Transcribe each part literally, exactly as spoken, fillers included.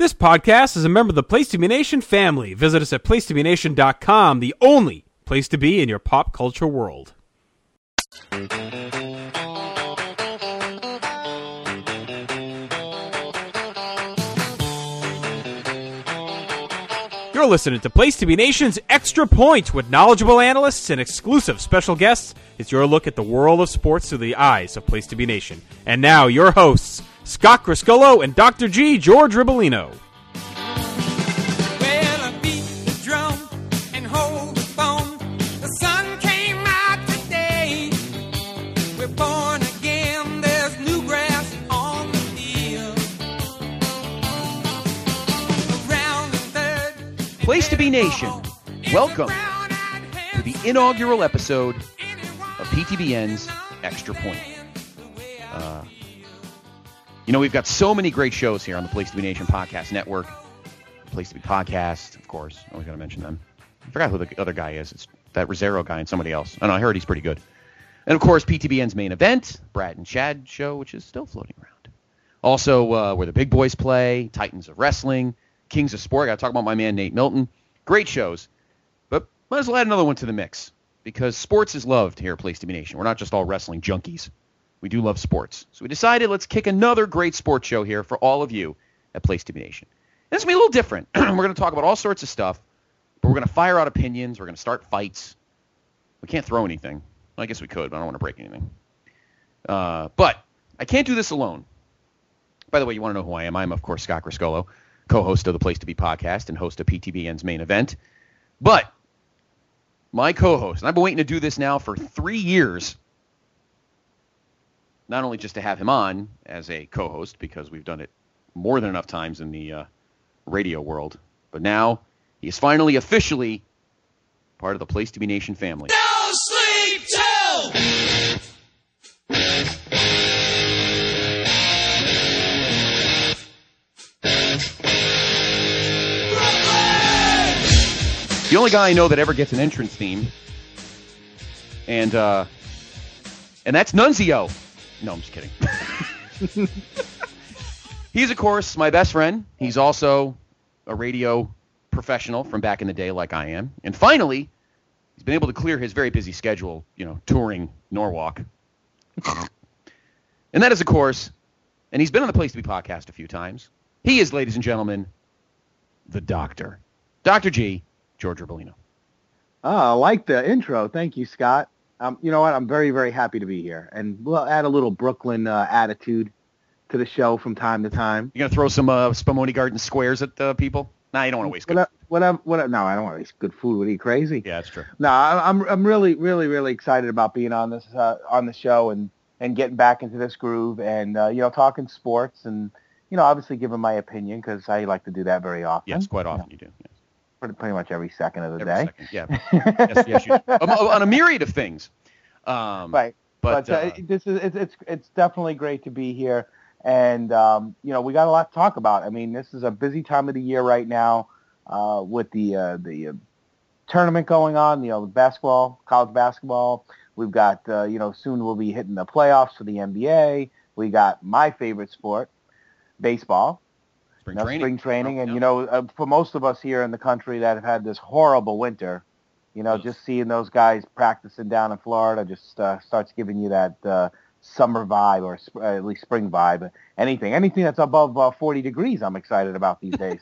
This podcast is a member of the Place to Be Nation family. Visit us at place to be nation dot com, the only place to be in your pop culture world. You're listening to Place to Be Nation's Extra Point with knowledgeable analysts and exclusive special guests. It's your look at the world of sports through the eyes of Place to Be Nation. And now, your hosts, Scott Criscuolo and Doctor G, George Ribolino. Place to Be Nation, welcome to the inaugural episode of P T B N's Extra Point. Uh, you know, we've got so many great shows here on the Place to Be Nation Podcast Network. Place to Be Podcast, of course. Always got to mention them. I forgot who the other guy is. It's that Rosero guy and somebody else. I know, I heard he's pretty good. And, of course, P T B N's main event, Brad and Chad show, which is still floating around. Also, uh, where the big boys play, Titans of Wrestling, Kings of Sport. I got to talk about my man Nate Milton. Great shows, but might as well add another one to the mix because sports is loved here at Place to Be Nation. We're not just all wrestling junkies. We do love sports. So we decided let's kick another great sports show here for all of you at Place to Be Nation. And it's going to be a little different. We're going to talk about all sorts of stuff, but we're going to fire out opinions. We're going to start fights. We can't throw anything. Well, I guess we could, but I don't want to break anything. Uh, but I can't do this alone. By the way, you want to know who I am? I'm, of course, Scott Criscuolo, co-host of the Place to Be podcast and host of P T B N's main event. But my co-host, and I've been waiting to do this now for three years, not only just to have him on as a co-host, because we've done it more than enough times in the uh, radio world, but now he is finally officially part of the Place to Be Nation family. No sleep till! The only guy I know that ever gets an entrance theme, and uh, and that's Nunzio. No, I'm just kidding. He's, of course, my best friend. He's also a radio professional from back in the day like I am. And finally, he's been able to clear his very busy schedule, you know, touring Norwalk. And that is, of course, and he's been on the Place to Be podcast a few times. He is, ladies and gentlemen, the Doctor. Doctor G, George Ribolino. Oh, I like the intro. Thank you, Scott. Um, you know what? I'm very, very happy to be here. And we'll add a little Brooklyn uh, attitude to the show from time to time. You going to throw some uh, Spumoni Garden squares at uh, people? Nah, you don't want to waste good food. Whatever, whatever. No, I don't want to waste good food. What are you, crazy? Yeah, that's true. No, I, I'm I'm really, really, really excited about being on this uh, on the show and, and getting back into this groove and, uh, you know, talking sports and, you know, obviously giving my opinion because I like to do that very often. Yes, quite often yeah. you do. Yes. Pretty, pretty much every second of the every day. Second. Yeah. yes, yes, you do. On a myriad of things. Um, right. But, but uh, uh, this is it's, it's it's definitely great to be here. And, um, you know, we got a lot to talk about. I mean, this is a busy time of the year right now uh, with the uh, the uh, tournament going on, you know, basketball, college basketball. We've got, uh, you know, soon we'll be hitting the playoffs for the N B A. We got my favorite sport, baseball. Spring you know, training. Spring training. Oh, and, yeah. you know, uh, for most of us here in the country that have had this horrible winter, you know, Yes. just seeing those guys practicing down in Florida just uh, starts giving you that uh, summer vibe or sp- uh, at least spring vibe. Anything, anything that's above uh, forty degrees, I'm excited about these days.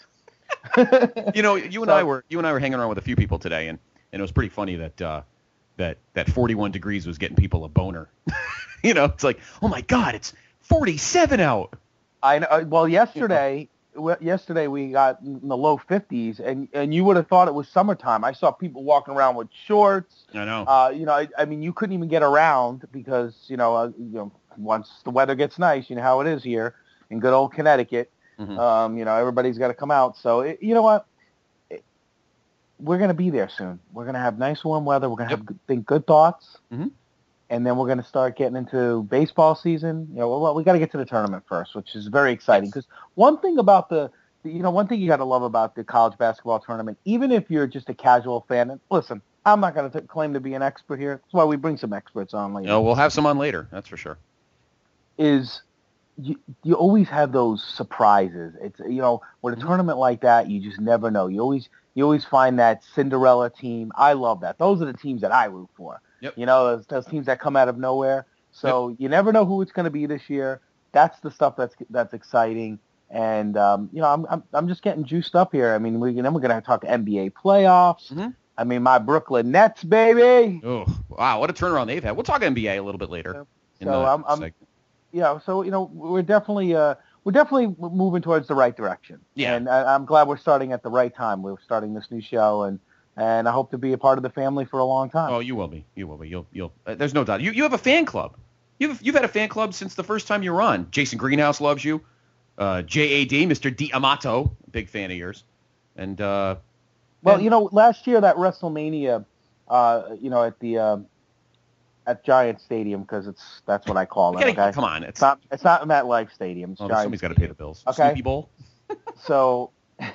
You know, you and So- I were you and I were hanging around with a few people today, and, and it was pretty funny that uh, that that forty-one degrees was getting people a boner. You know, it's like, oh my God, it's forty-seven out. I know. uh, Well, yesterday, w- yesterday we got in the low fifties, and, and you would have thought it was summertime. I saw people walking around with shorts. I know. Uh, you know, I, I mean, you couldn't even get around because you know, uh, you know, once the weather gets nice, you know how it is here in good old Connecticut. Mhm. Um, you know, everybody's got to come out. So it, you know what? It, we're gonna be there soon. We're gonna have nice warm weather. We're gonna Yep. have good, think good thoughts. Mhm. And then we're going to start getting into baseball season. You know, well, we got to get to the tournament first, which is very exciting. Because one thing about the, the, you know, one thing you got to love about the college basketball tournament, even if you're just a casual fan, and listen, I'm not going to claim to be an expert here. That's why we bring some experts on later. No, we'll have some on later. That's for sure. Is you you always have those surprises. It's you know with a Mhm. tournament like that, you just never know. You always you always find that Cinderella team. I love that. Those are the teams that I root for. Yep. You know, those, those teams that come out of nowhere. So Yep. you never know who it's going to be this year. That's the stuff that's that's exciting. And um, you know, I'm I'm I'm just getting juiced up here. I mean, we then we're going to talk N B A playoffs. Mhm. I mean, my Brooklyn Nets, baby. Oh, wow, what a turnaround they've had. We'll talk N B A a little bit later. So in so the I'm, I'm segment. yeah, so you know we're definitely uh, we're definitely moving towards the right direction. Yeah. And I, I'm glad we're starting at the right time. We're starting this new show, and and I hope to be a part of the family for a long time. Oh, you will be. You will be. You'll you'll. Uh, there's no doubt. You you have a fan club. You've you've had a fan club since the first time you were on. Jason Greenhouse loves you. Uh, J A D, Mister D'Amato, big fan of yours. And uh, well, and- you know, last year that WrestleMania, uh, you know, at the uh, at Giant Stadium, because it's that's what I call we it. gotta- Okay, come on, it's, it's not it's not MetLife Stadium. It's oh, Giant somebody's got to pay the Stadium. bills. Okay. Snoopy Bowl. So,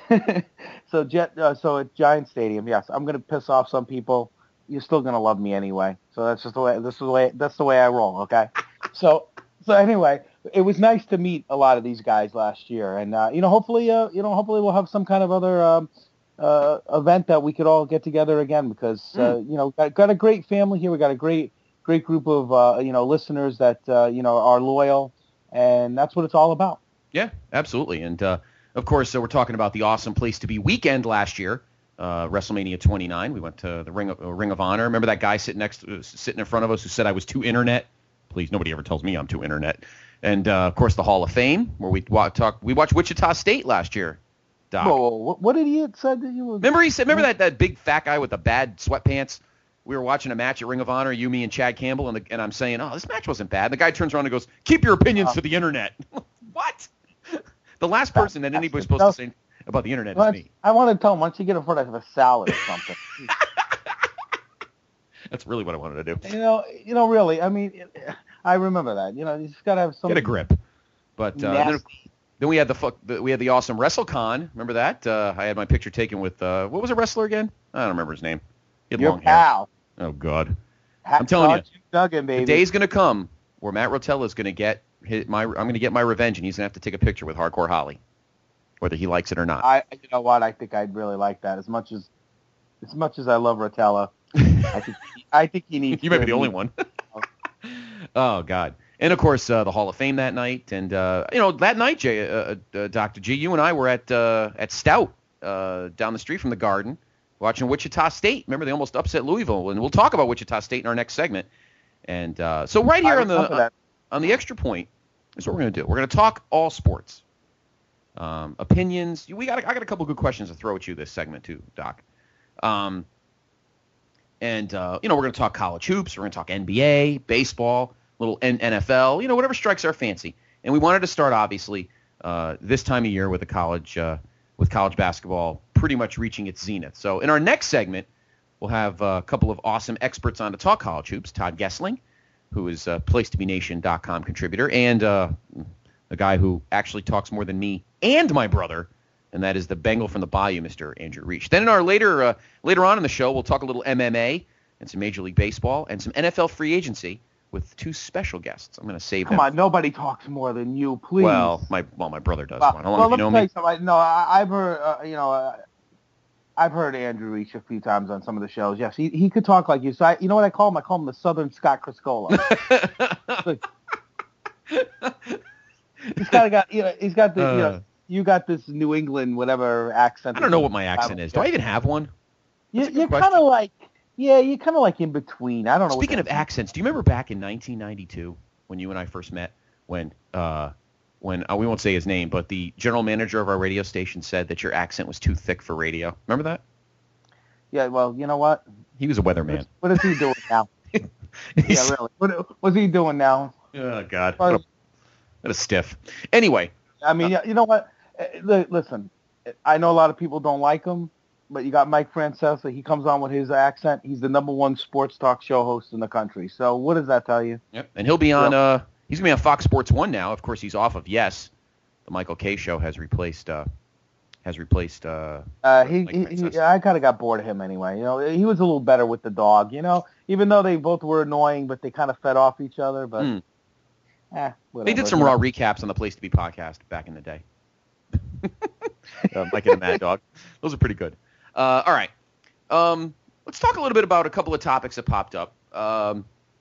so Jet, uh, so at Giant Stadium, yes, I'm gonna piss off some people. You're still gonna love me anyway. So that's just the way. This is the way. That's the way I roll. Okay. So, so anyway, it was nice to meet a lot of these guys last year, and uh, you know, hopefully, uh, you know, hopefully we'll have some kind of other um, uh, event that we could all get together again because uh, Mm. you know, got, got a great family here. We got a great, great group of uh, you know listeners that uh, you know are loyal, and that's what it's all about. Yeah, absolutely. And, uh, of course, uh, we're talking about the awesome place to be weekend last year, uh, WrestleMania twenty-nine. We went to the Ring of, uh, Ring of Honor. Remember that guy sitting next, uh, sitting in front of us who said I was too internet? Please, nobody ever tells me I'm too internet. And, uh, of course, the Hall of Fame, where we wa- talk, we watched Wichita State last year, Doc. Whoa, whoa, what, what did he had said that you were? Remember he said, remember that, that big fat guy with the bad sweatpants? We were watching a match at Ring of Honor, you, me, and Chad Campbell, and, the, and I'm saying, oh, this match wasn't bad. And the guy turns around and goes, keep your opinions Uh, to the internet. What? The last person that anybody's supposed to say about the internet Well, is me. I want to tell him, why don't you get in front of a salad or something? That's really what I wanted to do. you know, you know, really. I mean, I remember that. You know, you just gotta have some. Get a grip. But uh, then, nasty- then we had the, fuck, the we had the awesome WrestleCon. Remember that? Uh, I had my picture taken with uh, what was a wrestler again? I don't remember his name. He had Your long hair. pal. Oh God. Ha- I'm telling you, Sergeant Duggan, baby. The day's gonna come where Matt Rotella is gonna get his, my. I'm gonna get my revenge, and he's gonna have to take a picture with Hardcore Holly, whether he likes it or not. I, you know what? I think I'd really like that as much as, as much as I love Rotella. I think, I think he needs. You might be to the only meet- one. Oh God. And of course, uh, the Hall of Fame that night, and uh, you know that night, Jay, uh, uh, Doctor G, you and I were at uh, at Stout uh, down the street from the Garden, watching Wichita State. Remember, they almost upset Louisville, and we'll talk about Wichita State in our next segment. And uh, so, right here I on the remember that. on the extra point is what we're going to do. We're going to talk all sports, um, opinions. We got I got a couple good questions to throw at you this segment too, Doc. Um, and uh, you know, we're going to talk college hoops. We're going to talk N B A, baseball, little N- NFL. You know, whatever strikes our fancy. And we wanted to start obviously uh, this time of year with the college uh, with college basketball pretty much reaching its zenith. So in our next segment, we'll have a couple of awesome experts on to talk college hoops. Todd Gessling, who is a place to be nation dot com contributor, and uh, a guy who actually talks more than me and my brother, and that is the Bengal from the Bayou, Mister Andrew Reach. Then in our later uh, later on in the show, we'll talk a little M M A and some Major League Baseball and some N F L free agency with two special guests. I'm going to save Come them. on, nobody talks more than you, please. Well, my well, my brother does. Well, I don't know well, if you let know me tell me. you something. No, I, I've heard, uh, you know, uh, I've heard Andrew Reach a few times on some of the shows. Yes, he he could talk like you. So I, you know what I call him? I call him the Southern Scott Criscola. he's kind of got, you know, he's got the, you Uh. know, you got this New England whatever accent. I don't know what my accent is. Do I even have one? You, That's a good you're kind question. of like, yeah, you're kind of like in between. I don't know. what Speaking that of is. accents, do you remember back in nineteen ninety-two when you and I first met? When uh, when uh, we won't say his name, but the general manager of our radio station said that your accent was too thick for radio. Remember that? Yeah, well, you know what? He was a weatherman. What is he doing now? He's- Yeah, really. What, what's he doing now? Oh God, Well, what a, what a stiff. Anyway, I mean, yeah, you know what? Uh, li- Listen, I know a lot of people don't like him, but you got Mike Francesa. He comes on with his accent. He's the number one sports talk show host in the country. So what does that tell you? yep. And he'll be on. Yeah. Uh, he's gonna be on Fox Sports One now. Of course, he's off of Yes. The Michael Kay show has replaced. Uh, has replaced. Uh, Uh, he, Mike he, Francesa. he I kind of got bored of him anyway. You know, he was a little better with the dog. You know, even though they both were annoying, but they kind of fed off each other. But Mm. eh, whatever. They did some raw recaps on the Place to Be podcast back in the day. uh, Mike and the Mad Dog. Those are pretty good. Uh, all right. Um, let's talk a little bit about a couple of topics that popped up. Um,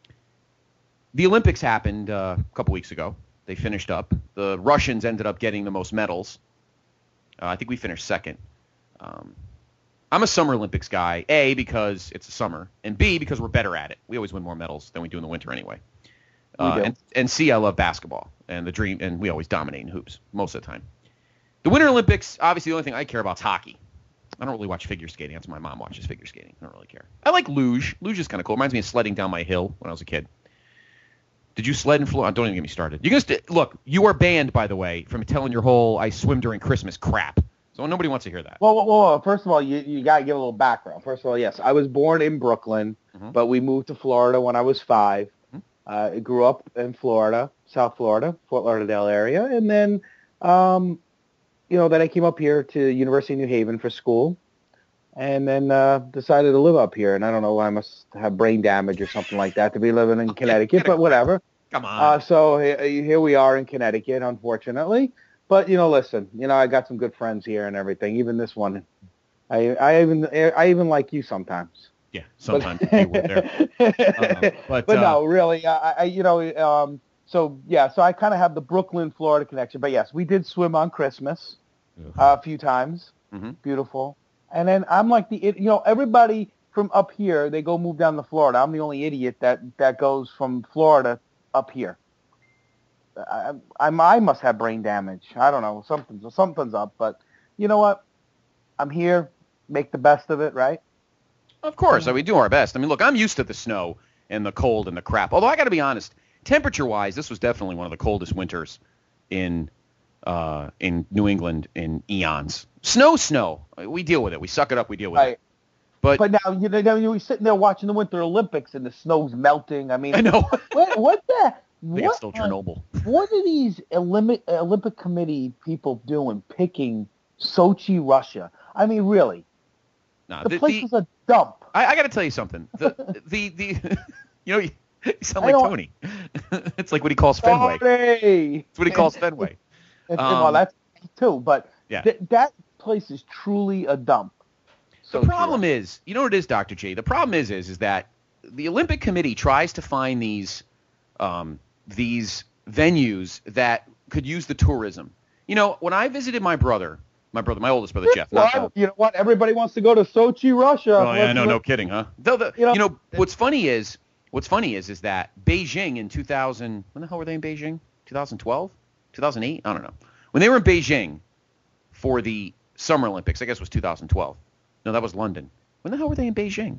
the Olympics happened uh, a couple weeks ago. They finished up. The Russians ended up getting the most medals. Uh, I think we finished second. Um, I'm a Summer Olympics guy, A, because it's the summer, and B, because we're better at it. We always win more medals than we do in the winter anyway. Uh, and, and C, I love basketball and the dream, and we always dominate in hoops most of the time. The Winter Olympics, obviously, the only thing I care about is hockey. I don't really watch figure skating. That's my mom watches figure skating. I don't really care. I like luge. Luge is kind of cool. It reminds me of sledding down my hill when I was a kid. Did you sled in Florida? Don't even get me started. You guys, st- look, you are banned, by the way, from telling your whole I swim during Christmas crap. So nobody wants to hear that. Well, well, well first of all, you, you got to give a little background. First of all, yes, I was born in Brooklyn, mm-hmm. but we moved to Florida when I was five. Mm-hmm. Uh, I grew up in Florida, South Florida, Fort Lauderdale area. And then, um, you know, then I came up here to University of New Haven for school. And then uh, decided to live up here. And I don't know why I must have brain damage or something like that to be living in Connecticut, but whatever. Come on. Uh, so here we are in Connecticut, unfortunately. But, you know, listen, you know, I got some good friends here and everything. Even this one, I, I even I even like you sometimes. Yeah, sometimes but, you were there. Uh, but but uh, no, really, I, I you know, um, so, yeah, so I kind of have the Brooklyn, Florida connection. But, yes, we did swim on Christmas uh, a few times. Mm-hmm. Beautiful. And then I'm like the, you know, everybody from up here, they go move down to Florida. I'm the only idiot that, that goes from Florida up here. I, I, I must have brain damage. I don't know. Something's, something's up. But you know what? I'm here. Make the best of it, right? Of course. We do our best. I mean, look, I'm used to the snow and the cold and the crap. Although I got to be honest, temperature-wise, this was definitely one of the coldest winters in uh, in New England in eons. Snow, snow. We deal with it. We suck it up. We deal with right. it. But, but now, you know, you're sitting there watching the Winter Olympics and the snow's melting. I mean, I know. what, what the? I think what, it's still Chernobyl. What are these Olympic, Olympic Committee people doing picking Sochi, Russia? I mean, really? Nah, the, the place the, is a dump. I, I got to tell you something. The, the, the, you know, you, you sound like Tony. It's like what he calls Fenway. Tony. It's what he calls Fenway. Um, well, that's too, but yeah. th- that place is truly a dump. The problem is, you know what it is, Doctor J? The problem is, is, is that the Olympic Committee tries to find these, um, these venues that could use the tourism. You know, when I visited my brother, my brother, my oldest brother, Jeff. Well, I, you know what? Everybody wants to go to Sochi, Russia. Oh, yeah, no, no kidding, huh? The, the, you, know, you know, what's funny is, what's funny is, is that Beijing in two thousand, when the hell were they in Beijing? twenty twelve? two thousand eight? I don't know. When they were in Beijing for the Summer Olympics, I guess it was two thousand twelve. No, that was London. When the hell were they in Beijing?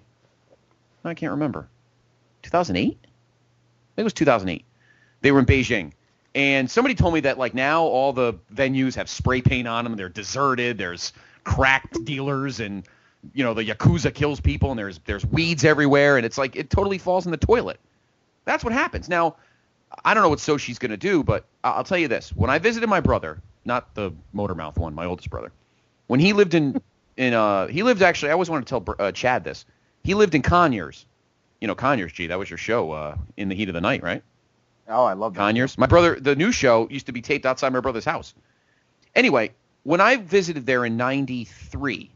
I can't remember. two thousand eight? I think it was two thousand eight. They were in Beijing. And somebody told me that, like, now all the venues have spray paint on them. They're deserted. There's crack dealers and, you know, the Yakuza kills people and there's there's weeds everywhere. And it's like it totally falls in the toilet. That's what happens. Now, I don't know what Sochi's going to do, but I'll tell you this. When I visited my brother, not the Motormouth one, my oldest brother, when he lived in, in uh, he lived actually, I always wanted to tell uh, Chad this. He lived in Conyers. You know, Conyers, G, that was your show, uh, In the Heat of the Night, right? Oh, I love that. Conyers. My brother, the new show used to be taped outside my brother's house. Anyway, when I visited there in ninety-three,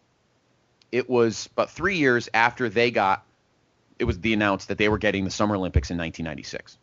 it was about three years after they got, it was the announced that they were getting the Summer Olympics in nineteen ninety-six.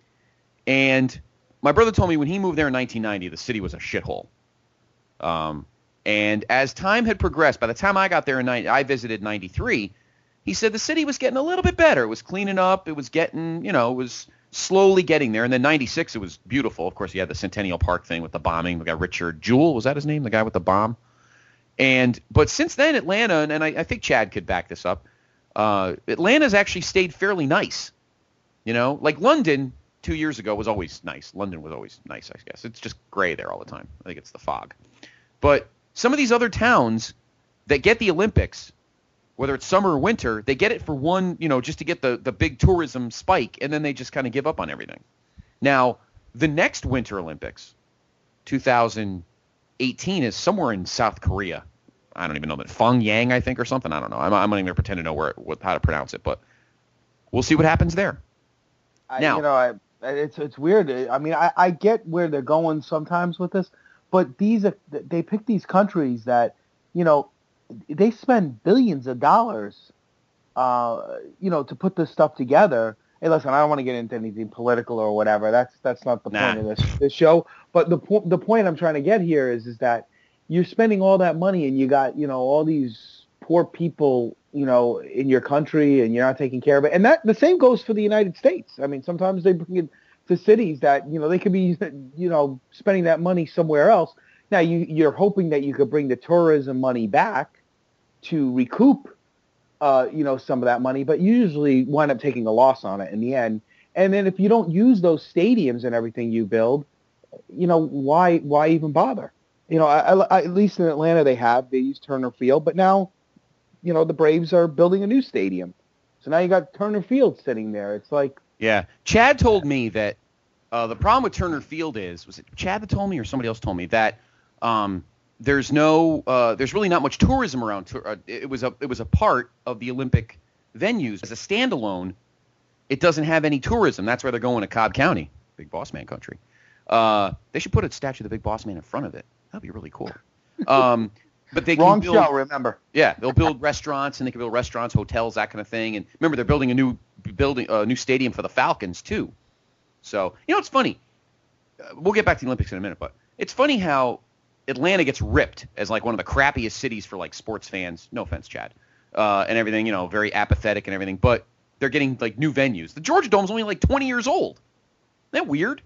And my brother told me when he moved there in nineteen ninety, the city was a shithole. Um, and as time had progressed, by the time I got there in ninety, I visited ninety-three, he said the city was getting a little bit better. It was cleaning up. It was getting, you know, it was slowly getting there. And then ninety-six, it was beautiful. Of course, you had the Centennial Park thing with the bombing. We got Richard Jewell. Was that his name? The guy with the bomb? And but since then, Atlanta, and, and I, I think Chad could back this up, uh, Atlanta's actually stayed fairly nice. You know, like London two years ago was always nice. London was always nice, I guess. It's just gray there all the time. I think it's the fog. But some of these other towns that get the Olympics, whether it's summer or winter, they get it for one, you know, just to get the, the big tourism spike, and then they just kind of give up on everything. Now, the next Winter Olympics, two thousand eighteen, is somewhere in South Korea. I don't even know that. Pyongyang, I think, or something. I don't know. I'm, I'm not even going to pretend to know where what, how to pronounce it, but we'll see what happens there. I, now, you know, I It's it's weird. I mean, I, I get where they're going sometimes with this, but these are, they pick these countries that, you know, they spend billions of dollars, uh, you know, to put this stuff together. Hey, listen, I don't want to get into anything political or whatever. That's that's not the Nah. point of this this show. But the po- the point I'm trying to get here is is that you're spending all that money and you got, you know, all these poor people, you know, in your country, and you're not taking care of it. And that the same goes for the United States. I mean, sometimes they bring it to cities that, you know, they could be, you know, spending that money somewhere else. Now, you, you're hoping that you could bring the tourism money back to recoup, uh, you know, some of that money, but you usually wind up taking a loss on it in the end. And then if you don't use those stadiums and everything you build, you know, why why even bother? You know, I, I, at least in Atlanta they have. They use Turner Field, but now, you know, the Braves are building a new stadium. So now you got Turner Field sitting there. It's like... Yeah. Chad told me that uh, the problem with Turner Field is, was it Chad that told me or somebody else told me, that um, there's no, uh, there's really not much tourism around. Uh, it was a, it was a part of the Olympic venues. As a standalone, it doesn't have any tourism. That's why they're going to Cobb County, Big Boss Man country. Uh, they should put a statue of the Big Boss Man in front of it. That'd be really cool. Um, But they Wrong can build, show, remember. Yeah, they'll build restaurants, and they can build restaurants, hotels, that kind of thing. And remember, they're building a new building, a new stadium for the Falcons too. So, you know, it's funny. Uh, we'll get back to the Olympics in a minute, but it's funny how Atlanta gets ripped as like one of the crappiest cities for like sports fans. No offense, Chad, uh, and everything. You know, very apathetic and everything. But they're getting like new venues. The Georgia Dome's only like twenty years old. Isn't that weird?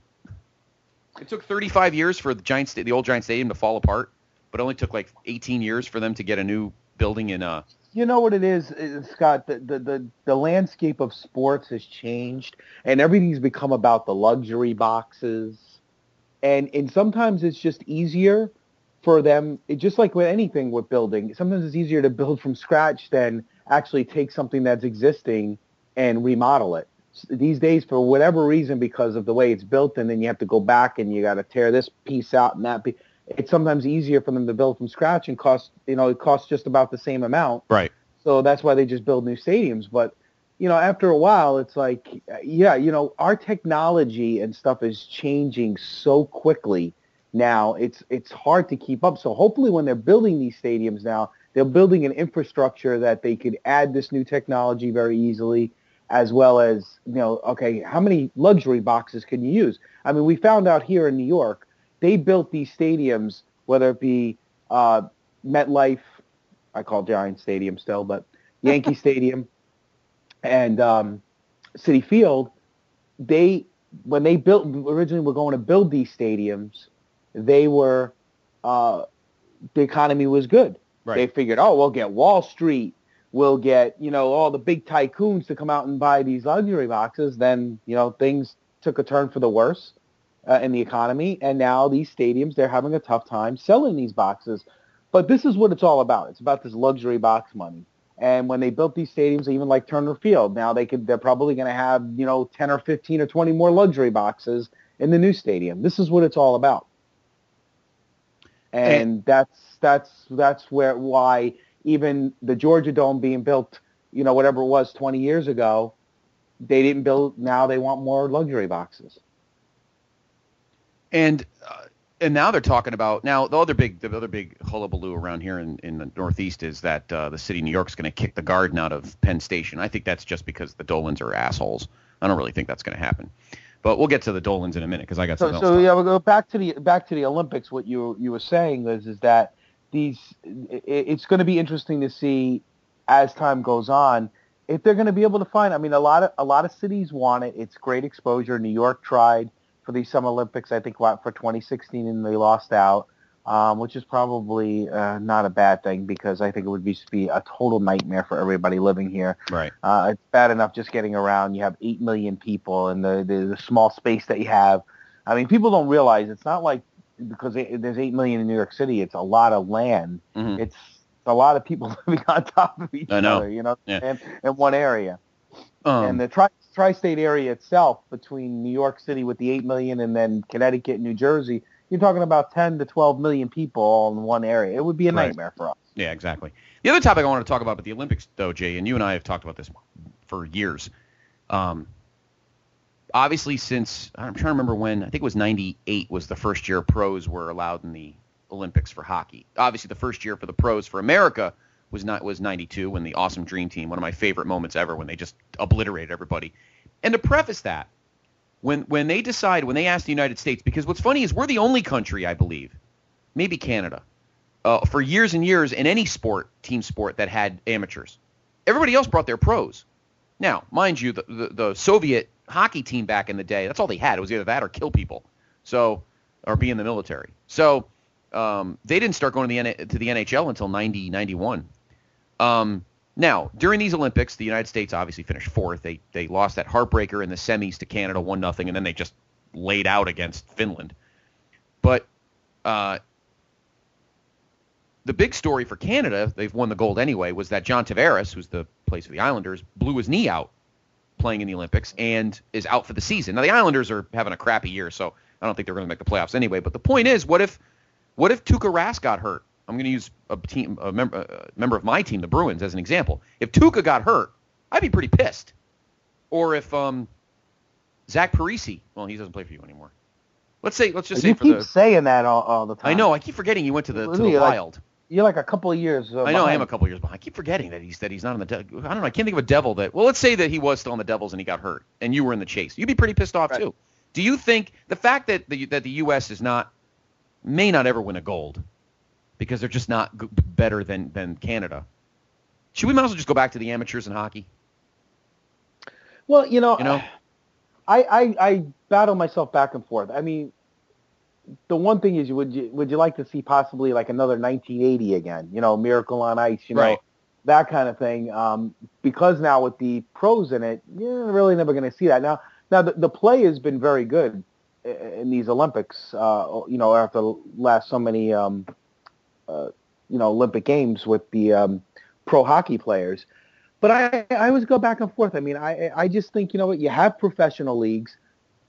It took thirty-five years for the Giant, the old Giant Stadium to fall apart. But it only took like eighteen years for them to get a new building in. Uh... You know what it is, Scott? The, the the the landscape of sports has changed, and everything's become about the luxury boxes. And and sometimes it's just easier for them. It, just like with anything with building, sometimes it's easier to build from scratch than actually take something that's existing and remodel it. These days, for whatever reason, because of the way it's built, and then you have to go back and you got to tear this piece out and that piece. It's sometimes easier for them to build from scratch and cost, you know, it costs just about the same amount. Right. So that's why they just build new stadiums. But, you know, after a while, it's like, yeah, you know, our technology and stuff is changing so quickly now. It's it's hard to keep up. So hopefully when they're building these stadiums now, they're building an infrastructure that they could add this new technology very easily, as well as, you know, okay, how many luxury boxes can you use? I mean, we found out here in New York, they built these stadiums, whether it be uh, MetLife, I call Giant Stadium still, but Yankee Stadium and um, Citi Field. They, when they built, originally were going to build these stadiums, they were, uh, the economy was good. Right. They figured, oh, we'll get Wall Street, we'll get, you know, all the big tycoons to come out and buy these luxury boxes. Then, you know, things took a turn for the worse. Uh, in the economy, and now these stadiums, they're having a tough time selling these boxes. But this is what it's all about. It's about this luxury box money. And when they built these stadiums, even like Turner Field, now they could, they're probably going to have, you know, ten or fifteen or twenty more luxury boxes in the new stadium. This is what it's all about. And, and that's that's that's where why even the Georgia Dome being built, you know, whatever it was twenty years ago, they didn't build. Now they want more luxury boxes. And uh, and now they're talking about, now the other big the other big hullabaloo around here in, in the Northeast is that uh, the city of New York is going to kick the Garden out of Penn Station. I think that's just because the Dolans are assholes. I don't really think that's going to happen. But we'll get to the Dolans in a minute because I got so, something so else. So yeah, we'll go back to the back to the Olympics. What you you were saying is is that these it, it's going to be interesting to see as time goes on if they're going to be able to find. I mean, a lot of a lot of cities want it. It's great exposure. New York tried for the Summer Olympics, I think, for twenty sixteen, and they lost out, um, which is probably uh, not a bad thing because I think it would be, be a total nightmare for everybody living here. Right. Uh, it's bad enough just getting around. You have eight million people and the, the, the small space that you have. I mean, people don't realize it's not like because there's eight million in New York City, it's a lot of land. Mm-hmm. It's a lot of people living on top of each I know. other, you know, Yeah. in, in one area. Um, and the tri- tri-state area itself, between New York City with the eight million and then Connecticut and New Jersey, you're talking about ten to twelve million people all in one area. It would be a Right. nightmare for us. Yeah, exactly. The other topic I want to talk about with the Olympics, though, Jay, and you and I have talked about this for years. Um, obviously since, I'm trying to remember when, I think it was ninety-eight was the first year pros were allowed in the Olympics for hockey. Obviously the first year for the pros for America was not was ninety-two when the Awesome Dream Team, one of my favorite moments ever, when they just obliterated everybody. And to preface that, when when they decide, when they ask the United States, because what's funny is we're the only country, I believe, maybe Canada, uh, for years and years in any sport, team sport, that had amateurs. Everybody else brought their pros. Now, mind you, the, the, the Soviet hockey team back in the day, that's all they had. It was either that or kill people, so or be in the military. So um, they didn't start going to the N- to the N H L until ninety, ninety-one. Um, now, during these Olympics, the United States obviously finished fourth. They they lost that heartbreaker in the semis to Canada, one nothing, and then they just laid out against Finland. But uh, the big story for Canada, they've won the gold anyway, was that John Tavares, who's the place for the Islanders, blew his knee out playing in the Olympics and is out for the season. Now, the Islanders are having a crappy year, so I don't think they're going to make the playoffs anyway. But the point is, what if what if Tuukka Rask got hurt? I'm going to use a team, a member, a member of my team, the Bruins, as an example. If Tuukka got hurt, I'd be pretty pissed. Or if um, Zach Parise, well, he doesn't play for you anymore. Let's say, let's just you say for keep the. saying that all, all the time. I know. I keep forgetting he went to the to the Really, like- Wild. You're like a couple of years. Uh, I know I behind. am a couple years behind. I keep forgetting that he's that he's not on the. De- I don't know. I can't think of a Devil that. Well, let's say that he was still on the Devils and he got hurt, and you were in the chase. You'd be pretty pissed off Right. too. Do you think the fact that the that the U S is not may not ever win a gold because they're just not g- better than than Canada? Should we might as well just go back to the amateurs in hockey? Well, you know, You know? I, I I battle myself back and forth. I mean, the one thing is, would you would you like to see possibly like another nineteen eighty again? You know, Miracle on Ice, you know, Right. that kind of thing. Um, because now with the pros in it, you're really never going to see that. Now, now the, the play has been very good i- in these Olympics. Uh, you know, after the last so many, um, uh, you know, Olympic games with the um, pro hockey players. But I, I always go back and forth. I mean, I, I just think, you know what, you have professional leagues.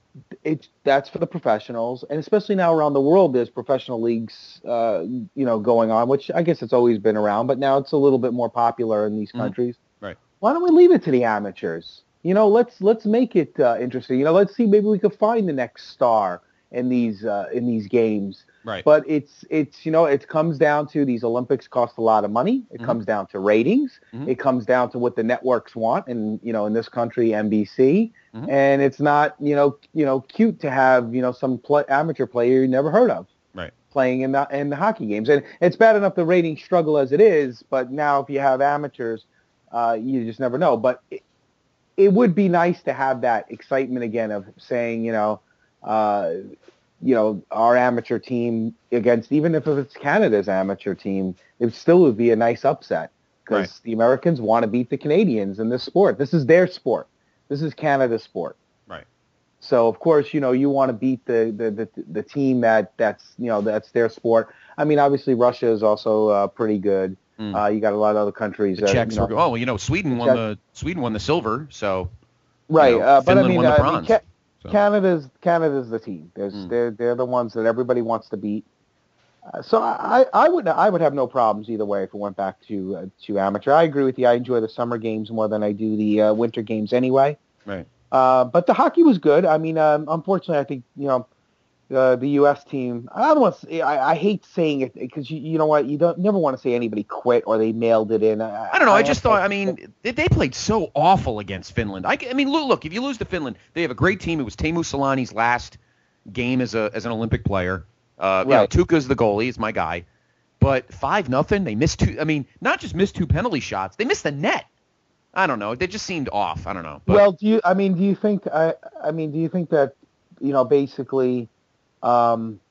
It's that's for the professionals, and especially now around the world, there's professional leagues, uh, you know, going on, which I guess it's always been around, but now it's a little bit more popular in these Mhm. countries. Right. Why don't we leave it to the amateurs? You know, let's let's make it uh, interesting. You know, let's see, maybe we could find the next star in these uh, in these games. Right. But it's it's you know, it comes down to these Olympics cost a lot of money. It Mhm. comes down to ratings. Mhm. It comes down to what the networks want, and you know, in this country, N B C. Mhm. And it's not you know you know cute to have you know some pl- amateur player you never heard of Right. playing in the in the hockey games. And it's bad enough the ratings struggle as it is, but now if you have amateurs, uh, you just never know. But it, it would be nice to have that excitement again of saying, you know, uh, you know, our amateur team against, even if it's Canada's amateur team, it still would be a nice upset because Right. the Americans want to beat the Canadians in this sport. This is their sport. This is Canada's sport. Right. So of course, you know, you want to beat the, the, the, the team that that's, you know, that's their sport. I mean, obviously Russia is also uh, pretty good. Mm. Uh, you got a lot of other countries. The that, Czechs you know, were. Oh, well, you know, Sweden won Czech- the Sweden won the silver. So right. you know, uh, but I Finland mean, won the uh, I mean, bronze. Ca- So. Canada's Canada's the team. There's, Mm. they're they're the ones that everybody wants to beat. Uh, so I, I would I would have no problems either way if it went back to uh, to amateur. I agree with you. I enjoy the summer games more than I do the uh, winter games anyway. Right. Uh, but the hockey was good. I mean, um, unfortunately, I think you know uh, the U S team. I don't want to. Say, I, I hate saying it because you, you know what, you don't never want to say anybody quit or they mailed it in. I, I don't know. I, I just have- thought. I mean, they, they played so awful against Finland. I, I mean, look, look. If you lose to Finland, they have a great team. It was Teemu Solani's last game as a as an Olympic player. Uh, you know, Right. Tuukka's the goalie. It's my guy. But five nothing. They missed two. I mean, not just missed two penalty shots. They missed the net. I don't know. They just seemed off. I don't know. But, well, do you? I mean, do you think? I I mean, do you think that you know basically? Um,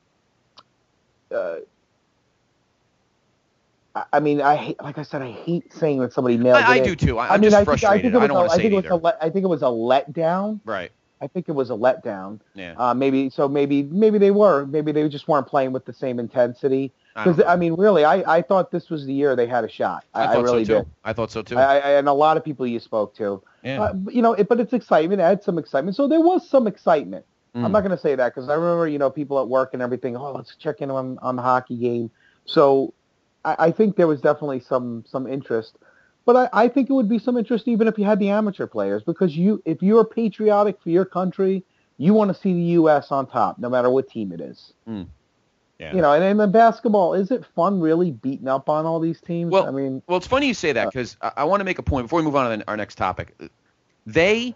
uh, I- I mean, I hate, like I said, I hate saying that somebody mailed I, I it do in. too. I, I I'm mean, just I think, I frustrated. think it I, was don't a- want I to say think it it was either. a le- I think it was a letdown. Right. I think it was a letdown. Yeah. Uh, maybe so. Maybe maybe they were. Maybe they just weren't playing with the same intensity. I don't Because know. I, mean, really, I, I thought this was the year they had a shot. I, I I thought really so too. did. I thought so too. I, I, and a lot of people you spoke to. yeah. Uh, you know, it, but it's excitement. It had some excitement. So there was some excitement. Mm. I'm not going to say that because I remember, you know, people at work and everything. Oh, let's check in on, on the hockey game. So I, I think there was definitely some some interest. but I, I think it would be some interest even if you had the amateur players, because you, if you're patriotic for your country, you want to see the U S on top, no matter what team it is. Mm. Yeah. You know, and, and then basketball, is it fun really beating up on all these teams? Well, I mean, well, it's funny you say that because uh, I, I want to make a point before we move on to the, our next topic. They,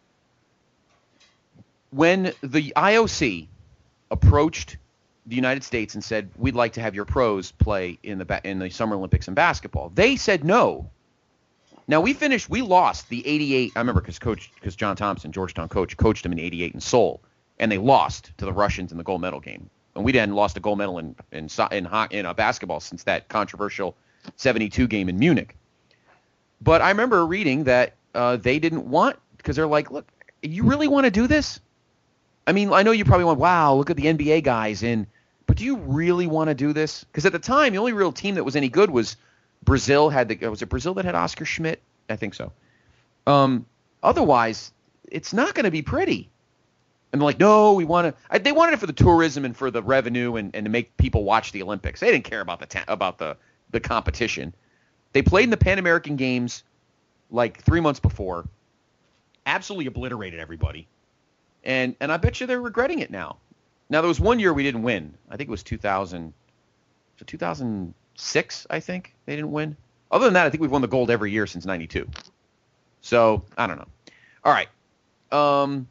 when the I O C approached the United States and said, we'd like to have your pros play in the ba- in the Summer Olympics in basketball, they said no. Now, we finished, we lost the eighty-eight, I remember because coach, because John Thompson, Georgetown coach, coached them in eighty-eight in Seoul, and they lost to the Russians in the gold medal game. And we hadn't lost a gold medal in in in, in uh, basketball since that controversial seventy-two game in Munich. But I remember reading that uh, they didn't want, because they're like, look, you really want to do this? I mean, I know you probably went, wow, look at the N B A guys in, but do you really want to do this? Because at the time, the only real team that was any good was Brazil. Had the was it Brazil that had Oscar Schmidt? I think so. Um, otherwise, it's not going to be pretty. And they're like, no, we want to. They wanted it for the tourism and for the revenue and, and to make people watch the Olympics. They didn't care about the ta- about the the competition. They played in the Pan American Games like three months before, absolutely obliterated everybody. And and I bet you they're regretting it now. Now, there was one year we didn't win. I think it was two thousand, so two thousand six, I think, they didn't win. Other than that, I think we've won the gold every year since ninety-two. So, I don't know. All right. Um,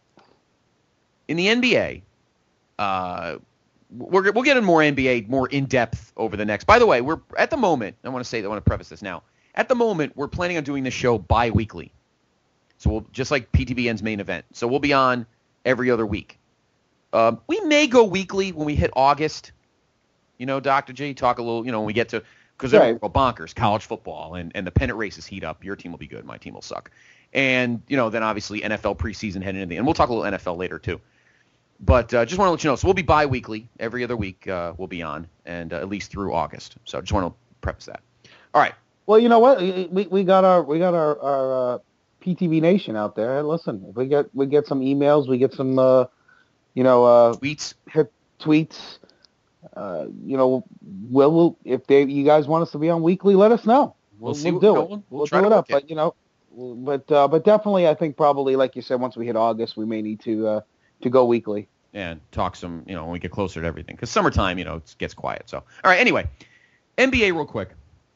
in the N B A, uh, we're, we'll get in more N B A, more in-depth over the next. By the way, we're at the moment, I want to say, I want to preface this now. At the moment, we're planning on doing this show bi-weekly. So we'll, just like P T B N's main event. So we'll be on every other week. Um, we may go weekly when we hit August. You know, Doctor J, talk a little, you know, when we get to, because they're Right. bonkers, college football, and, and the pennant races heat up. Your team will be good. My team will suck. And, you know, then obviously N F L preseason heading into the, and we'll talk a little N F L later too. But uh, just want to let you know, so we'll be bi-weekly. Every other week uh, we'll be on, and uh, at least through August. So just want to preface that. All right. well, you know what? We we got our we got our our uh, P T V Nation out there. Listen, if we get we get some emails, we get some uh, you know uh, Tweets. hit tweets. Uh, you know, we'll, we'll if they you guys want us to be on weekly, let us know. We'll We'll, see we'll what do we're it. going. We'll We'll, try do to it up. work it. But you know, but uh, but definitely, I think probably like you said, once we hit August, we may need to uh, to go weekly. And talk some, you know, when we get closer to everything. Because summertime, you know, it gets quiet. So, all right, anyway, N B A real quick.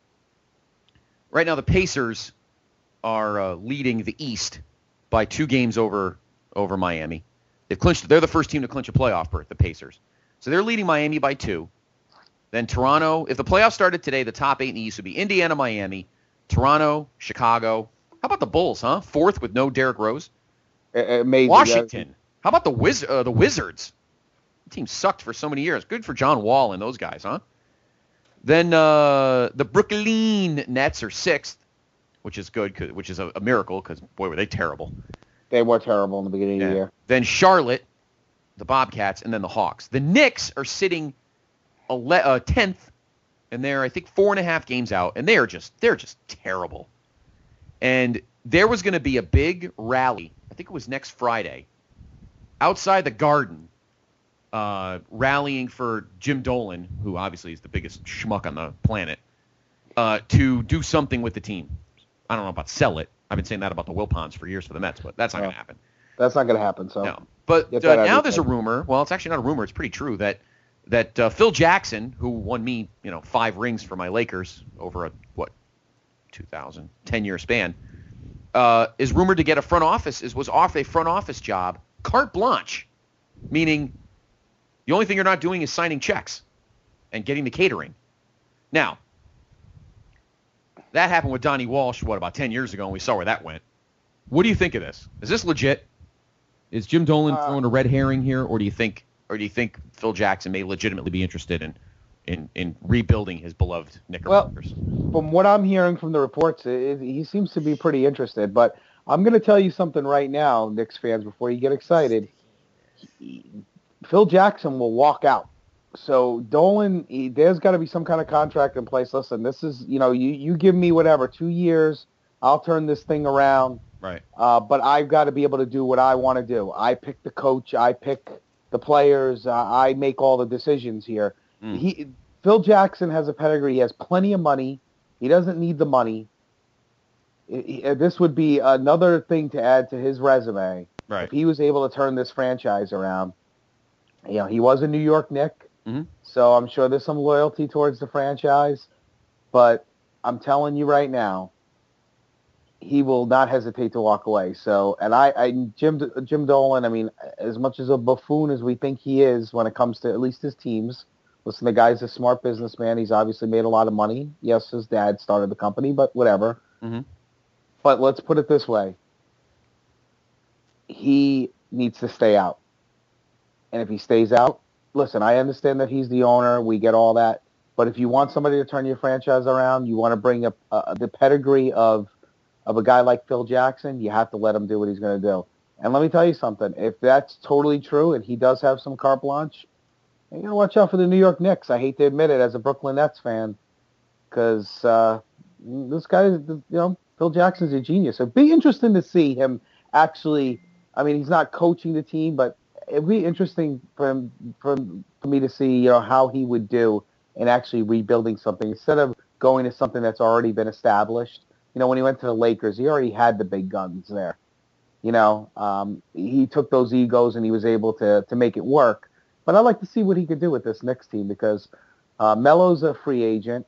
Right now, the Pacers are uh, leading the East by two games over over Miami. They've clinched. They're the first team to clinch a playoff berth, the Pacers. So they're leading Miami by two. Then Toronto, if the playoffs started today, the top eight in the East would be Indiana, Miami, Toronto, Chicago. How about the Bulls, huh? Fourth with no Derrick Rose. A- Amazing. Washington. How about the Wiz- uh, the Wizards? The team sucked for so many years. Good for John Wall and those guys, huh? Then uh, the Brooklyn Nets are sixth, which is good, 'cause, which is a, a miracle because, boy, were they terrible. They were terrible in the beginning Yeah. of the year. Then Charlotte, the Bobcats, and then the Hawks. The Knicks are sitting ele- uh, tenth, and they're, I think, four and a half games out, and they are just they're just terrible. And there was going to be a big rally, I think it was next Friday, outside the Garden, uh, rallying for Jim Dolan, who obviously is the biggest schmuck on the planet, uh, to do something with the team. I don't know about sell it. I've been saying that about the Wilpons for years for the Mets, but that's not No. going to happen. That's not going to happen. So No. But Get uh, that out of now your there's a head. rumor. Well, it's actually not a rumor. It's pretty true that that uh, Phil Jackson, who won me, you know, five rings for my Lakers over a what, two thousand, ten-year span, uh, is rumored to get a front office. Is was off a front office job, carte blanche, meaning the only thing you're not doing is signing checks and getting the catering. Now, that happened with Donnie Walsh, what, about ten years ago, and we saw where that went. What do you think of this? Is this legit? Is Jim Dolan Uh, throwing a red herring here, or do you think, or do you think Phil Jackson may legitimately be interested in, in, in rebuilding his beloved Knickerbockers? from what I'm hearing from the reports, it, he seems to be pretty interested. But I'm going to tell you something right now, Knicks fans, before you get excited. He- Phil Jackson will walk out. So Dolan, he, there's got to be some kind of contract in place. Listen, this is, you know, you, you give me whatever, two years, I'll turn this thing around. Right. Uh, but I've got to be able to do what I want to do. I pick the coach. I pick the players. Uh, I make all the decisions here. Mm. He, Phil Jackson has a pedigree. He has plenty of money. He doesn't need the money. it, it, this would be another thing to add to his resume. Right. If he was able to turn this franchise around. You know, he was a New York Knick, mm-hmm. so I'm sure there's some loyalty towards the franchise. But I'm telling you right now, he will not hesitate to walk away. So, and I, I Jim Jim Dolan, I mean, as much as a buffoon as we think he is when it comes to at least his teams, listen, the guy's a smart businessman. He's obviously made a lot of money. Yes, his dad started the company, but whatever. Mm-hmm. But let's put it this way. He needs to stay out. And if he stays out, listen, I understand that he's the owner. We get all that. But if you want somebody to turn your franchise around, you want to bring up uh, the pedigree of of a guy like Phil Jackson, you have to let him do what he's going to do. And let me tell you something. If that's totally true and he does have some carte blanche, you got to watch out for the New York Knicks. I hate to admit it as a Brooklyn Nets fan because uh, this guy, you know, Phil Jackson's a genius. So it'd be interesting to see him actually, I mean, he's not coaching the team, but it'd be interesting for him, for, for me to see, you know, how he would do in actually rebuilding something instead of going to something that's already been established. You know, when he went to the Lakers, he already had the big guns there. You know, um, he took those egos and he was able to to make it work. But I'd like to see what he could do with this Knicks team because uh, Melo's a free agent.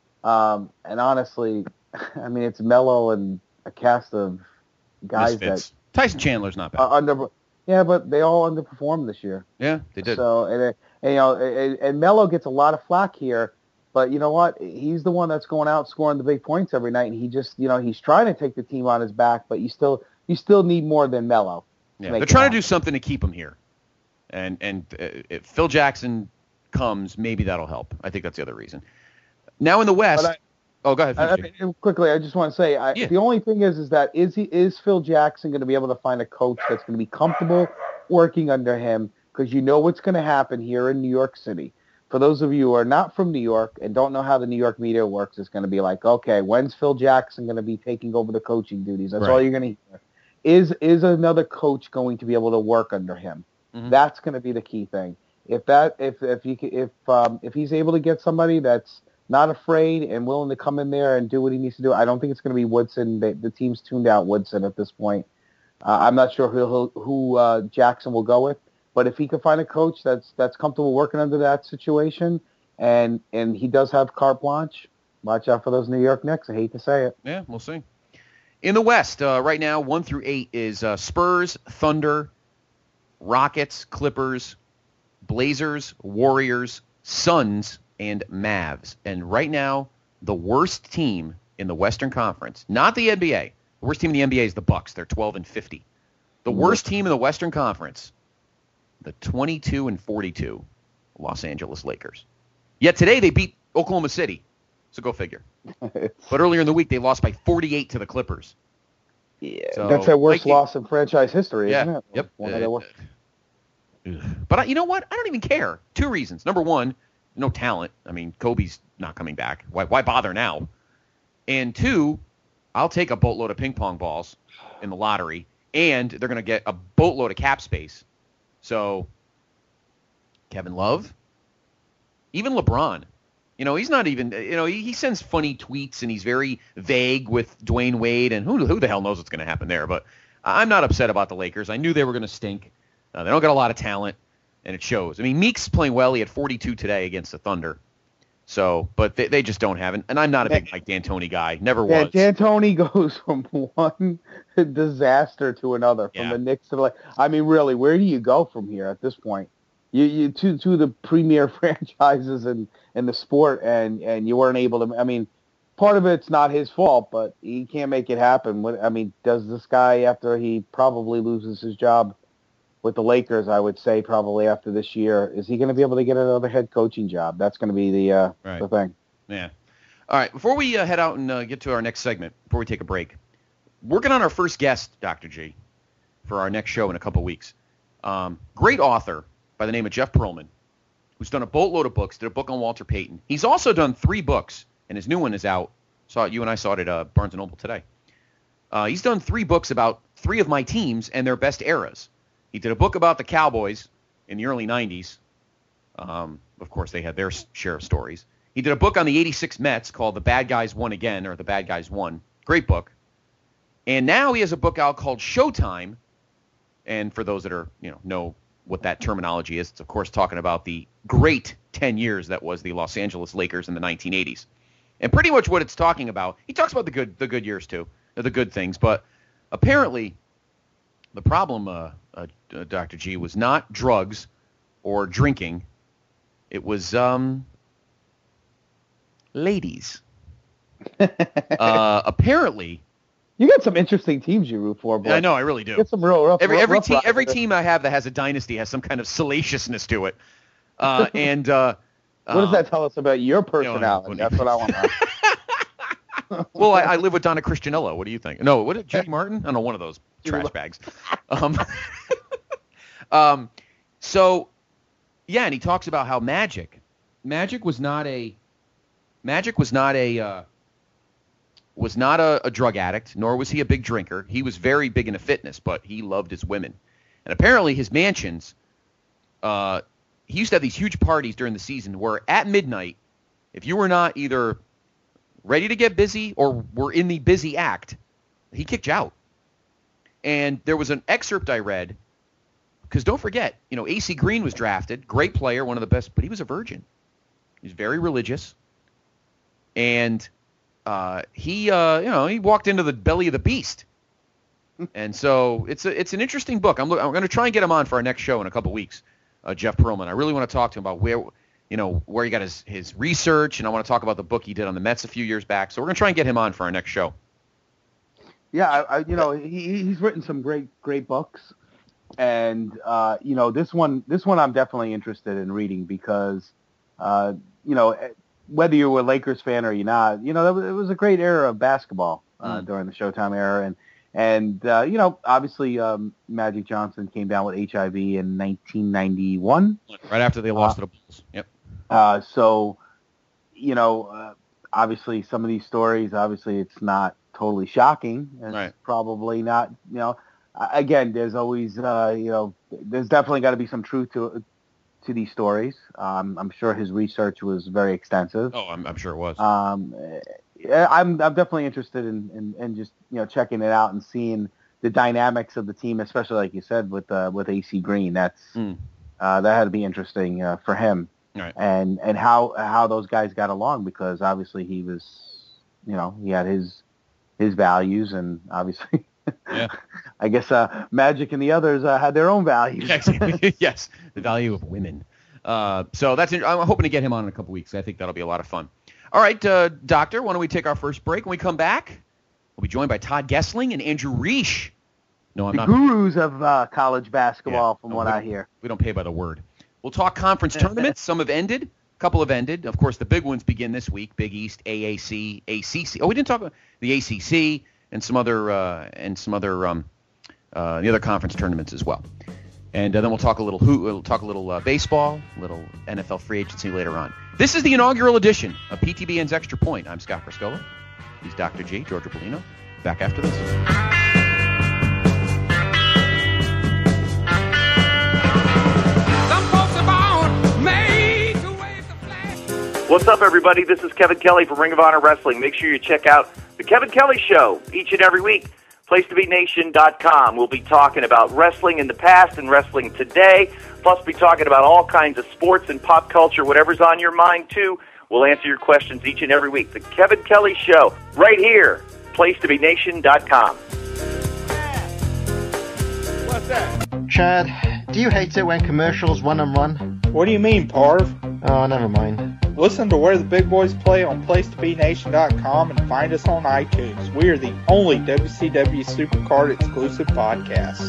Um, and honestly, I mean, it's Melo and a cast of guys Misfits. that Tyson Chandler's not bad. Uh, under, yeah, but they all underperformed this year. Yeah, they did. So, and, and you know, and, and Melo gets a lot of flack here, but you know what? He's the one that's going out scoring the big points every night, and he just, you know, he's trying to take the team on his back, but you still, you still need more than Melo. Yeah, they're trying to do something to keep him here, and and uh, if Phil Jackson comes, maybe that'll help. I think that's the other reason. Now in the West. I, Oh, go ahead. I, I, quickly, I just want to say, I, yeah. the only thing is, is that is he is Phil Jackson going to be able to find a coach that's going to be comfortable working under him? Because you know what's going to happen here in New York City. For those of you who are not from New York and don't know how the New York media works, it's going to be like, okay, when's Phil Jackson going to be taking over the coaching duties? That's right. all you're going to hear. Is is another coach going to be able to work under him? Mm-hmm. That's going to be the key thing. If that, if if you if um, if he's able to get somebody that's not afraid and willing to come in there and do what he needs to do. I don't think it's going to be Woodson. The, the team's tuned out Woodson at this point. Uh, I'm not sure who who uh, Jackson will go with, but if he can find a coach that's that's comfortable working under that situation, and and he does have carte blanche, watch out for those New York Knicks. I hate to say it. Yeah, we'll see. In the West, uh, right now, one through eight is uh, Spurs, Thunder, Rockets, Clippers, Blazers, Warriors, Suns, and Mavs. And right now, the worst team in the Western Conference, not the N B A. The worst team in the N B A is the Bucks. They're twelve and fifty. The worst team in the Western Conference, the twenty-two and forty-two Los Angeles Lakers. Yet today they beat Oklahoma City. So go figure. But earlier in the week they lost by forty-eight to the Clippers. Yeah, so, that's their worst like, loss in franchise history, yeah, isn't it? Yep. One uh, of their worst. But I, you know what? I don't even care. Two reasons. Number one, no talent. I mean, Kobe's not coming back. Why, why bother now? And two, I'll take a boatload of ping pong balls in the lottery, and they're going to get a boatload of cap space. So, Kevin Love, even LeBron, you know, he's not even, you know, he, he sends funny tweets, and he's very vague with Dwayne Wade, and who, who the hell knows what's going to happen there. But I'm not upset about the Lakers. I knew they were going to stink. Uh, they don't got a lot of talent. And it shows. I mean, Meek's playing well. He had forty-two today against the Thunder. So, but they, they just don't have it. And I'm not a big Mike D'Antoni guy. Never yeah, was. D'Antoni goes from one disaster to another, from yeah. the Knicks to the like. I mean, really, where do you go from here at this point? You you to to the premier franchises in, in the sport, and, and you weren't able to. I mean, part of it's not his fault, but he can't make it happen. What I mean, does this guy, after he probably loses his job with the Lakers, I would say probably after this year, is he going to be able to get another head coaching job? That's going to be the uh, right. the thing. Yeah. All right. Before we uh, head out and uh, get to our next segment, before we take a break, working on our first guest, Doctor G, for our next show in a couple weeks. Um, great author by the name of Jeff Pearlman, who's done a boatload of books, did a book on Walter Payton. He's also done three books, and his new one is out. Saw it, you and I saw it at uh, Barnes and Noble today. Uh, he's done three books about three of my teams and their best eras. He did a book about the Cowboys in the early nineties. Um, of course, they had their share of stories. He did a book on the eighty-six Mets called The Bad Guys Won Again, or The Bad Guys Won. Great book. And now he has a book out called Showtime. And for those that are, you know, know what that terminology is, it's, of course, talking about the great ten years that was the Los Angeles Lakers in the nineteen eighties. And pretty much what it's talking about, he talks about the good the good years, too, the good things. But apparently the problem, uh, uh, uh, Doctor G, was not drugs or drinking. It was um, ladies. uh, apparently... You got some interesting teams you root for, boy. I know, I really do. You get some real rough, every every rough team rough every team I have that has a dynasty has some kind of salaciousness to it. Uh, and uh, what does uh, that tell us about your personality? You know, That's what I want to know. Well, I, I live with Donna Christianello. What do you think? No, what did Judy Martin? I don't know, one of those trash bags. Um, um, so, yeah, and he talks about how Magic, Magic was not a, Magic was not a, uh, was not a, a drug addict, nor was he a big drinker. He was very big into fitness, but he loved his women. And apparently his mansions, uh, he used to have these huge parties during the season where at midnight, if you were not either ready to get busy or were in the busy act, he kicked you out. And there was an excerpt I read, because don't forget, you know, A C Green was drafted, great player, one of the best, but he was a virgin. He was very religious. And uh, he, uh, you know, he walked into the belly of the beast. And so it's a, it's an interesting book. I'm, I'm going to try and get him on for our next show in a couple weeks, uh, Jeff Pearlman. I really want to talk to him about where, you know, where he got his, his research, and I want to talk about the book he did on the Mets a few years back. So we're going to try and get him on for our next show. Yeah, I, I, you know, he, he's written some great, great books, and uh, you know, this one, this one I'm definitely interested in reading because, uh, you know, whether you were a Lakers fan or you're not, you know, it was a great era of basketball uh, mm. during the Showtime era, and and uh, you know, obviously, um, Magic Johnson came down with H I V in nineteen ninety-one, right after they lost uh, to the Bulls. Yep. Uh, so, you know, uh, obviously, some of these stories, obviously, it's not totally shocking. It's right. probably not, you know, again, there's always, uh, you know, there's definitely got to be some truth to to these stories. Um, I'm sure his research was very extensive. Oh, I'm, I'm sure it was. Um, I'm I'm definitely interested in, in, in just, you know, checking it out and seeing the dynamics of the team, especially like you said with uh, with A C Green. That's mm. uh, that had to be interesting uh, for him. Right. And and how how those guys got along, because obviously he was, you know, he had his his values, and obviously, yeah. I guess uh, Magic and the others uh, had their own values. Yes, the value of women. Uh, so that's I'm hoping to get him on in a couple weeks. I think that'll be a lot of fun. All right, uh, Doctor, why don't we take our first break? When we come back, we'll be joined by Todd Gessling and Andrew Reich. No, I'm the not. Gurus of uh, college basketball, yeah. from no, what I hear. We don't pay by the word. We'll talk conference tournaments. Some have ended. A couple have ended. Of course, the big ones begin this week. Big East, A A C, A C C. Oh, we didn't talk about the A C C and some other uh, and some other um, uh, the other conference tournaments as well. And uh, then we'll talk a little who we'll talk a little uh, baseball, a little N F L free agency later on. This is the inaugural edition of P T B N's Extra Point. I'm Scott Criscuolo. He's Doctor G, George Polino. Back after this. What's up, everybody? This is Kevin Kelly from Ring of Honor Wrestling. Make sure you check out The Kevin Kelly Show each and every week. place to be nation dot com. We'll be talking about wrestling in the past and wrestling today. Plus, we'll be talking about all kinds of sports and pop culture, whatever's on your mind, too. We'll answer your questions each and every week. The Kevin Kelly Show, right here, place to be nation dot com. What's that? Chad, do you hate it when commercials run and run? What do you mean, Parv? Oh, never mind. Listen to Where the Big Boys Play on place to be nation dot com and find us on iTunes. We are the only W C W Supercard exclusive podcast.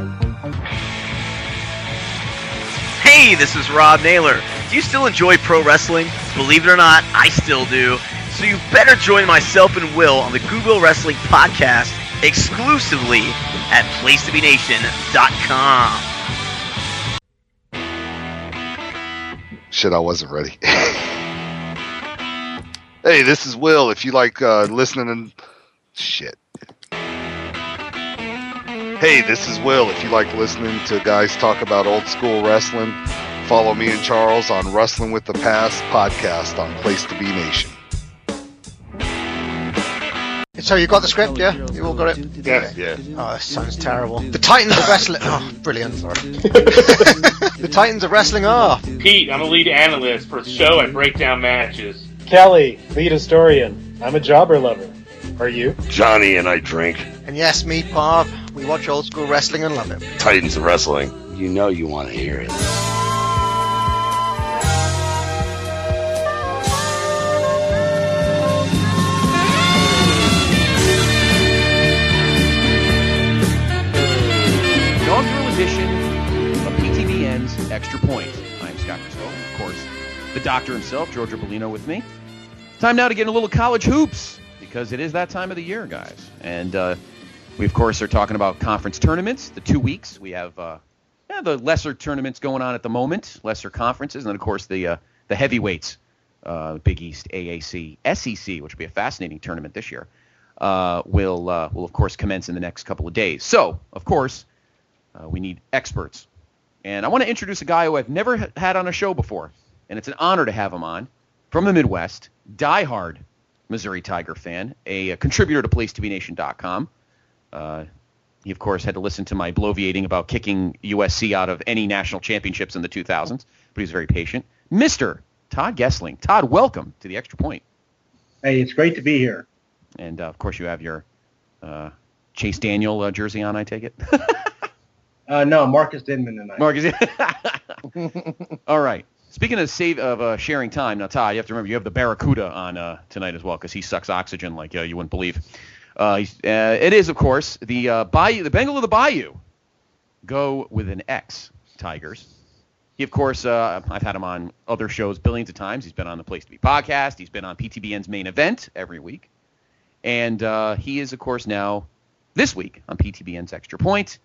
Hey, this is Rob Naylor. Do you still enjoy pro wrestling? Believe it or not, I still do. So you better join myself and Will on the Google Wrestling Podcast exclusively at place to be nation dot com. Shit, I wasn't ready. Hey, this is Will. If you like uh, listening and... Shit. Hey, this is Will. If you like listening to guys talk about old school wrestling, follow me and Charles on Wrestling with the Past podcast on Place to Be Nation. So you got the script, yeah? You all got it? Yeah, yeah. Oh, that sounds terrible. The Titans of Wrestling. Oh, brilliant. Sorry. The Titans of Wrestling are. Pete, I'm a lead analyst for the show. I break down matches. Kelly, lead historian. I'm a jobber lover. Are you? Johnny and I drink. And yes, me, Pav. We watch old school wrestling and love it. Titans of Wrestling. You know you want to hear it. Edition of P T B N's Extra Point. I'm Scott Crisco, of course, the doctor himself, Giorgio Bellino with me. Time now to get a little college hoops, because it is that time of the year, guys. And uh, we, of course, are talking about conference tournaments, the two weeks. We have uh, yeah, the lesser tournaments going on at the moment, lesser conferences, and then, of course, the uh, the heavyweights, uh, Big East, A A C, S E C, which will be a fascinating tournament this year, uh, will, uh, will, of course, commence in the next couple of days. So, of course, Uh, we need experts. And I want to introduce a guy who I've never ha- had on a show before, and it's an honor to have him on, from the Midwest, diehard Missouri Tiger fan, a, a contributor to place to be nation dot com. Uh, he, of course, had to listen to my bloviating about kicking U S C out of any national championships in the two thousands, but he was very patient. Mister Todd Gessling. Todd, welcome to the Extra Point. Hey, it's great to be here. And, uh, of course, you have your uh, Chase Daniel uh, jersey on, I take it? Uh, no, Marcus Denman tonight. Marcus. All right. Speaking of save of uh, sharing time, now Todd, you have to remember you have the Barracuda on uh, tonight as well, because he sucks oxygen like uh, you wouldn't believe. Uh, he's, uh, it is, of course, the uh, Bayou, the Bengal of the Bayou. Go with an X, Tigers. He, of course, uh, I've had him on other shows billions of times. He's been on the Place to Be podcast. He's been on P T B N's Main Event every week, and uh, he is, of course, now this week on P T B N's Extra Point.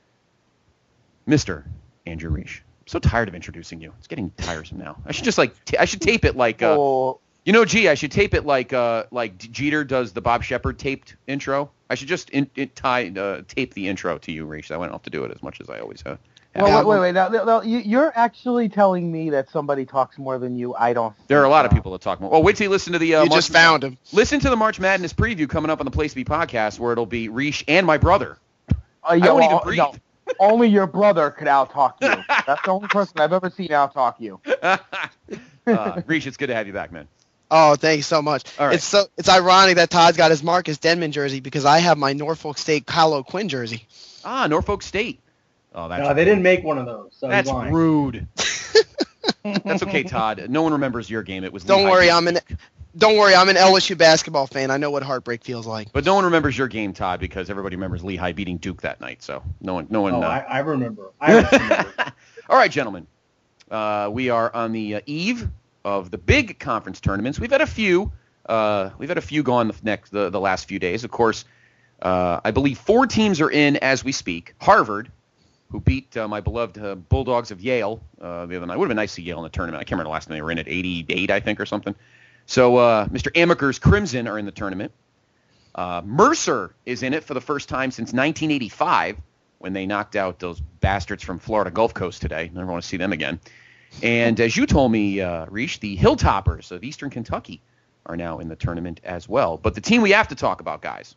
Mister Andrew Reich. I'm so tired of introducing you. It's getting tiresome now. I should just like t- I should tape it like uh, Oh, you know, gee, I should tape it like uh, like Jeter does the Bob Shepard taped intro. I should just in, in, tie uh, tape the intro to you, Reich. I won't have to do it as much as I always have. well, wait, wait, wait. Now, now, you- you're actually telling me that somebody talks more than you. I don't. There are a lot of so. people that talk more. Oh, wait till you listen to the. Uh, You March, just found him. Listen to the March Madness preview coming up on the Place to Be podcast, where it'll be Reich and my brother. Uh, yeah, I don't well, even breathe. no, only your brother could out-talk you. That's the only person I've ever seen out-talk you. uh, Reich, it's good to have you back, man. Oh, thank you so much. All right. It's so it's ironic that Todd's got his Marcus Denman jersey because I have my Norfolk State Kyle O'Quinn jersey. Ah, Norfolk State. Oh, that's No, they didn't make one of those. So That's he's lying. rude. That's okay, Todd. No one remembers your game. It was. Don't Lehigh worry, Valley. I'm an don't worry, I'm an L S U basketball fan. I know what heartbreak feels like. But no one remembers your game, Todd, because everybody remembers Lehigh beating Duke that night. So no one, no one. Oh, uh, I, I remember. I remember. All right, gentlemen. Uh, we are on the uh, eve of the big conference tournaments. We've had a few. Uh, we've had a few go on the next the, the last few days. Of course, uh, I believe four teams are in as we speak. Harvard, who beat uh, my beloved uh, Bulldogs of Yale uh, the other night. It would have been nice to see Yale in the tournament. I can't remember the last time they were in it, eighty-eight, I think, or something. So uh, Mister Amaker's Crimson are in the tournament. Uh, Mercer is in it for the first time since nineteen eighty-five, when they knocked out those bastards from Florida Gulf Coast today. Never want to see them again. And as you told me, uh, Reich, the Hilltoppers of Eastern Kentucky are now in the tournament as well. But the team we have to talk about, guys,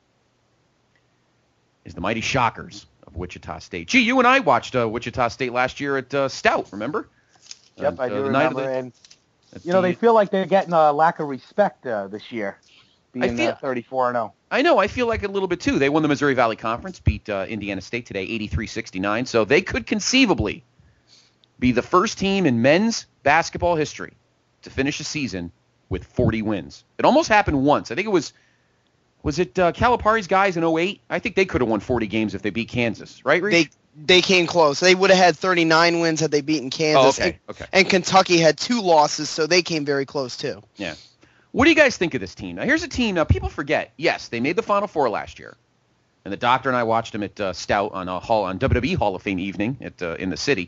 is the Mighty Shockers of Wichita State. Gee, you and I watched uh, Wichita State last year at uh, Stout, remember? Yep, And, I uh, do the night of remember. the- And at you know, the- they feel like they're getting a lack of respect uh, this year, I being feel- uh, thirty-four and oh. I know. I feel like it a little bit, too. They won the Missouri Valley Conference, beat uh, Indiana State today eighty-three sixty-nine. So they could conceivably be the first team in men's basketball history to finish a season with forty wins. It almost happened once. I think it was, was it uh, Calipari's guys in oh eight? I think they could have won forty games if they beat Kansas, right, Reach? They they came close. They would have had thirty-nine wins had they beaten Kansas. Oh, okay, and, okay. and Kentucky had two losses, so they came very close too. Yeah. What do you guys think of this team? Now, here's a team. Now, people forget. Yes, they made the Final Four last year, and the doctor and I watched them at uh, Stout on a hall on W W E Hall of Fame evening at uh, in the city.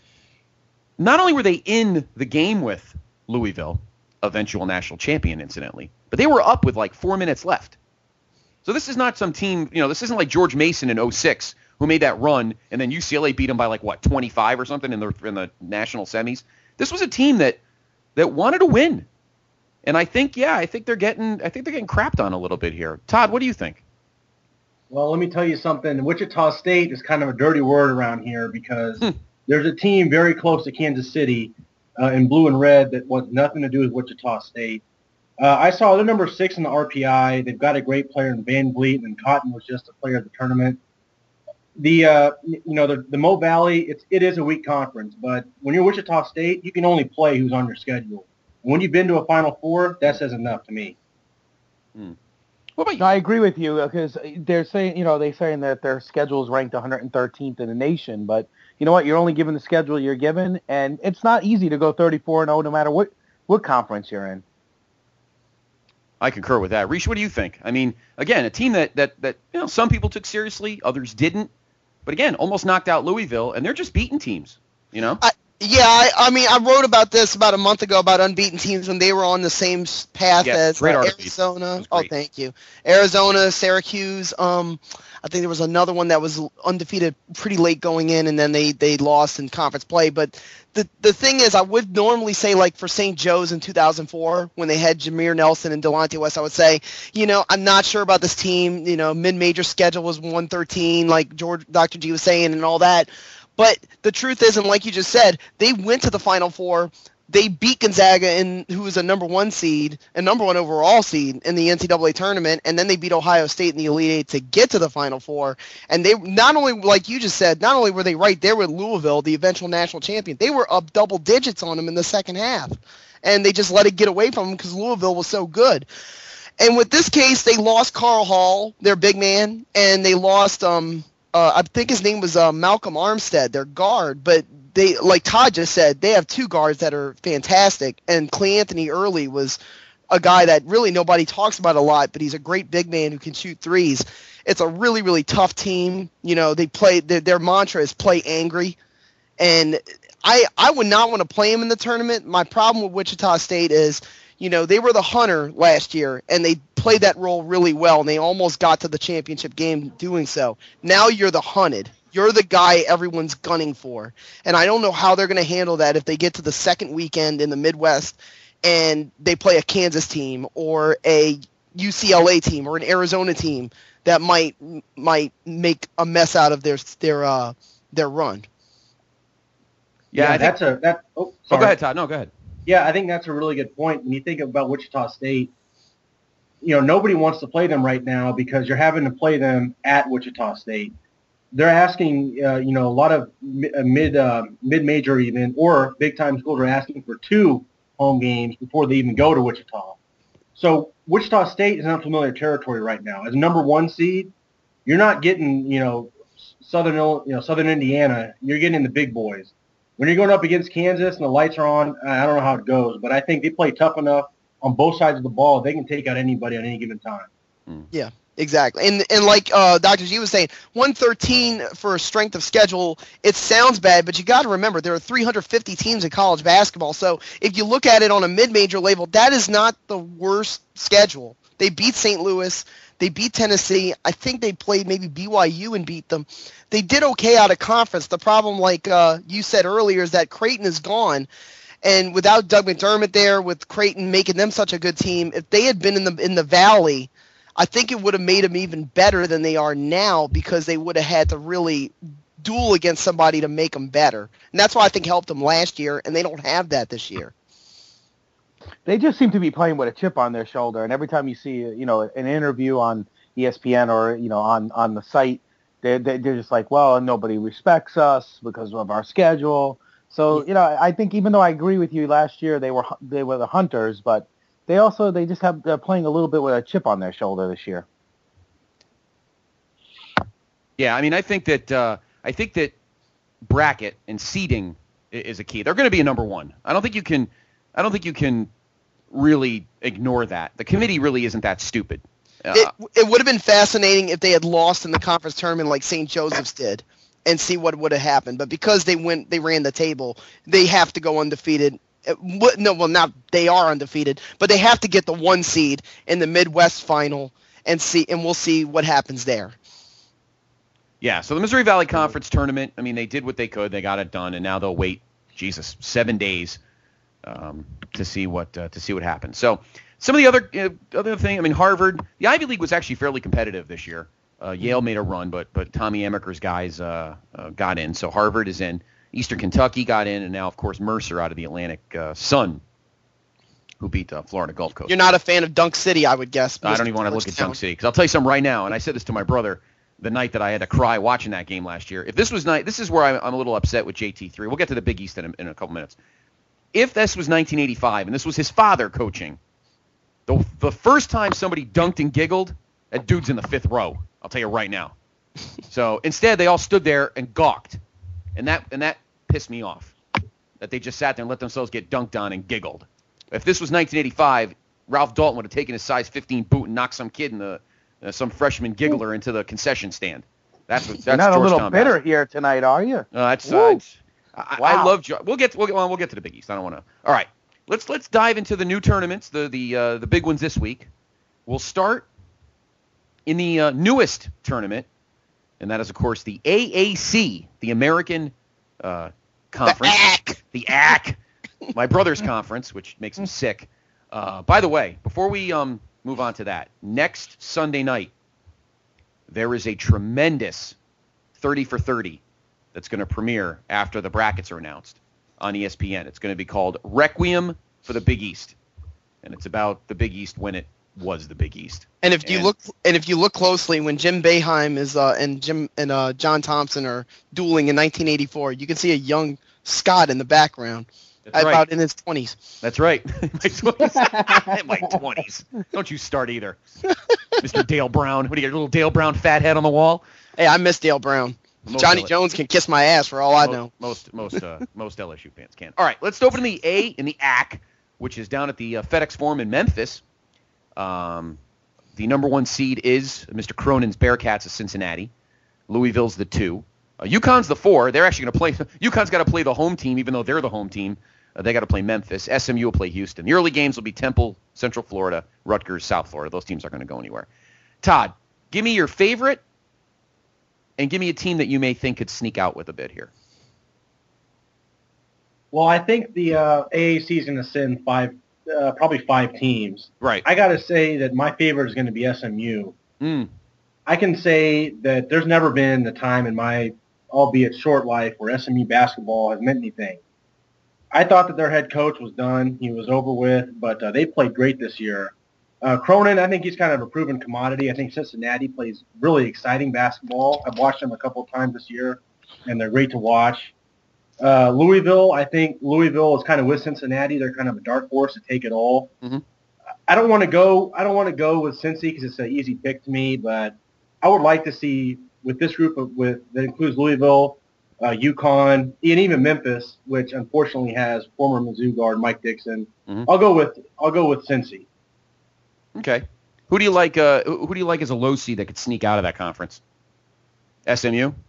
Not only were they in the game with Louisville, eventual national champion, incidentally, but they were up with like four minutes left. So this is not some team. You know, this isn't like George Mason in oh six who made that run, and then U C L A beat them by like what twenty-five or something in the in the national semis. This was a team that that wanted to win. And I think, yeah, I think they're getting, I think they're getting crapped on a little bit here. Todd, what do you think? Well, let me tell you something. Wichita State is kind of a dirty word around here because hmm. there's a team very close to Kansas City uh, in blue and red that wants nothing to do with Wichita State. Uh, I saw they're number six in the R P I. They've got a great player in Van Vliet, and Cotton was just a player of the tournament. The uh, you know the the Mo Valley, it's it is a weak conference, but when you're Wichita State, you can only play who's on your schedule. And when you've been to a Final Four, that says enough to me. Hmm. What about you? No, I agree with you because they're saying, you know, they're saying that their schedule is ranked one hundred thirteenth in the nation, but you know what? You're only given the schedule you're given, and it's not easy to go thirty-four and oh no matter what, what conference you're in. I concur with that. Reese, what do you think? I mean, again, a team that, that, that you know, some people took seriously, others didn't, but again, almost knocked out Louisville, and they're just beating teams, you know? I, Yeah, I, I mean, I wrote about this about a month ago about unbeaten teams when they were on the same path yes, as great uh, article. Arizona. Oh, thank you. Arizona, Syracuse. Um, I think there was another one that was undefeated pretty late going in, and then they, they lost in conference play. But the the thing is, I would normally say, like for Saint Joe's in two thousand four, when they had Jameer Nelson and Delonte West, I would say, you know, I'm not sure about this team. You know, mid-major schedule was one thirteen, like George Doctor G was saying, and all that. But the truth is, and like you just said, they went to the Final Four. They beat Gonzaga, in, who was a number one seed, a number one overall seed in the N C double A tournament, and then they beat Ohio State in the Elite Eight to get to the Final Four. And they not only, like you just said, not only were they right there with Louisville, the eventual national champion, they were up double digits on them in the second half. And they just let it get away from them because Louisville was so good. And with this case, they lost Carl Hall, their big man, and they lost um. Uh, I think his name was uh, Malcolm Armstead, their guard. But they, like Todd just said, they have two guards that are fantastic. And Clay Anthony Early was a guy that really nobody talks about a lot, but he's a great big man who can shoot threes. It's a really, really tough team. You know, they play their, their mantra is play angry. And I, I would not want to play him in the tournament. My problem with Wichita State is, you know, they were the hunter last year, and they played that role really well, and they almost got to the championship game doing so. Now you're the hunted. You're the guy everyone's gunning for. And I don't know how they're going to handle that if they get to the second weekend in the Midwest and they play a Kansas team or a U C L A team or an Arizona team that might might make a mess out of their their uh, their run. Yeah, Yeah, I that's think- a that. Oh, Oh, sorry. go ahead, Todd. No, go ahead. Yeah, I think that's a really good point. When you think about Wichita State, you know, nobody wants to play them right now because you're having to play them at Wichita State. They're asking, uh, you know, a lot of mi- uh, mid uh, mid-major even or big-time schools are asking for two home games before they even go to Wichita. So Wichita State is in unfamiliar territory right now. As number one seed, you're not getting, you know, Southern, you know, Southern Indiana. You're getting the big boys. When you're going up against Kansas and the lights are on, I don't know how it goes, but I think they play tough enough on both sides of the ball. They can take out anybody on any given time. Yeah, exactly. And and like uh, Doctor G was saying, one thirteen for a strength of schedule, it sounds bad, but you got to remember there are three hundred fifty teams in college basketball. So if you look at it on a mid-major level, that is not the worst schedule. They beat Saint Louis. They beat Tennessee. I think they played maybe B Y U and beat them. They did okay out of conference. The problem, like uh, you said earlier, is that Creighton is gone. And without Doug McDermott there, with Creighton making them such a good team, if they had been in the in the Valley, I think it would have made them even better than they are now because they would have had to really duel against somebody to make them better. And that's why I think helped them last year, and they don't have that this year. They just seem to be playing with a chip on their shoulder, and every time you see, you know, an interview on E S P N or, you know, on, on the site, they're, they're just like, well, nobody respects us because of our schedule. So, you know, I think even though I agree with you, last year they were they were the hunters, but they also they just have they're playing a little bit with a chip on their shoulder this year. Yeah, I mean, I think that uh, I think that bracket and seeding i- is a key. They're going to be a number one. I don't think you can. I don't think you can really ignore that. The committee really isn't that stupid. Uh, It it would have been fascinating if they had lost in the conference tournament like Saint Joseph's did, and see what would have happened. But because they went, they ran the table. They have to go undefeated. Uh, what- No, well, not they are undefeated, but they have to get the one seed in the Midwest final and see, and we'll see what happens there. Yeah, so the Missouri Valley Conference tournament, I mean, they did what they could. They got it done, and now they'll wait, Jesus, seven days um, to see what uh, to see what happens. So some of the other uh, other thing, I mean, Harvard, the Ivy League was actually fairly competitive this year. Uh, Yale made a run, but but Tommy Amaker's guys uh, uh, got in. So Harvard is in. Eastern Kentucky got in, and now, of course, Mercer out of the Atlantic uh, Sun, who beat uh, Florida Gulf Coast. You're not a fan of Dunk City, I would guess. I don't even want to look at Dunk City, because I'll tell you something right now, and I said this to my brother the night that I had to cry watching that game last year. If this was night, this is where I'm, I'm a little upset with J T three. We'll get to the Big East in a, in a couple minutes. If this was nineteen eighty-five, and this was his father coaching, the, the first time somebody dunked and giggled, that dude's in the fifth row. I'll tell you right now. So instead, they all stood there and gawked, and that and that pissed me off, that they just sat there and let themselves get dunked on and giggled. If this was nineteen eighty-five, Ralph Dalton would have taken his size fifteen boot and knocked some kid in the uh, some freshman giggler into the concession stand. That's what. That's You're not a little Georgetown bitter basketball. here tonight, are you? Uh, that's, uh, it's, I, Wow. I love. Jo- We'll get. We'll get. Well, we'll get to the Big East. I don't want to. All right. Let's let's dive into the new tournaments. The the uh, the big ones this week. We'll start in the uh, newest tournament, and that is of course the A A C, the American uh, Conference. The A C. The A C. My brother's conference, which makes him sick. Uh, by the way, before we um, move on to that, next Sunday night, there is a tremendous thirty for thirty that's going to premiere after the brackets are announced on E S P N. It's going to be called Requiem for the Big East, and it's about the Big East when it was the Big East. And if you And- look, and if you look closely, when Jim Boeheim is uh, and Jim and uh, John Thompson are dueling in nineteen eighty-four, you can see a young Scott in the background, That's right. about in his twenties. That's right. My twenties. My twenties. Don't you start either, Mister Dale Brown. What do you got? Your little Dale Brown fat head on the wall? Hey, I miss Dale Brown. Most Johnny L- Jones can kiss my ass for all I most, know. Most most uh, most L S U fans can. All right, let's open the A in the A C, which is down at the uh, FedEx Forum in Memphis. Um, the number one seed is Mister Cronin's Bearcats of Cincinnati. Louisville's the two. Uh, UConn's the four. They're actually going to play. UConn's got to play the home team, even though they're the home team. Uh, they got to play Memphis. S M U will play Houston. The early games will be Temple, Central Florida, Rutgers, South Florida. Those teams aren't going to go anywhere. Todd, give me your favorite, and give me a team that you may think could sneak out with a bid here. Well, I think the uh, A A C is going to send five, uh, probably five teams. Right. I got to say that my favorite is going to be S M U. Mm. I can say that there's never been a time in my, albeit short life, where S M U basketball has meant anything. I thought that their head coach was done. He was over with, but uh, they played great this year. Uh, Cronin, I think he's kind of a proven commodity. I think Cincinnati plays really exciting basketball. I've watched them a couple of times this year, and they're great to watch. Uh, Louisville, I think Louisville is kind of with Cincinnati. They're kind of a dark horse to take it all. Mm-hmm. I don't want to go. I don't want to go with Cincy because it's an easy pick to me. But I would like to see with this group of with that includes Louisville, uh, UConn, and even Memphis, which unfortunately has former Mizzou guard Mike Dixon. Mm-hmm. I'll go with I'll go with Cincy. Okay. Who do you like? Uh, who do you like as a low seed that could sneak out of that conference? S M U.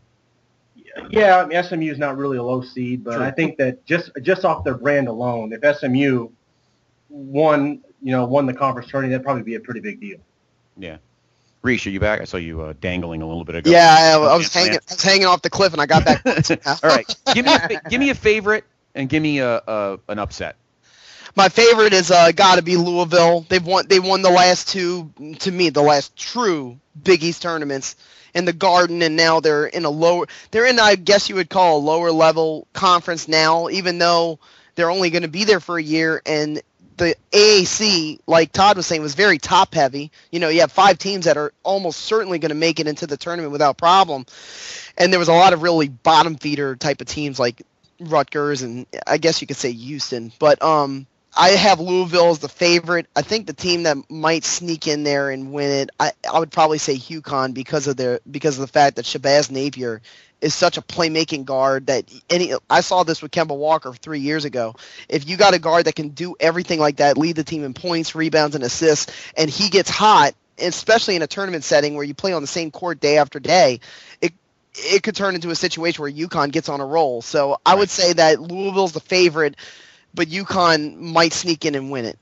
Yeah, I mean, S M U is not really a low seed, but True. I think that just just off their brand alone, if S M U won, you know, won the conference tourney, that'd probably be a pretty big deal. Yeah. Reese, are you back? I saw you uh, dangling a little bit ago. Yeah, I, I was Yes, hanging, man. I was hanging off the cliff, and I got back. All right. Give me a, fa- give me a favorite and give me a, a an upset. My favorite is uh, got to be Louisville. They've won. They won the last two, to me, the last true Big East tournaments in the Garden, and now they're in a lower. They're in, I guess you would call a lower level conference now, even though they're only going to be there for a year. And the A A C, like Todd was saying, was very top heavy. You know, you have five teams that are almost certainly going to make it into the tournament without problem, and there was a lot of really bottom feeder type of teams like Rutgers and I guess you could say Houston, but um. I have Louisville as the favorite. I think the team that might sneak in there and win it, I, I would probably say UConn because of their because of the fact that Shabazz Napier is such a playmaking guard that any. I saw this with Kemba Walker three years ago. If you got a guard that can do everything like that, lead the team in points, rebounds, and assists, and he gets hot, especially in a tournament setting where you play on the same court day after day, it it could turn into a situation where UConn gets on a roll. So I would say that Louisville's the favorite, but UConn might sneak in and win it.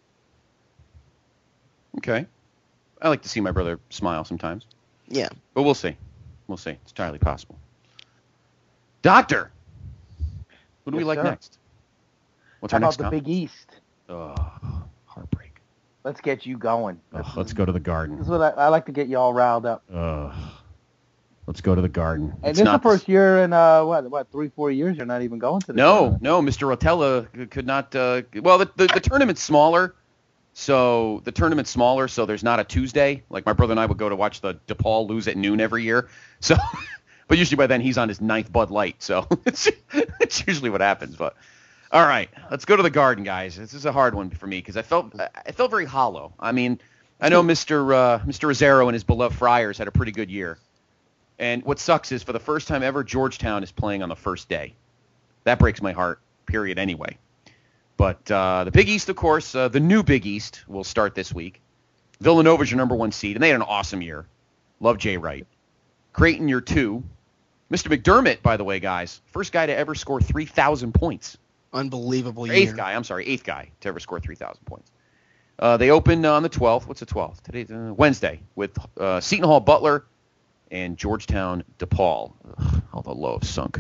Okay. I like to see my brother smile sometimes. Yeah. But we'll see. We'll see. It's entirely possible. Doctor, who do we Yes, like sir. next? What's How our about next the comp? Big East? Oh, heartbreak. Let's get you going. Ugh, let's go to the Garden. This is what I, I like to get you all riled up. Ugh. Let's go to the Garden. And It's this is the not first year in, uh, what, what, three, four years you're not even going to the No, tournament. no, Mister Rotella could not. Uh, well, the, the the tournament's smaller, so the tournament's smaller, so there's not a Tuesday. Like my brother and I would go to watch the DePaul lose at noon every year. So, but usually by then he's on his ninth Bud Light, so it's it's usually what happens. But all right, let's go to the Garden, guys. This is a hard one for me because I felt I felt very hollow. I mean, I know Mister Uh, Mister Rozzero and his beloved Friars had a pretty good year. And what sucks is for the first time ever, Georgetown is playing on the first day. That breaks my heart, period, anyway. But uh, the Big East, of course, uh, the new Big East will start this week. Villanova's your number one seed, and they had an awesome year. Love Jay Wright. Creighton, your two. Mister McDermott, by the way, guys, first guy to ever score three thousand points. Unbelievable year. Eighth guy, I'm sorry, eighth guy to ever score three thousand points. Uh, they open uh, on the twelfth. What's the twelfth? Today's uh, Wednesday with uh, Seton Hall Butler and Georgetown DePaul. Ugh, all the low have sunk.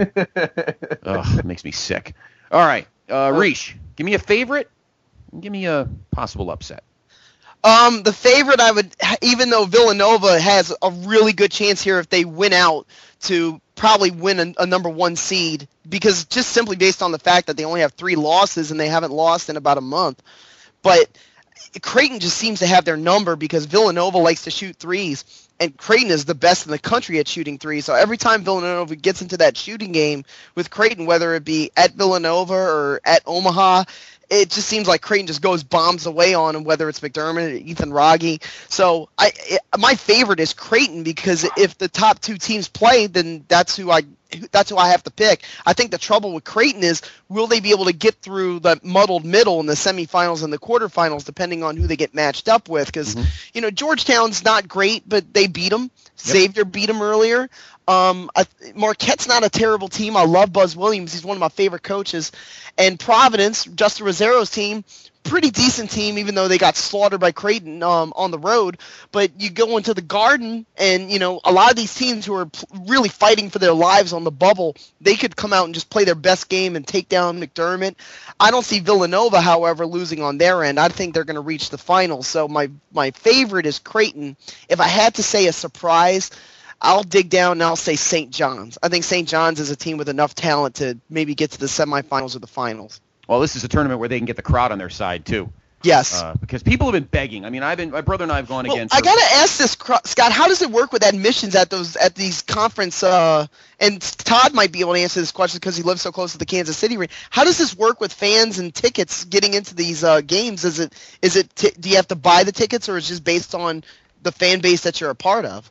Ugh, it makes me sick. All right, uh, Reish, give me a favorite. And give me a possible upset. Um, the favorite I would, even though Villanova has a really good chance here if they win out to probably win a, a number one seed, because just simply based on the fact that they only have three losses and they haven't lost in about a month. But Creighton just seems to have their number because Villanova likes to shoot threes, and Creighton is the best in the country at shooting threes. So every time Villanova gets into that shooting game with Creighton, whether it be at Villanova or at Omaha, it just seems like Creighton just goes bombs away on them, whether it's McDermott or Ethan Wragge. So I, it, my favorite is Creighton because if the top two teams play, then that's who I that's who I have to pick. I think the trouble with Creighton is, will they be able to get through the muddled middle in the semifinals and the quarterfinals, depending on who they get matched up with? Because mm-hmm. you know, Georgetown's not great, but they beat them. Yep. Xavier beat them earlier. Um, I, Marquette's not a terrible team. I love Buzz Williams. He's one of my favorite coaches. And Providence, Justin Rozzero's team, pretty decent team, even though they got slaughtered by Creighton um, on the road. But you go into the Garden, and, you know, a lot of these teams who are p- really fighting for their lives on the bubble, they could come out and just play their best game and take down McDermott. I don't see Villanova, however, losing on their end. I think they're going to reach the finals. So my, my favorite is Creighton. If I had to say a surprise, I'll dig down and I'll say Saint John's. I think Saint John's is a team with enough talent to maybe get to the semifinals or the finals. Well, this is a tournament where they can get the crowd on their side, too. Yes. Uh, because people have been begging. I mean, I've been, my brother and I have gone well, again. I got to ask this, Scott, how does it work with admissions at those at these conference, uh, and Todd might be able to answer this question because he lives so close to the Kansas City ring. How does this work with fans and tickets getting into these uh, games? Is it, is it, t- do you have to buy the tickets, or is it just based on the fan base that you're a part of?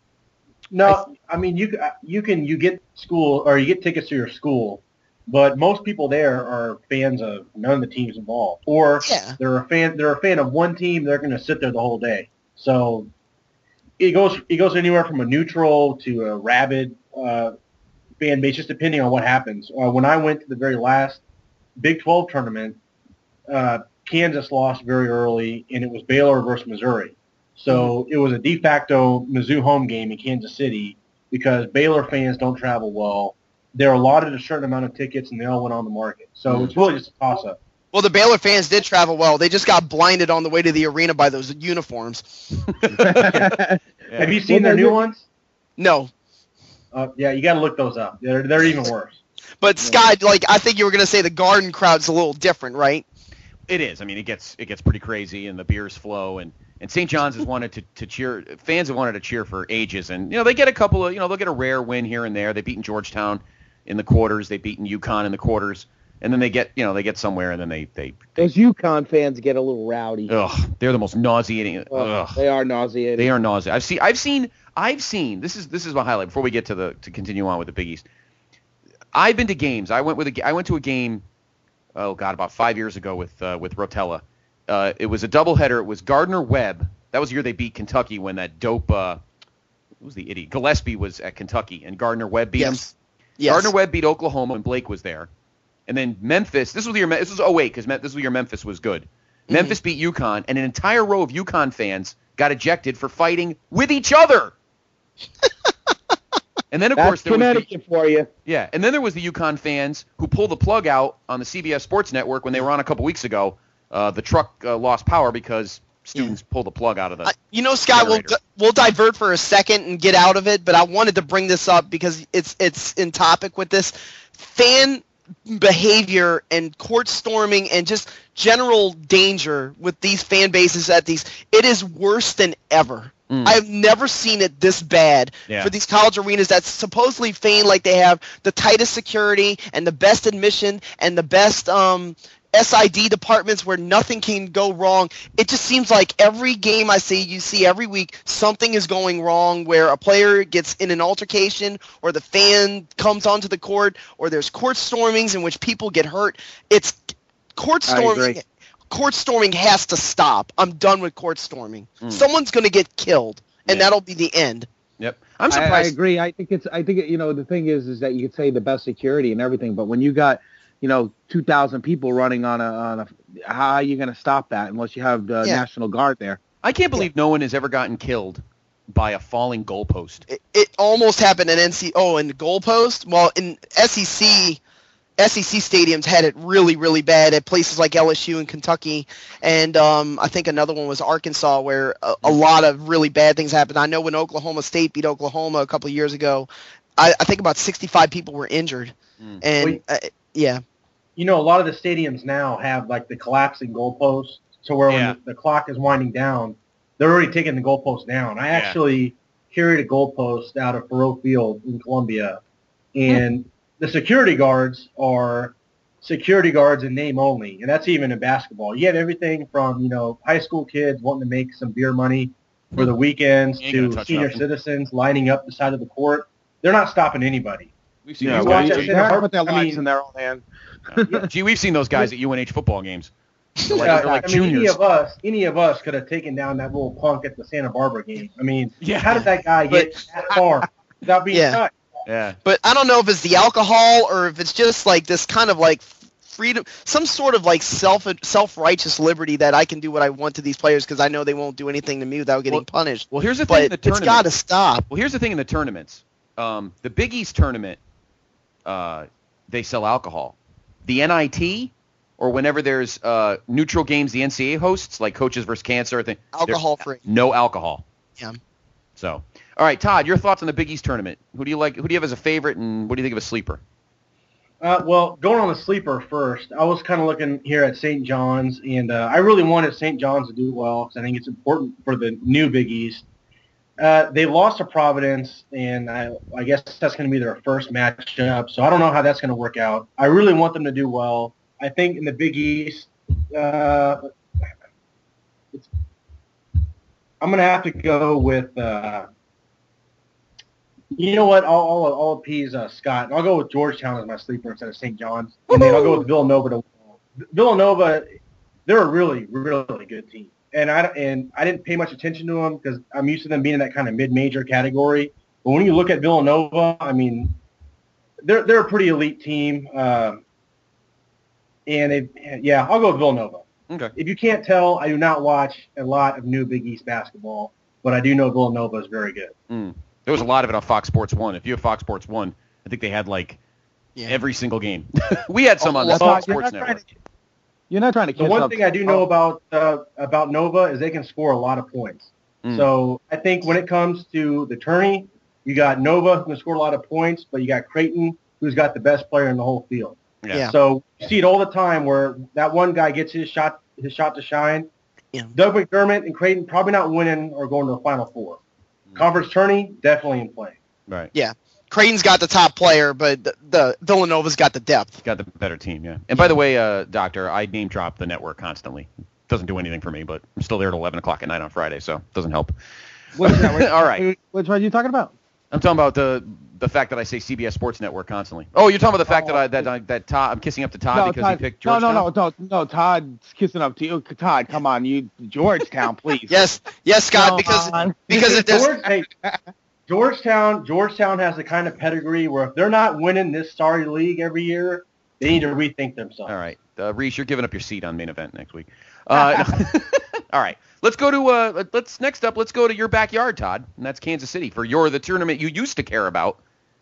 No, I mean, you you can you get school or you get tickets to your school, but most people there are fans of none of the teams involved, or yeah. they're a fan they're a fan of one team. They're going to sit there the whole day. So it goes it goes anywhere from a neutral to a rabid uh, fan base, just depending on what happens. Uh, when I went to the very last Big twelve tournament, uh, Kansas lost very early, and it was Baylor versus Missouri. So it was a de facto Mizzou home game in Kansas City because Baylor fans don't travel well. They're allotted a certain amount of tickets, and they all went on the market. So it's really just a toss-up. Well, the Baylor fans did travel well. They just got blinded on the way to the arena by those uniforms. yeah. Have you seen their new ones? No. Uh, yeah, you got to look those up. They're they're even worse. But Scott, like I think you were going to say the Garden crowd's a little different, right? It is. I mean, it gets it gets pretty crazy, and the beers flow, and. And Saint John's has wanted to, to cheer. Fans have wanted to cheer for ages, and you know they get a couple of you know they'll get a rare win here and there. They've beaten Georgetown in the quarters. They've beaten UConn in the quarters, and then they get you know they get somewhere, and then they they. Those UConn fans get a little rowdy. Ugh, they're the most nauseating. Ugh. They are nauseating. They are nauseating. I've seen. I've seen. I've seen. This is this is my highlight before we get to the to continue on with the Big East. I've been to games. I went with a. I went to a game. Oh God, about five years ago with uh, with Rotella. Uh, it was a doubleheader. It was Gardner Webb. That was the year they beat Kentucky when that dope, uh, who was the idiot? Gillespie was at Kentucky, and Gardner Webb beat yes. him. Yes. Gardner Webb beat Oklahoma when Blake was there. And then Memphis, this was the year, this was oh eight, because this was the year Memphis was good. Mm-hmm. Memphis beat UConn, and an entire row of UConn fans got ejected for fighting with each other. And then, of That's course, there was Connecticut the, for you. Yeah, and then there was the UConn fans who pulled the plug out on the C B S Sports Network when they were on a couple weeks ago. Uh, the truck uh, lost power because students pulled the plug out of the Uh, you know, Scott, we'll, generator. we'll divert for a second and get out of it, but I wanted to bring this up because it's it's in topic with this. Fan behavior and court storming and just general danger with these fan bases at these, it is worse than ever. Mm. I have never seen it this bad Yeah. for these college arenas that supposedly feign like they have the tightest security and the best admission and the best um, S I D departments where nothing can go wrong. It just seems like every game I see, you see every week, something is going wrong where a player gets in an altercation or the fan comes onto the court or there's court stormings in which people get hurt. It's court I storming. agree. Court storming has to stop. I'm done with court storming. Mm. Someone's going to get killed, and Yeah. that'll be the end. Yep. I'm I, surprised. I agree. I think it's. I think it, you know the thing is, is that you could say the best security and everything, but when you got, you know, two thousand people running on a on a, how are you going to stop that unless you have the Yeah. National Guard there? I can't believe no one has ever gotten killed by a falling goalpost. It, it almost happened in N C. Oh, in the goalpost. Well, in S E C, S E C stadiums had it really, really bad at places like L S U and Kentucky, and um, I think another one was Arkansas, where a, a lot of really bad things happened. I know when Oklahoma State beat Oklahoma a couple of years ago, I, I think about sixty-five people were injured, Mm. and Wait. uh, yeah, You know, a lot of the stadiums now have like the collapsing goalposts, to where Yeah. when the, the clock is winding down, they're already taking the goalpost down. I actually carried a goalpost out of Faroe Field in Columbia, and the security guards are security guards in name only, and that's even in basketball. You have everything from, you know, high school kids wanting to make some beer money for the weekends Ain't gonna to touch senior nothing. citizens lining up the side of the court. They're not stopping anybody. We've seen Yeah, those well, guys. watch you, that you center gotta put their I lives mean- in their own hands. Gee, we've seen those guys at U N H football games. They're like, Yeah, they're like I mean, any juniors. of us, any of us could have taken down that little punk at the Santa Barbara game. I mean, Yeah. how did that guy get that far without being Yeah. cut? Yeah. but I don't know if it's the alcohol or if it's just like this kind of like freedom, some sort of like self self-righteous liberty that I can do what I want to these players because I know they won't do anything to me without getting Well- punished. Well, here's the thing in But the it's tournament. got to stop. Well, here's the thing in the tournaments. Um, the Big East tournament, uh, they sell alcohol. The N I T, or whenever there's uh, neutral games, the N C A A hosts, like Coaches versus Cancer, thing, Alcohol free. no alcohol. Yeah. So, all right, Todd, your thoughts on the Big East tournament? Who do you like? Who do you have as a favorite, and what do you think of a sleeper? Uh, well, going on the sleeper first, I was kind of looking here at Saint John's, and uh, I really wanted Saint John's to do well because I think it's important for the new Big East. Uh, they lost to Providence, and I, I guess that's going to be their first matchup, so I don't know how that's going to work out. I really want them to do well. I think in the Big East, uh, it's, I'm going to have to go with, uh, you know what, I'll, I'll, I'll appease uh, Scott, and I'll go with Georgetown as my sleeper instead of Saint John's, and then I'll go with Villanova. To, Villanova, they're a really, really good team. And I, and I didn't pay much attention to them because I'm used to them being in that kind of mid-major category. But when you look at Villanova, I mean, they're they're a pretty elite team. Um, and they, yeah, I'll go with Villanova. Okay. If you can't tell, I do not watch a lot of new Big East basketball, but I do know Villanova is very good. Mm. There was a lot of it on Fox Sports One. If you have Fox Sports One, I think they had like Yeah. every single game. We had some on Well, the Todd, Fox you're Sports not trying Network. to- You're not trying to The kiss one up- thing I do know about uh, about Nova is they can score a lot of points. Mm. So I think when it comes to the tourney, you got Nova who can score a lot of points, but you got Creighton who's got the best player in the whole field. Yeah. Yeah. So you see it all the time where that one guy gets his shot his shot to shine. Yeah. Doug McDermott and Creighton probably not winning or going to the Final Four. Conference tourney, definitely in play. Right. Yeah. Creighton's got the top player, but the, the Villanova's got the depth. Got the better team, yeah. And by the way, uh, Doctor, I name drop the network constantly. Doesn't do anything for me, but I'm still there at eleven o'clock at night on Friday, so it doesn't help. Which network? All right. Which one are you talking about? I'm talking about the the fact that I say C B S Sports Network constantly. Oh, you're talking about the fact that I that I, that Todd, I'm kissing up to Todd because Todd, he picked no, Georgetown. no, no, no, no. Todd's kissing up to you. Todd, come on, you Georgetown, please. Yes, yes, Scott, Come because on. because if there's George, hey, Georgetown, Georgetown has the kind of pedigree where if they're not winning this sorry league every year, they need to rethink themselves. All right, uh, Reese, you're giving up your seat on main event next week. Uh, all right, let's go to uh, let's next up. Let's go to your backyard, Todd, and that's Kansas City for your the tournament you used to care about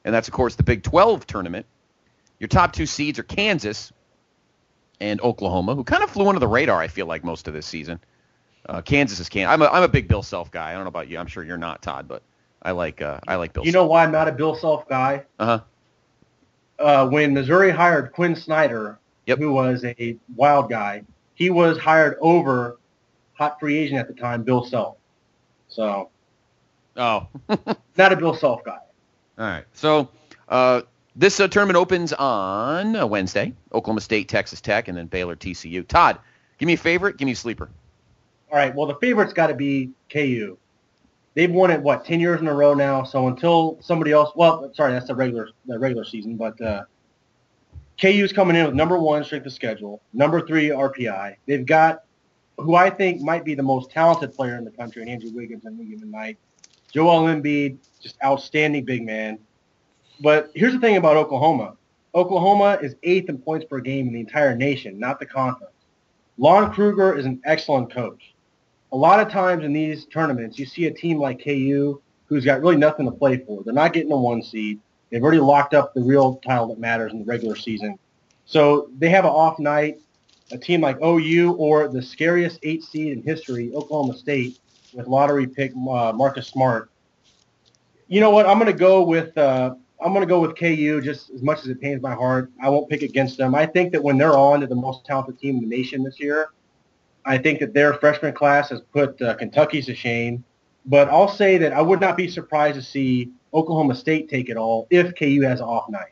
and that's, of course, the Big twelve tournament. Your top two seeds are Kansas and Oklahoma, who kind of flew under the radar, I feel like, most of this season. Uh, Kansas is Kansas. I'm a, I'm a big Bill Self guy. I don't know about you. I'm sure you're not, Todd, but I like uh, I like Bill You Self. know why I'm not a Bill Self guy? Uh-huh. Uh, when Missouri hired Quinn Snyder, yep. who was a wild guy, he was hired over hot free agent at the time, Bill Self. So, oh, not a Bill Self guy. All right. So uh, this uh, tournament opens on uh, Wednesday. Oklahoma State, Texas Tech, and then Baylor, T C U. Todd, give me a favorite. Give me a sleeper. All right. Well, the favorite's got to be K U. They've won it, what, ten years in a row now. So until somebody else, well, sorry, that's the regular the regular season, but uh, K U's coming in with number one strength of schedule, number three R P I. They've got who I think might be the most talented player in the country, and Andrew Wiggins on any given night. Joel Embiid, just outstanding big man. But here's the thing about Oklahoma. Oklahoma is eighth in points per game in the entire nation, not the conference. Lon Kruger is an excellent coach. A lot of times in these tournaments, you see a team like K U who's got really nothing to play for. They're not getting a one seed. They've already locked up the real title that matters in the regular season. So they have an off night. A team like O U or the scariest eight seed in history, Oklahoma State, with lottery pick uh, Marcus Smart. You know what? I'm going to go with uh, I'm going to go with K U. Just as much as it pains my heart, I won't pick against them. I think that when they're on to the most talented team in the nation this year, I think that their freshman class has put uh, Kentucky to shame. But I'll say that I would not be surprised to see Oklahoma State take it all if K U has an off night.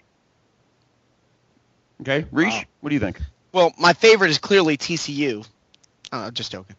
Okay, Reesh, wow. What do you think? Well, my favorite is clearly T C U. Oh, just joking.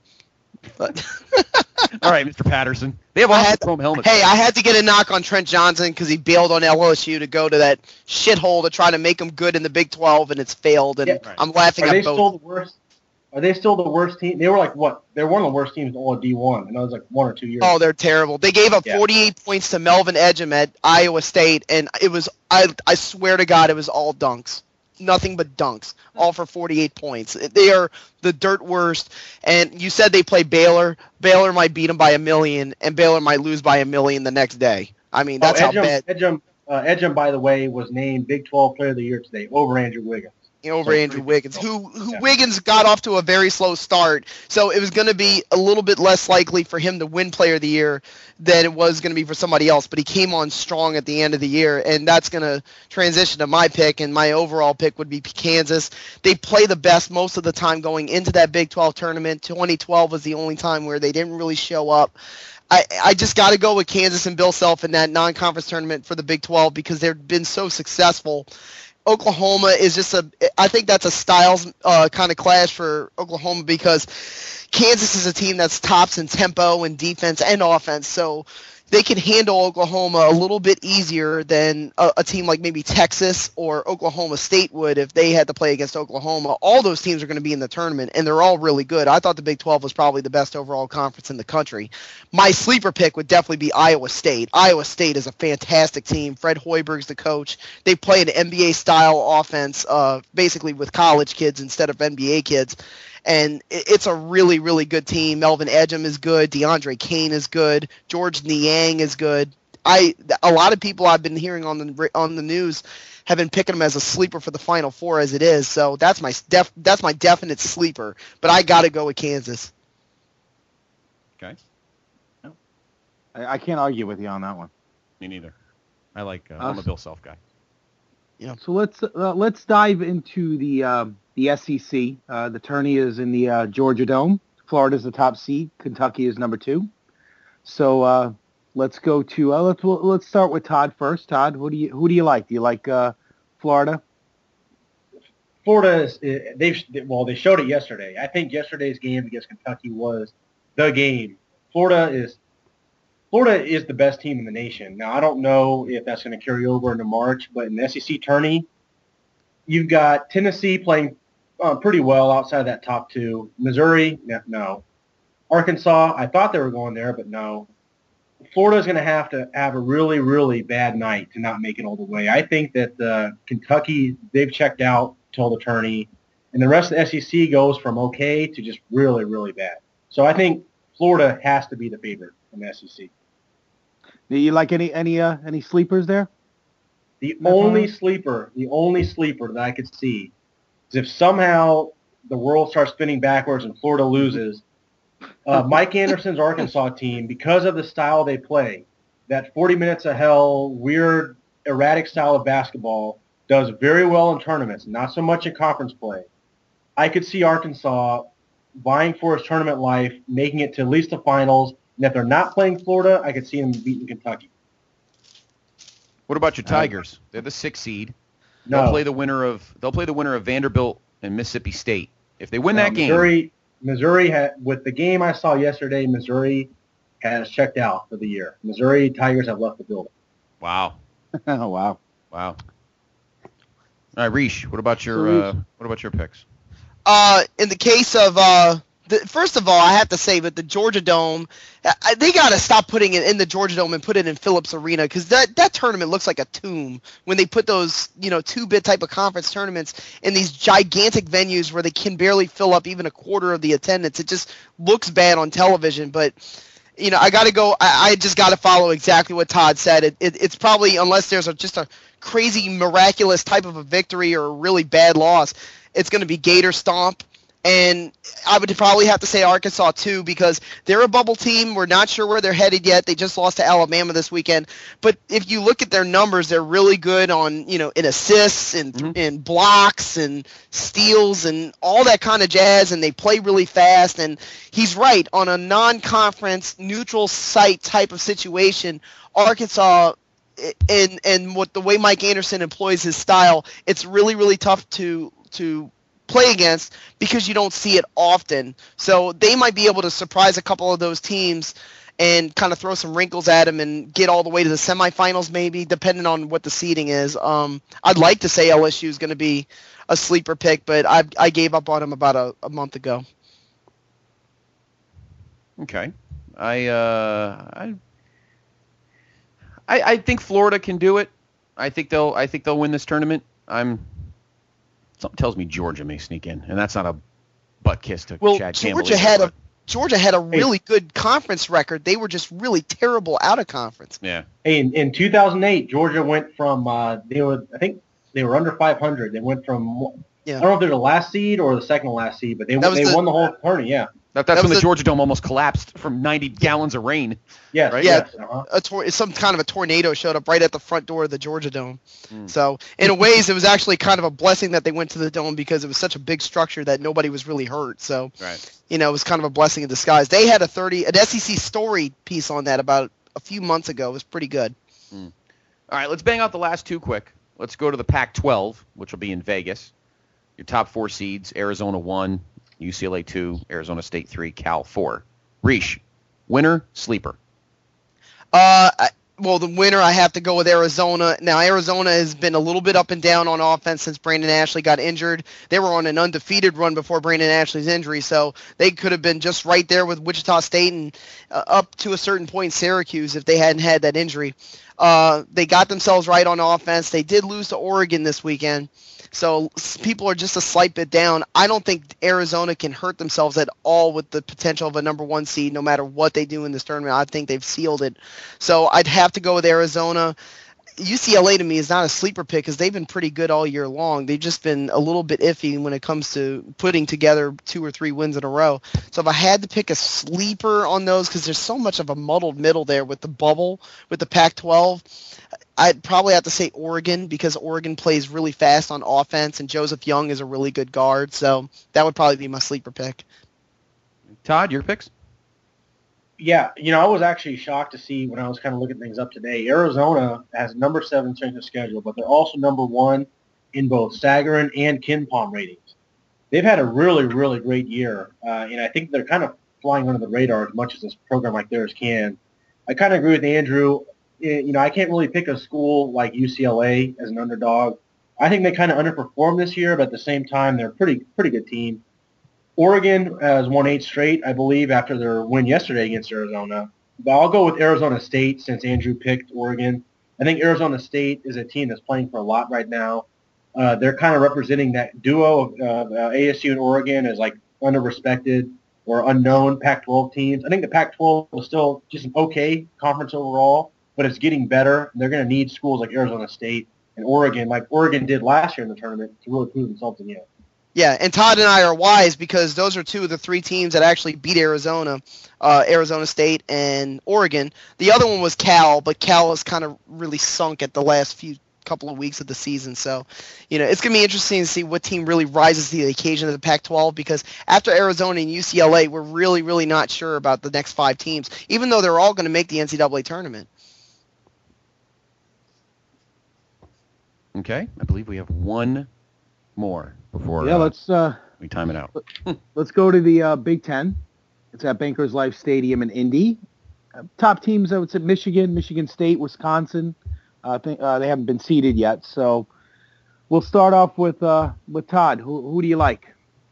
But all right, Mister Patterson. They have awesome chrome helmets. Hey, I had to get a knock on Trent Johnson because he bailed on L S U to go to that shithole to try to make them good in the Big twelve, and it's failed. And yeah, right. I'm laughing Are at they both. Still the worst? Are they still the worst team? They were like what? They were one of the worst teams in all of D one, and that was like one or two years. Oh, they're terrible. They gave up yeah. forty-eight points to Melvin Edgem at Iowa State, and it was I I swear to God, it was all dunks. Nothing but dunks, all for forty-eight points. They are the dirt worst. And you said they play Baylor. Baylor might beat them by a million, and Baylor might lose by a million the next day. I mean, that's oh, Edgem, how bad. Edgem, uh, Edgem, by the way, was named Big twelve Player of the Year today over Andrew Wiggins. Over so Andrew Wiggins, who who yeah. Wiggins got off to a very slow start, so it was going to be a little bit less likely for him to win Player of the Year than it was going to be for somebody else. But he came on strong at the end of the year, and that's going to transition to my pick. And my overall pick would be Kansas. They play the best most of the time going into that Big twelve tournament. twenty twelve was the only time where they didn't really show up. I, I just got to go with Kansas and Bill Self in that non-conference tournament for the Big twelve because they've been so successful. Oklahoma is just a – I think that's a styles uh, kind of clash for Oklahoma because Kansas is a team that's tops in tempo and defense and offense. So they can handle Oklahoma a little bit easier than a, a team like maybe Texas or Oklahoma State would if they had to play against Oklahoma. All those teams are going to be in the tournament, and they're all really good. I thought the Big twelve was probably the best overall conference in the country. My sleeper pick would definitely be Iowa State. Iowa State is a fantastic team. Fred Hoiberg's the coach. They play an N B A-style offense uh, basically with college kids instead of N B A kids. And it's a really, really good team. Melvin Edgem is good. DeAndre Kane is good. George Niang is good. I a lot of people I've been hearing on the on the news have been picking them as a sleeper for the Final Four as it is. So that's my def, that's my definite sleeper. But I got to go with Kansas. Okay. I, I can't argue with you on that one. Me neither. I like. Uh, I'm a Bill Self guy. Yeah. So let's uh, let's dive into the. Uh, The S E C, uh, the tourney is in the uh, Georgia Dome. Florida's the top seed. Kentucky is number two. So uh, let's go to uh, let's let's start with Todd first. Todd, who do you who do you like? Do you like uh, Florida? Florida is they've well they showed it yesterday. I think yesterday's game against Kentucky was the game. Florida is Florida is the best team in the nation. Now I don't know if that's going to carry over into March, but in the S E C tourney, you've got Tennessee playing uh, pretty well outside of that top two. Missouri, no. Arkansas, I thought they were going there, but no. Florida's going to have to have a really, really bad night to not make it all the way. I think that uh, Kentucky, they've checked out till the tourney, and the rest of the S E C goes from okay to just really, really bad. So I think Florida has to be the favorite in the S E C. Do you like any any uh, any sleepers there? The only sleeper, the only sleeper that I could see is if somehow the world starts spinning backwards and Florida loses, uh, Mike Anderson's Arkansas team, because of the style they play, that forty minutes of hell, weird, erratic style of basketball, does very well in tournaments, not so much in conference play. I could see Arkansas vying for his tournament life, making it to at least the finals, and if they're not playing Florida, I could see them beating Kentucky. What about your Tigers? They're the sixth seed. No. They'll play the winner of they'll play the winner of Vanderbilt and Mississippi State. If they win No, that game, Missouri, Missouri had, with the game I saw yesterday, Missouri has checked out for the year. Missouri Tigers have left the building. Wow. Oh, wow. Wow. All right, Reish, what about your uh, what about your picks? Uh, in the case of, uh, the, first of all, I have to say that the Georgia Dome, I, they got to stop putting it in the Georgia Dome and put it in Phillips Arena, because that, that tournament looks like a tomb when they put those, you know, two-bit type of conference tournaments in these gigantic venues where they can barely fill up even a quarter of the attendance. It just looks bad on television, but... You know, I got to go. I, I just got to follow exactly what Todd said. It, it, it's probably, unless there's a, just a crazy, miraculous type of a victory or a really bad loss, it's going to be Gator Stomp. And I would probably have to say Arkansas, too, because they're a bubble team. We're not sure where they're headed yet. They just lost to Alabama this weekend. But if you look at their numbers, they're really good on, you know, in assists and mm-hmm. in blocks and steals and all that kind of jazz, and they play really fast. And he's right. On a non-conference, neutral site type of situation, Arkansas – and and what the way Mike Anderson employs his style, it's really, really tough to to – play against because you don't see it often. So they might be able to surprise a couple of those teams and kind of throw some wrinkles at them and get all the way to the semifinals maybe, depending on what the seeding is. Um, I'd like to say L S U is going to be a sleeper pick, but I I gave up on them about a, a month ago. Okay. I, uh, I I I think Florida can do it. I think they'll I think they'll win this tournament. I'm Something tells me Georgia may sneak in, and that's not a butt kiss to well, Chad Georgia Campbell. Well, had a Georgia had a really good conference record. They were just really terrible out of conference. Yeah. Hey, in, in two thousand eight, Georgia went from uh, they were I think they were under five hundred. They went from yeah. I don't know if they're the last seed or the second to last seed, but they they the, won the whole tournament. Yeah. That, that's that when the, the Georgia Dome almost collapsed from ninety gallons of rain. Yes, right? Yeah, yes, uh-huh. a tor- some kind of a tornado showed up right at the front door of the Georgia Dome. Mm. So, in a ways, it was actually kind of a blessing that they went to the Dome because it was such a big structure that nobody was really hurt. So, right. you know, it was kind of a blessing in disguise. They had a thirty, an S E C story piece on that about a few months ago. It was pretty good. Mm. All right, let's bang out the last two quick. Let's go to the Pac twelve, which will be in Vegas. Your top four seeds: Arizona one, U C L A two, Arizona State three, Cal four. Reish, winner, sleeper? Uh, I, well, the winner, I have to go with Arizona. Now, Arizona has been a little bit up and down on offense since Brandon Ashley got injured. They were on an undefeated run before Brandon Ashley's injury, so they could have been just right there with Wichita State and uh, up to a certain point Syracuse if they hadn't had that injury. Uh, they got themselves right on offense. They did lose to Oregon this weekend. So people are just a slight bit down. I don't think Arizona can hurt themselves at all with the potential of a number one seed no matter what they do in this tournament. I think they've sealed it. So I'd have to go with Arizona. U C L A to me is not a sleeper pick because they've been pretty good all year long. They've just been a little bit iffy when it comes to putting together two or three wins in a row. So if I had to pick a sleeper on those, because there's so much of a muddled middle there with the bubble, with the Pac twelve, I'd probably have to say Oregon because Oregon plays really fast on offense and Joseph Young is a really good guard. So that would probably be my sleeper pick. Todd, your picks? Yeah, you know, I was actually shocked to see when I was kind of looking things up today. Arizona has number seven strength of schedule, but they're also number one in both Sagarin and KenPom ratings. They've had a really, really great year, uh, and I think they're kind of flying under the radar as much as this program like theirs can. I kind of agree with Andrew. You know, I can't really pick a school like U C L A as an underdog. I think they kind of underperformed this year, but at the same time, they're a pretty, pretty good team. Oregon has won eight straight, I believe, after their win yesterday against Arizona. But I'll go with Arizona State since Andrew picked Oregon. I think Arizona State is a team that's playing for a lot right now. Uh, they're kind of representing that duo of uh, A S U and Oregon as like under-respected or unknown Pac twelve teams. I think the Pac twelve is still just an okay conference overall, but it's getting better. They're going to need schools like Arizona State and Oregon, like Oregon did last year in the tournament, to really prove themselves again. Yeah, and Todd and I are wise because those are two of the three teams that actually beat Arizona, uh, Arizona State and Oregon. The other one was Cal, but Cal has kind of really sunk at the last few couple of weeks of the season. So, you know, it's going to be interesting to see what team really rises to the occasion of the Pac twelve, because after Arizona and U C L A, we're really, really not sure about the next five teams, even though they're all going to make the N C double A tournament. Okay, I believe we have one more before yeah, uh, let's uh, we time it out. let's go to the uh, Big Ten. It's at Bankers Life Stadium in Indy. Uh, top teams, I would say Michigan, Michigan State, Wisconsin. Uh, I think uh, they haven't been seeded yet. So we'll start off with uh, with Todd. Who, who do you like?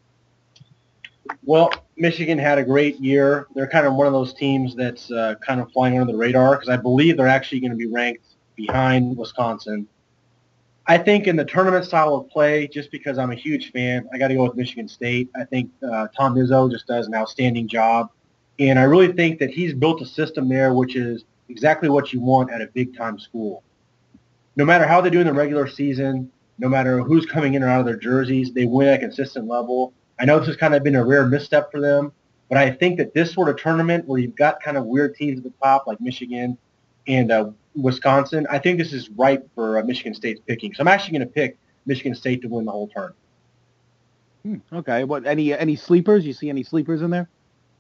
Well, Michigan had a great year. They're kind of one of those teams that's uh, kind of flying under the radar because I believe they're actually going to be ranked behind Wisconsin. I think in the tournament style of play, just because I'm a huge fan, I got to go with Michigan State. I think uh, Tom Izzo just does an outstanding job. And I really think that he's built a system there which is exactly what you want at a big-time school. No matter how they do in the regular season, no matter who's coming in or out of their jerseys, they win at a consistent level. I know this has kind of been a rare misstep for them, but I think that this sort of tournament where you've got kind of weird teams at the top like Michigan and uh, Wisconsin, I think this is ripe for uh, Michigan State's picking. So I'm actually going to pick Michigan State to win the whole tournament. Hmm, okay. What any any sleepers? You see any sleepers in there?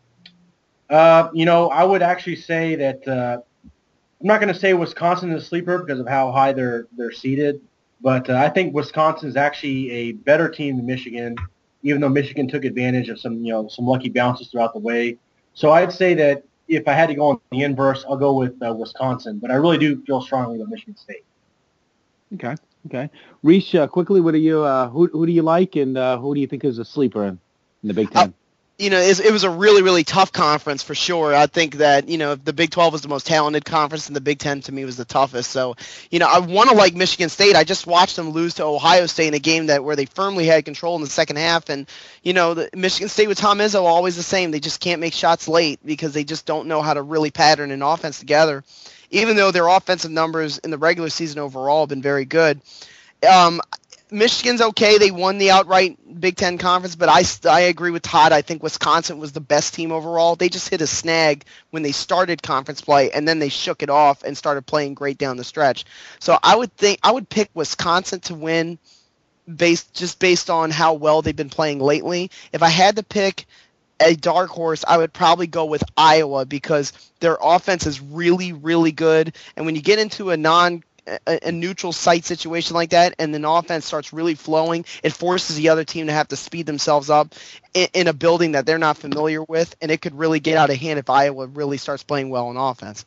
Uh, you know, I would actually say that uh, I'm not going to say Wisconsin is a sleeper because of how high they're they're seeded, but uh, I think Wisconsin is actually a better team than Michigan, even though Michigan took advantage of some you know some lucky bounces throughout the way. So I'd say that if I had to go on the inverse, I'll go with uh, Wisconsin, but I really do feel strongly about Michigan State. Okay, okay. Reese, uh, quickly, what do you uh, who who do you like, and uh, who do you think is a sleeper in, in the Big Ten? Uh, you know, it, it was a really, really tough conference for sure. I think that, you know, the Big twelve was the most talented conference, and the Big Ten to me was the toughest. So, you know, I want to like Michigan State. I just watched them lose to Ohio State in a game that where they firmly had control in the second half. And, you know, the, Michigan State with Tom Izzo, always the same. They just can't make shots late because they just don't know how to really pattern an offense together, even though their offensive numbers in the regular season overall have been very good. Um, Michigan's okay. They won the outright Big Ten Conference, but I, I agree with Todd. I think Wisconsin was the best team overall. They just hit a snag when they started conference play, and then they shook it off and started playing great down the stretch. So I would think I would pick Wisconsin to win based just based on how well they've been playing lately. If I had to pick a dark horse, I would probably go with Iowa because their offense is really, really good. And when you get into a non A, a neutral site situation like that, and then offense starts really flowing, it forces the other team to have to speed themselves up in, in a building that they're not familiar with, and it could really get out of hand if Iowa really starts playing well on offense.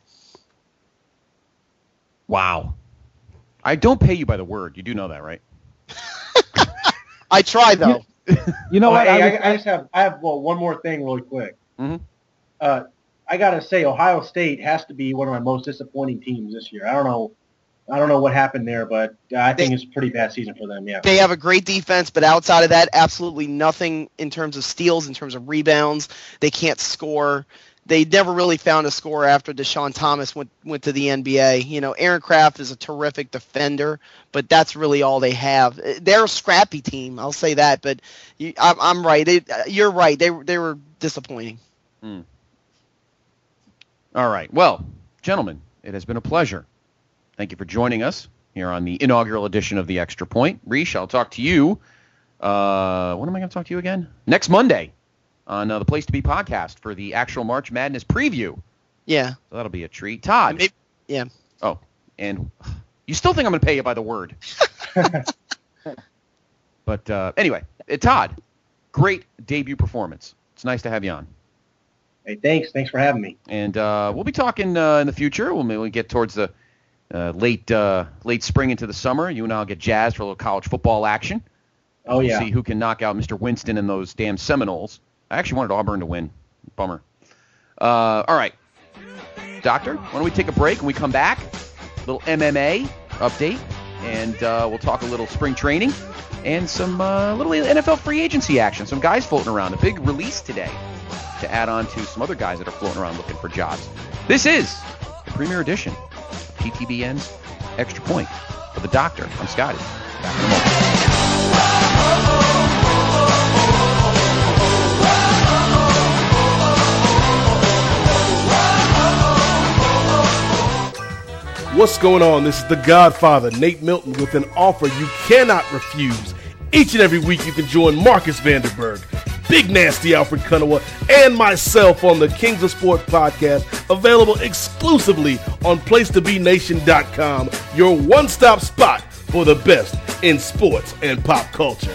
Wow. I don't pay you by the word. You do know that, right? I try, though. You know oh, what? Hey, I, was, I, I just have I have well one more thing really quick. Mm-hmm. Uh, I gotta say Ohio State has to be one of my most disappointing teams this year. I don't know. I don't know what happened there, but I think they, it's a pretty bad season for them, yeah. They have a great defense, but outside of that, absolutely nothing in terms of steals, in terms of rebounds. They can't score. They never really found a score after Deshaun Thomas went went to the N B A. You know, Aaron Craft is a terrific defender, but that's really all they have. They're a scrappy team, I'll say that, but you, I'm, I'm right. They, you're right. They, they were disappointing. Mm. All right. Well, gentlemen, it has been a pleasure. Thank you for joining us here on the inaugural edition of the Extra Point. Reese, I'll talk to you. Uh, when am I going to talk to you again? Next Monday on uh, the Place to Be podcast for the actual March Madness preview. Yeah. So that'll be a treat. Todd. Maybe, yeah. Oh, and you still think I'm going to pay you by the word. But uh, anyway, uh, Todd, great debut performance. It's nice to have you on. Hey, thanks. Thanks for having me. And uh, we'll be talking uh, in the future when we get towards the Uh, late uh, late spring into the summer. You and I will get jazzed for a little college football action. Oh, we'll yeah. see who can knock out Mister Winston and those damn Seminoles. I actually wanted Auburn to win. Bummer. Uh, all right. Doctor, why don't we take a break and we come back? A little M M A update, and uh, we'll talk a little spring training and some uh, little N F L free agency action. Some guys floating around. A big release today to add on to some other guys that are floating around looking for jobs. This is the premier edition P T B N's Extra Point. For the Doctor, I'm Scotty. Back in a moment. What's going on? This is the Godfather, Nate Milton, with an offer you cannot refuse. Each and every week you can join Marcus Vanderberg, Big Nasty Alfred Kunawa, and myself on the Kings of Sport podcast, available exclusively on place to be nation dot com, your one-stop spot for the best in sports and pop culture.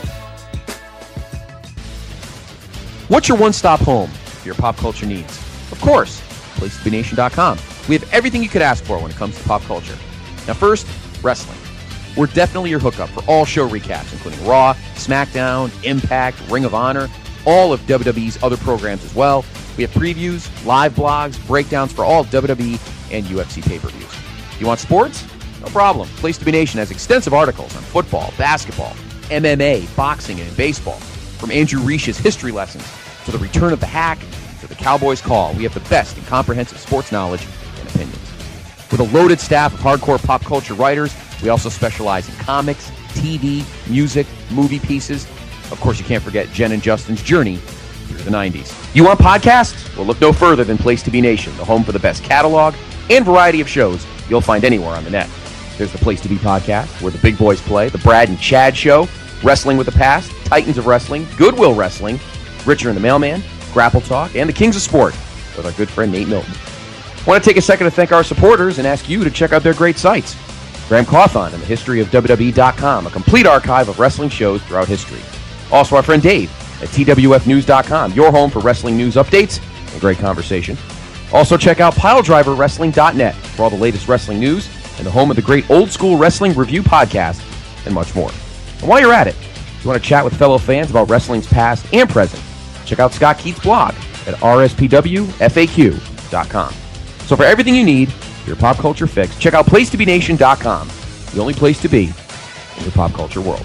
What's your one-stop home for your pop culture needs? Of course, place to be nation dot com. We have everything you could ask for when it comes to pop culture. Now first, wrestling. We're definitely your hookup for all show recaps, including Raw, SmackDown, Impact, Ring of Honor, all of W W E's other programs as well. We have previews, live blogs, breakdowns for all of W W E and U F C pay-per-views. You want sports? No problem. Place to be Nation has extensive articles on football, basketball, M M A, boxing, and baseball. From Andrew Reish's history lessons to the return of the hack to the Cowboys call, we have the best in comprehensive sports knowledge and opinions. With a loaded staff of hardcore pop culture writers, we also specialize in comics, T V, music, movie pieces. Of course, you can't forget Jen and Justin's journey through the nineties. You want podcasts? Well, look no further than Place to Be Nation, the home for the best catalog and variety of shows you'll find anywhere on the net. There's the Place to Be podcast, where the big boys play, the Brad and Chad Show, Wrestling with the Past, Titans of Wrestling, Goodwill Wrestling, Richard and the Mailman, Grapple Talk, and the Kings of Sport with our good friend Nate Milton. I want to take a second to thank our supporters and ask you to check out their great sites. Graham Cawthon and the history of W W E dot com, a complete archive of wrestling shows throughout history. Also our friend Dave at T W F news dot com, your home for wrestling news updates and great conversation. Also check out Pile Driver Wrestling dot net for all the latest wrestling news and the home of the great Old School Wrestling Review podcast and much more. And while you're at it, if you want to chat with fellow fans about wrestling's past and present, check out Scott Keith's blog at R S P W F A Q dot com. So for everything you need, your pop culture fix, check out place to be nation dot com, the only place to be in the pop culture world.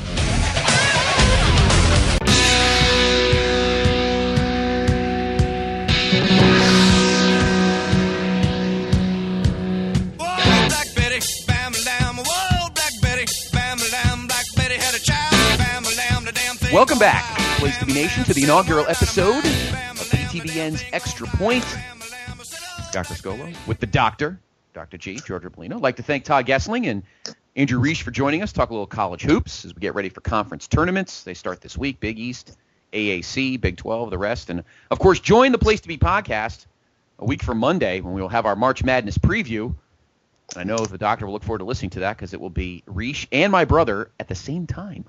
Welcome back, Place to Be Nation, to the inaugural episode of P T B N's Extra Point. Scott Criscolo with the Doctor, Doctor G, Georgia Polino. I'd like to thank Todd Gessling and Andrew Reish for joining us, talk a little college hoops as we get ready for conference tournaments. They start this week, Big East, A A C, Big twelve, the rest. And, of course, join the Place to Be podcast a week from Monday when we will have our March Madness preview. And I know the Doctor will look forward to listening to that because it will be Reish and my brother at the same time.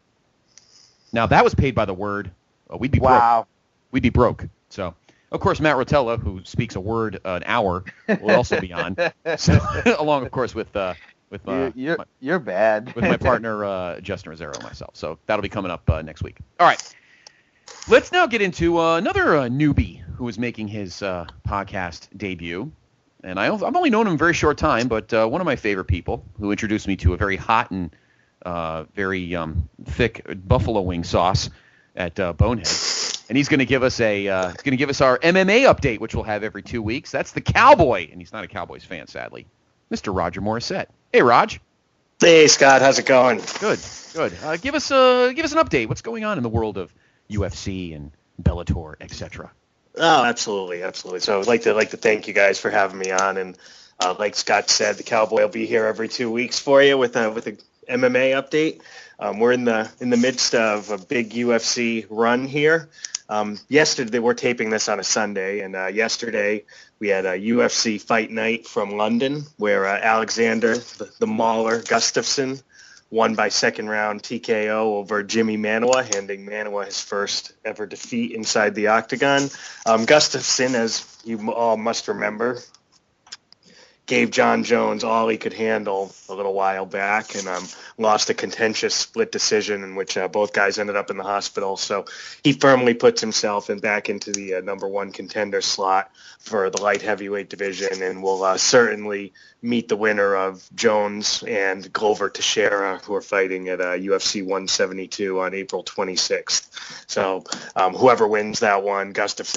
Now, that was paid by the word. Uh, we'd be wow. broke. We'd be broke. So, of course, Matt Rotella, who speaks a word uh, an hour, will also be on. So, along, of course, with uh, with uh, you're you're, my, you're bad with my partner uh, Justin Rosario and myself. So that'll be coming up uh, next week. All right, let's now get into uh, another uh, newbie who is making his uh, podcast debut. And I, I've only known him a very short time, but uh, one of my favorite people who introduced me to a very hot and uh, very um, thick buffalo wing sauce at uh, Bonehead. And he's going to give us a uh, going to give us our M M A update, which we'll have every two weeks. That's the Cowboy, and he's not a Cowboys fan, sadly, Mister Roger Morissette. Hey, Raj. Hey, Scott. How's it going? Good, good. Uh, give us a give us an update. What's going on in the world of U F C and Bellator, et cetera? Oh, absolutely, absolutely. So I'd like to like to thank you guys for having me on, and uh, like Scott said, the Cowboy will be here every two weeks for you with a with a M M A update. Um, we're in the in the midst of a big U F C run here. Um, yesterday, we're taping this on a Sunday, and uh, yesterday we had a U F C fight night from London where uh, Alexander, the, the Mauler Gustafsson, won by second round T K O over Jimmy Manuwa, handing Manuwa his first ever defeat inside the octagon. Um, Gustafsson, as you all must remember, gave John Jones all he could handle a little while back and um, lost a contentious split decision in which uh, both guys ended up in the hospital. So he firmly puts himself in back into the uh, number one contender slot for the light heavyweight division and will uh, certainly meet the winner of Jones and Glover Teixeira, who are fighting at uh, U F C one seventy-two on April twenty-sixth. So um, whoever wins that one, Gustafsson's a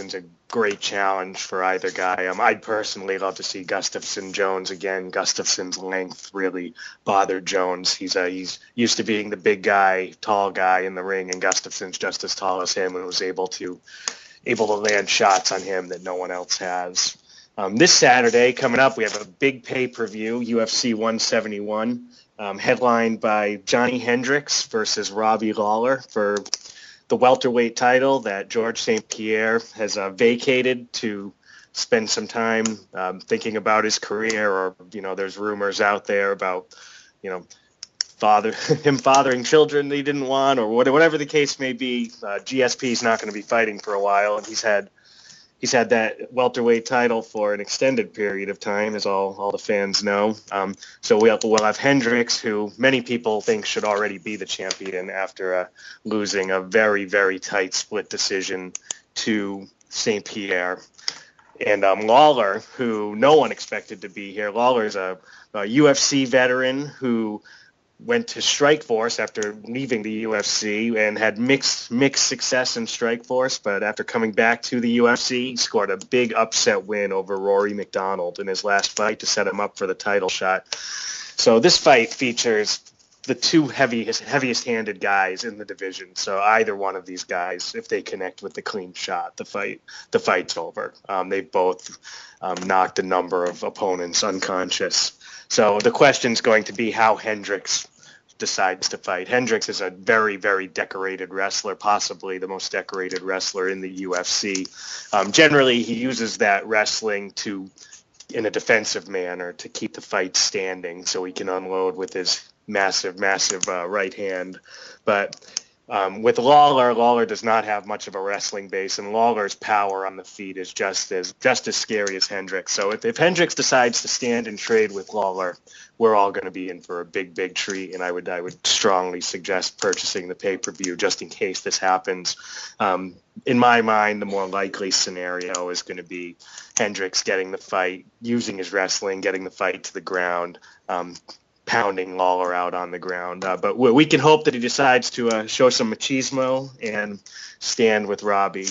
great challenge for either guy. Um, I'd personally love to see Gustafsson Jones again. Gustafsson's length really bothered Jones. He's uh, he's used to being the big guy, tall guy in the ring, and Gustafsson's just as tall as him and was able to able to land shots on him that no one else has. Um, this Saturday coming up, we have a big pay-per-view, U F C one seventy-one, um, headlined by Johnny Hendricks versus Robbie Lawler for the welterweight title that George Saint Pierre has uh, vacated to spend some time um, thinking about his career. Or, you know, there's rumors out there about, you know, father him fathering children that he didn't want, or whatever the case may be. Uh, G S P is not going to be fighting for a while, and he's had he's had that welterweight title for an extended period of time, as all all the fans know. Um, so we'll we'll have Hendricks, who many people think should already be the champion after uh, losing a very very tight split decision to Saint Pierre, and um, Lawler, who no one expected to be here. Lawler's a, a U F C veteran who went to Strikeforce after leaving the U F C and had mixed mixed success in Strikeforce, but after coming back to the U F C, he scored a big upset win over Rory McDonald in his last fight to set him up for the title shot. So this fight features the two heaviest heaviest handed guys in the division. So either one of these guys, if they connect with the clean shot, the fight the fight's over. Um, they both um, knocked a number of opponents unconscious. So the question's going to be how Hendricks decides to fight. Hendricks is a very, very decorated wrestler, possibly the most decorated wrestler in the U F C. Um, generally, he uses that wrestling to, in a defensive manner, to keep the fight standing so he can unload with his massive, massive uh, right hand. But Um, with Lawler, Lawler does not have much of a wrestling base, and Lawler's power on the feet is just as just as scary as Hendricks. So if, if Hendricks decides to stand and trade with Lawler, we're all going to be in for a big, big treat, and I would I would strongly suggest purchasing the pay-per-view just in case this happens. Um, in my mind, the more likely scenario is going to be Hendricks getting the fight, using his wrestling, getting the fight to the ground, um, pounding Lawler out on the ground. Uh, but we, we can hope that he decides to uh, show some machismo and stand with Robbie.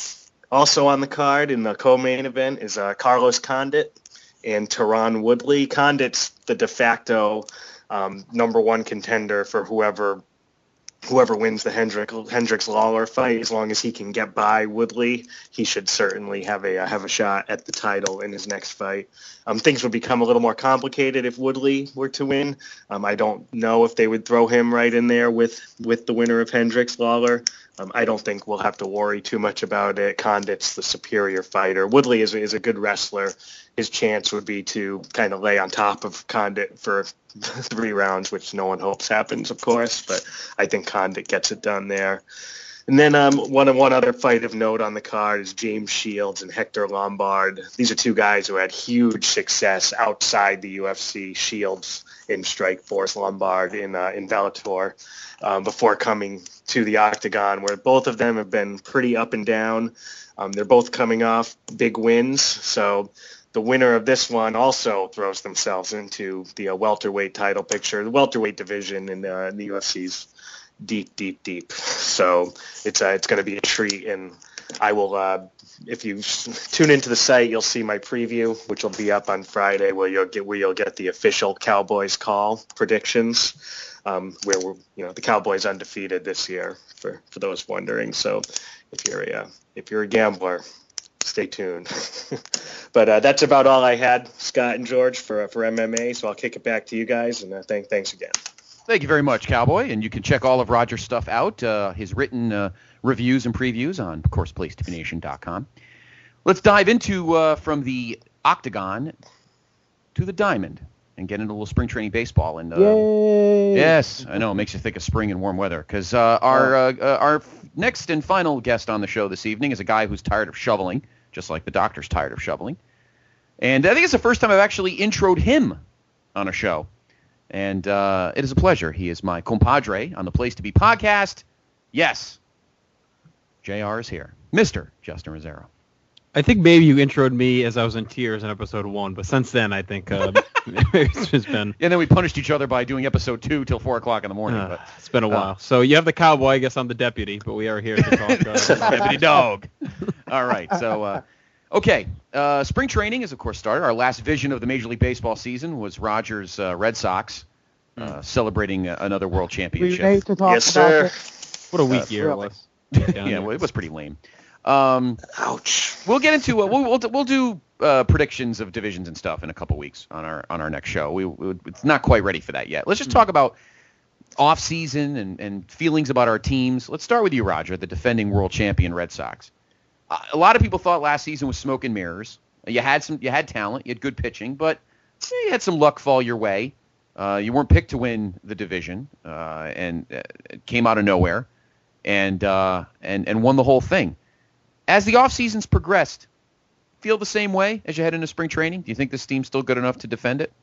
Also on the card in the co-main event is uh, Carlos Condit and Tyron Woodley. Condit's the de facto um, number one contender for whoever whoever wins the Hendrick, Hendricks-Lawler fight. As long as he can get by Woodley, he should certainly have a have a shot at the title in his next fight. Um, things would become a little more complicated if Woodley were to win. Um, I don't know if they would throw him right in there with, with the winner of Hendricks-Lawler. Um, I don't think we'll have to worry too much about it. Condit's the superior fighter. Woodley is, is a good wrestler. His chance would be to kind of lay on top of Condit for three rounds, which no one hopes happens, of course, but I think Condit gets it done there. And then um, one one other fight of note on the card is James Shields and Hector Lombard. These are two guys who had huge success outside the U F C. Shields in Strikeforce, Lombard in uh, in Bellator, um, before coming to the Octagon, where both of them have been pretty up and down. Um, they're both coming off big wins, so the winner of this one also throws themselves into the uh, welterweight title picture. The welterweight division in, uh, in the U F C's deep, deep, deep. So it's uh, it's going to be a treat, and I will. Uh, if you tune into the site, you'll see my preview, which will be up on Friday, where you'll get where you'll get the official Cowboys call predictions. Um, where we're, you know, the Cowboys undefeated this year, for, for those wondering. So if you're a uh, if you're a gambler, stay tuned. But uh, that's about all I had, Scott and George, for for M M A. So I'll kick it back to you guys, and uh, thank thanks again. Thank you very much, Cowboy. And you can check all of Roger's stuff out, uh, his written uh, reviews and previews on, of course, place to be nation dot com. Let's dive into uh, from the Octagon to the Diamond and get into a little spring training baseball. And uh, Yay! Yes, I know, it makes you think of spring and warm weather. Because uh, our uh, uh, our next and final guest on the show this evening is a guy who's tired of shoveling, just like the doctor's tired of shoveling. And I think it's the first time I've actually introed him on a show. And uh, it is a pleasure. He is my compadre on the Place to Be podcast. Yes, J R is here. Mister Justin Rosero. I think maybe you introed me as I was in tears in episode one, but since then I think uh, it's just been... And then we punished each other by doing episode two till four o'clock in the morning. Uh, but it's been a while. Uh, so you have the cowboy. I guess I'm the deputy, but we are here to talk. Uh, deputy dog. All right. So uh, Okay, uh, spring training is, of course, started. Our last vision of the Major League Baseball season was Rogers' uh, Red Sox uh, mm. celebrating uh, another World Championship. We need to talk yes, about sir. It. What a weak Uh, year really. it was. Yeah, well, it was pretty lame. Um, Ouch. We'll get into uh, we'll we'll, we'll do uh, predictions of divisions and stuff in a couple weeks on our on our next show. We, we it's not quite ready for that yet. Let's just mm. talk about off season and, and feelings about our teams. Let's start with you, Roger, the defending world champion Red Sox. Uh, a lot of people thought last season was smoke and mirrors. You had some, you had talent, you had good pitching, but eh, you had some luck fall your way. Uh, you weren't picked to win the division, uh, and uh, it came out of nowhere, and uh, and and won the whole thing. As the off seasons progressed, feel the same way as you head into spring training? Do you think this team's still good enough to defend it?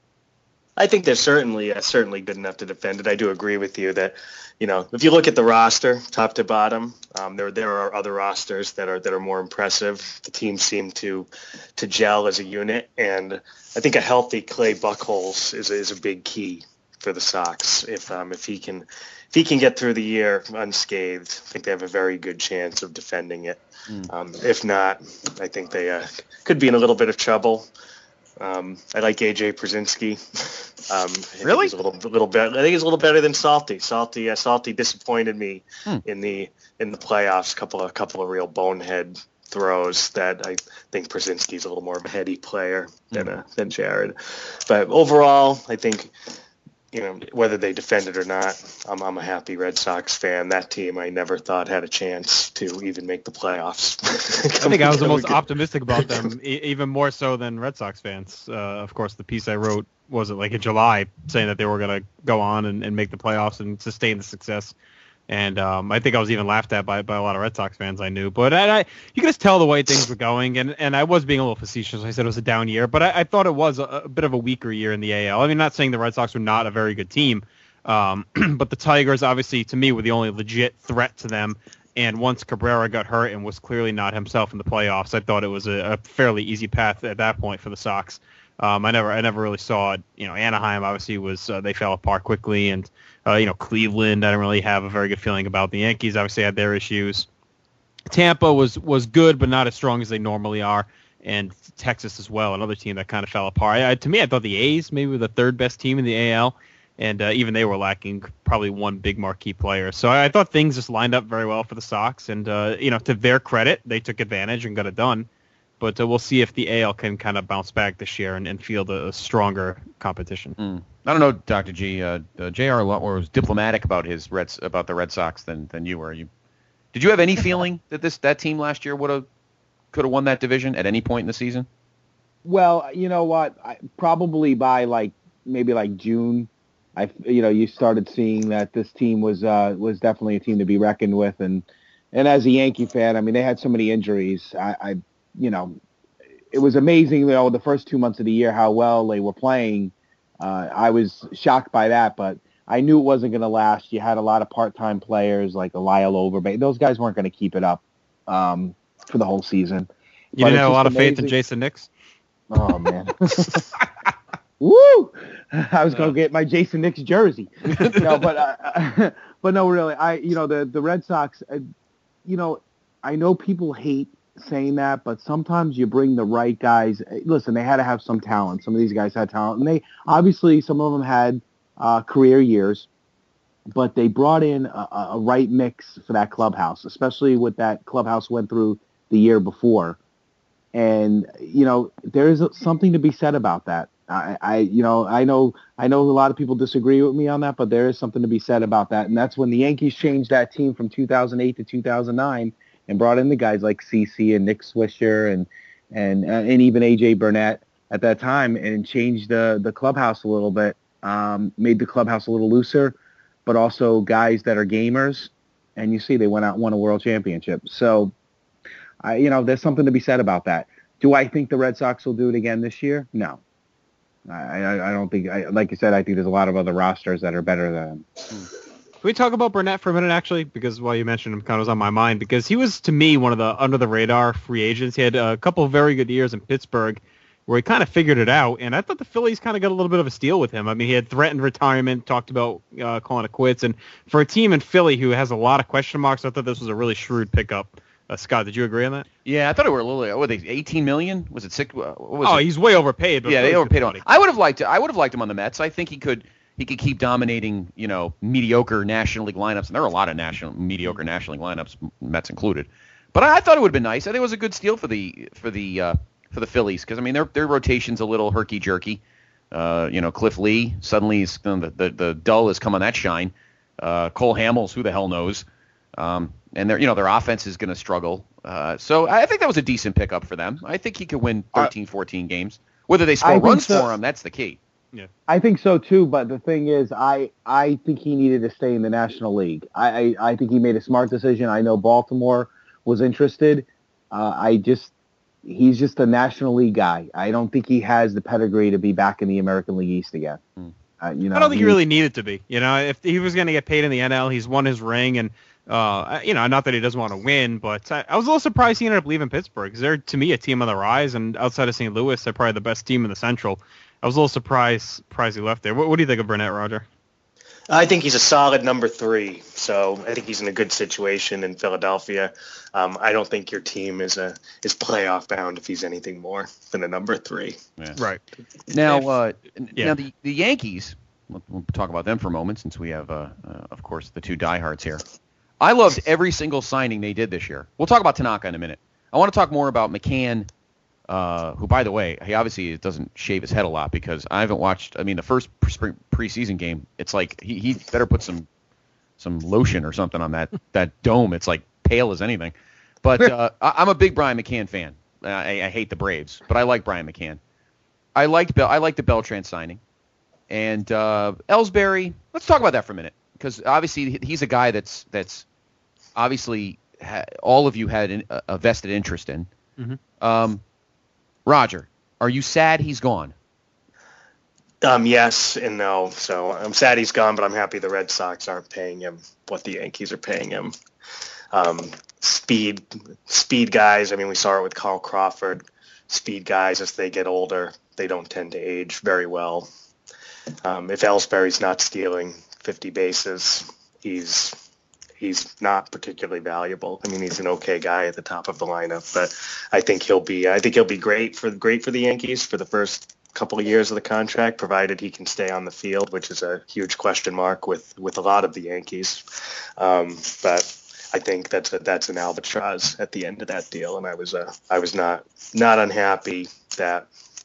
I think they're certainly uh, certainly good enough to defend it. I do agree with you that, you know, if you look at the roster, top to bottom, um, there there are other rosters that are that are more impressive. The teams seem to to gel as a unit, and I think a healthy Clay Buchholz is is a big key for the Sox. If um if he can if he can get through the year unscathed, I think they have a very good chance of defending it. Mm. Um, if not, I think they uh, could be in a little bit of trouble. Um, I like A J Przinsky. Um, really? He's a little, little bit. I think he's a little better than Salty. Salty, uh, Salty disappointed me hmm. in the in the playoffs. Couple of couple of real bonehead throws that I think Przinsky's a little more of a heady player than hmm. uh, than Jared. But overall, I think, you know, whether they defend it or not, I'm, I'm a happy Red Sox fan. That team I never thought had a chance to even make the playoffs. I think I was the most optimistic about them, e- even more so than Red Sox fans. Uh, of course, the piece I wrote, was it like in July, saying that they were going to go on and, and make the playoffs and sustain the success. And um, I think I was even laughed at by, by a lot of Red Sox fans I knew. But I, I, you could just tell the way things were going. And, and I was being a little facetious. I said it was a down year. But I, I thought it was a, a bit of a weaker year in the A L. I mean, not saying the Red Sox were not a very good team. Um, but the Tigers, obviously, to me, were the only legit threat to them. And once Cabrera got hurt and was clearly not himself in the playoffs, I thought it was a, a fairly easy path at that point for the Sox. Um, I never, I never really saw it. You know, Anaheim obviously was uh, they fell apart quickly, and uh, you know, Cleveland, I didn't really have a very good feeling about. The Yankees obviously had their issues. Tampa was was good, but not as strong as they normally are, and Texas as well, another team that kind of fell apart. I, to me, I thought the A's maybe were the third best team in the A L, and uh, even they were lacking probably one big marquee player. So I, I thought things just lined up very well for the Sox, and uh, you know, to their credit, they took advantage and got it done. But uh, we'll see if the A L can kind of bounce back this year and, and field a, a stronger competition. Mm. I don't know, Doctor G. Uh, uh, J R a lot more was diplomatic about his Reds about the Red Sox than, than you were. You did you have any feeling that this that team last year would have could have won that division at any point in the season? Well, you know what? I, probably by like maybe like June, I you know you started seeing that this team was uh, was definitely a team to be reckoned with, and and as a Yankee fan, I mean they had so many injuries. I. I you know, it was amazing, you know, the first two months of the year, how well they were playing. Uh, I was shocked by that, but I knew it wasn't going to last. You had a lot of part-time players like Lyle Overbay. Those guys weren't going to keep it up um, for the whole season. You didn't have a lot of faith in Jason Nix? Oh, man. Woo! I was going to get my Jason Nix jersey. no, but uh, but no, really, I you know, the, the Red Sox, uh, you know, I know people hate saying that, but sometimes you bring the right guys. Listen, they had to have some talent. Some of these guys had talent, and they obviously some of them had uh, career years, but they brought in a, a right mix for that clubhouse, especially with that clubhouse went through the year before. And you know, there is something to be said about that. I, I, you know, I know, I know a lot of people disagree with me on that, but there is something to be said about that. And that's when the Yankees changed that team from two thousand eight to two thousand nine. And brought in the guys like C C and Nick Swisher and and and even A J Burnett at that time, and changed the the clubhouse a little bit, um, made the clubhouse a little looser, but also guys that are gamers. And you see, they went out and won a world championship. So, I you know, there's something to be said about that. Do I think the Red Sox will do it again this year? No, I I, I don't think. I, like you said, I think there's a lot of other rosters that are better than them. Hmm. Can we talk about Burnett for a minute, actually? Because while you mentioned him, kind of was on my mind. Because he was, to me, one of the under-the-radar free agents. He had a couple of very good years in Pittsburgh where he kind of figured it out. And I thought the Phillies kind of got a little bit of a steal with him. I mean, he had threatened retirement, talked about uh, calling it quits. And for a team in Philly who has a lot of question marks, I thought this was a really shrewd pickup Uh, Scott, did you agree on that? Yeah, I thought it were a little. What were they? eighteen million? Was it six? What was oh, it? he's way overpaid. But yeah, they really overpaid good him. I would have liked. I would have liked him on the Mets. I think he could. He could keep dominating. You know, mediocre National League lineups, and there are a lot of national mediocre National League lineups, Mets included. But I, I thought it would have been nice. I think it was a good steal for the for the uh, for the Phillies because I mean their their rotation's a little herky jerky. Uh, you know, Cliff Lee suddenly is, the, the the dull has come on that shine. Uh, Cole Hamels, who the hell knows? Um, and their you know their offense is going to struggle. Uh, so I think that was a decent pickup for them. I think he could win thirteen, fourteen games. Whether they score runs so. for him, that's the key. Yeah, I think so too. But the thing is, I I think he needed to stay in the National League. I I, I think he made a smart decision. I know Baltimore was interested. Uh, I just he's just a National League guy. I don't think he has the pedigree to be back in the American League East again. Hmm. Uh, you know, I don't think he, he really needed to be. You know, if he was going to get paid in the N L, he's won his ring, and uh, you know, not that he doesn't want to win, but I, I was a little surprised he ended up leaving Pittsburgh because they're to me a team on the rise, and outside of Saint Louis, they're probably the best team in the Central. I was a little surprised, surprised he left there. What, what do you think of Burnett, Roger? I think he's a solid number three, so I think he's in a good situation in Philadelphia. Um, I don't think your team is a is playoff bound if he's anything more than a number three. Yeah. Right. Now, uh, Yeah. now the, the Yankees, we'll, we'll talk about them for a moment since we have, uh, uh, of course, the two diehards here. I loved every single signing they did this year. We'll talk about Tanaka in a minute. I want to talk more about McCann, uh, who, by the way, he obviously doesn't shave his head a lot because I haven't watched, I mean, the first spring preseason game, it's like he, he better put some some lotion or something on that, that dome. It's like pale as anything. But uh, I, I'm a big Brian McCann fan. I, I hate the Braves, but I like Brian McCann. I liked Bel- I liked the Beltran signing. And uh, Ellsbury, let's talk about that for a minute because obviously he's a guy that's that's obviously ha- all of you had an, a vested interest in. Mm-hmm. Um, Roger, are you sad he's gone? Um, yes and no. So I'm sad he's gone, but I'm happy the Red Sox aren't paying him what the Yankees are paying him. Um, speed, speed guys. I mean, we saw it with Carl Crawford. Speed guys, as they get older, they don't tend to age very well. Um, if Ellsbury's not stealing fifty bases, he's he's not particularly valuable. I mean, he's an okay guy at the top of the lineup, but I think he'll be I think he'll be great for great for the Yankees for the first couple of years of the contract, provided he can stay on the field, which is a huge question mark with, with a lot of the Yankees. Um, but I think that's a, that's an albatross at the end of that deal, and I was uh, I was not not unhappy that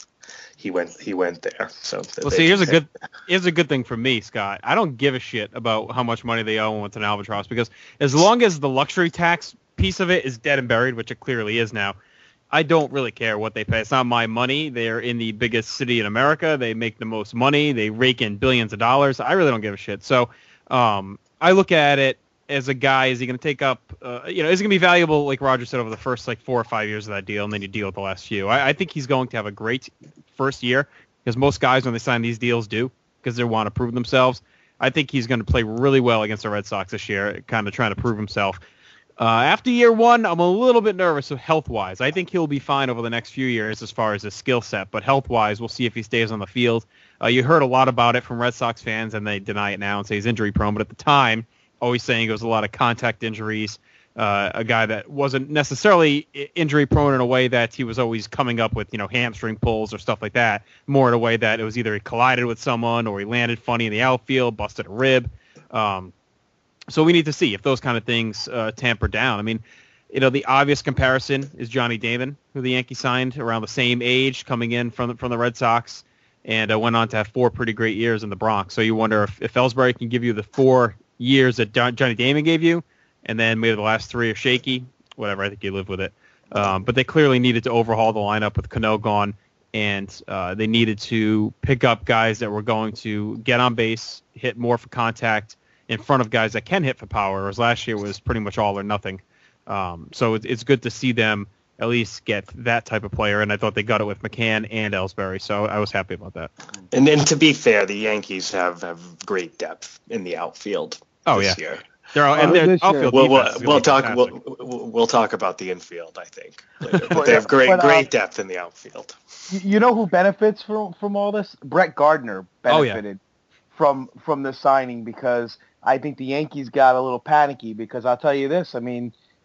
he went he went there. So well, see, here's a good here's a good thing for me, Scott. I don't give a shit about how much money they owe with an albatross because as long as the luxury tax piece of it is dead and buried, which it clearly is now, I don't really care what they pay. It's not my money. They're in the biggest city in America. They make the most money. They rake in billions of dollars. I really don't give a shit. So um, I look at it as a guy, is he going to take up, uh, you know, is he going to be valuable, like Roger said, over the first like four or five years of that deal, and then you deal with the last few. I, I think he's going to have a great first year because most guys, when they sign these deals, do because they want to prove themselves. I think he's going to play really well against the Red Sox this year, kind of trying to prove himself. Uh, after year one, I'm a little bit nervous health-wise. I think he'll be fine over the next few years as far as his skill set, but health-wise, we'll see if he stays on the field. Uh, you heard a lot about it from Red Sox fans, and they deny it now and say he's injury-prone, but at the time, always saying it was a lot of contact injuries, uh, a guy that wasn't necessarily injury-prone in a way that he was always coming up with, you know, hamstring pulls or stuff like that, more in a way that it was either he collided with someone or he landed funny in the outfield, busted a rib. Um, So we need to see if those kind of things uh, tamper down. I mean, you know, the obvious comparison is Johnny Damon, who the Yankees signed around the same age, coming in from the, from the Red Sox, and uh, went on to have four pretty great years in the Bronx. So you wonder if, if Ellsbury can give you the four years that Don, Johnny Damon gave you, and then maybe the last three are shaky. Whatever, I think you live with it. Um, but they clearly needed to overhaul the lineup with Cano gone, and uh, they needed to pick up guys that were going to get on base, hit more for contact, in front of guys that can hit for power, whereas last year was pretty much all or nothing. Um, so it, it's good to see them at least get that type of player, and I thought they got it with McCann and Ellsbury, so I was happy about that. And then to be fair, the Yankees have, have great depth in the outfield oh, this yeah. year. They're all, and their outfield we'll, we'll, defense is we'll really talk. We'll, fantastic. we'll we'll talk about the infield, I think. Later. But they have great But, uh, great depth in the outfield. You know who benefits from from all this? Brett Gardner Oh, yeah. benefited from from the signing because I think the Yankees got a little panicky because I'll tell you this. I mean,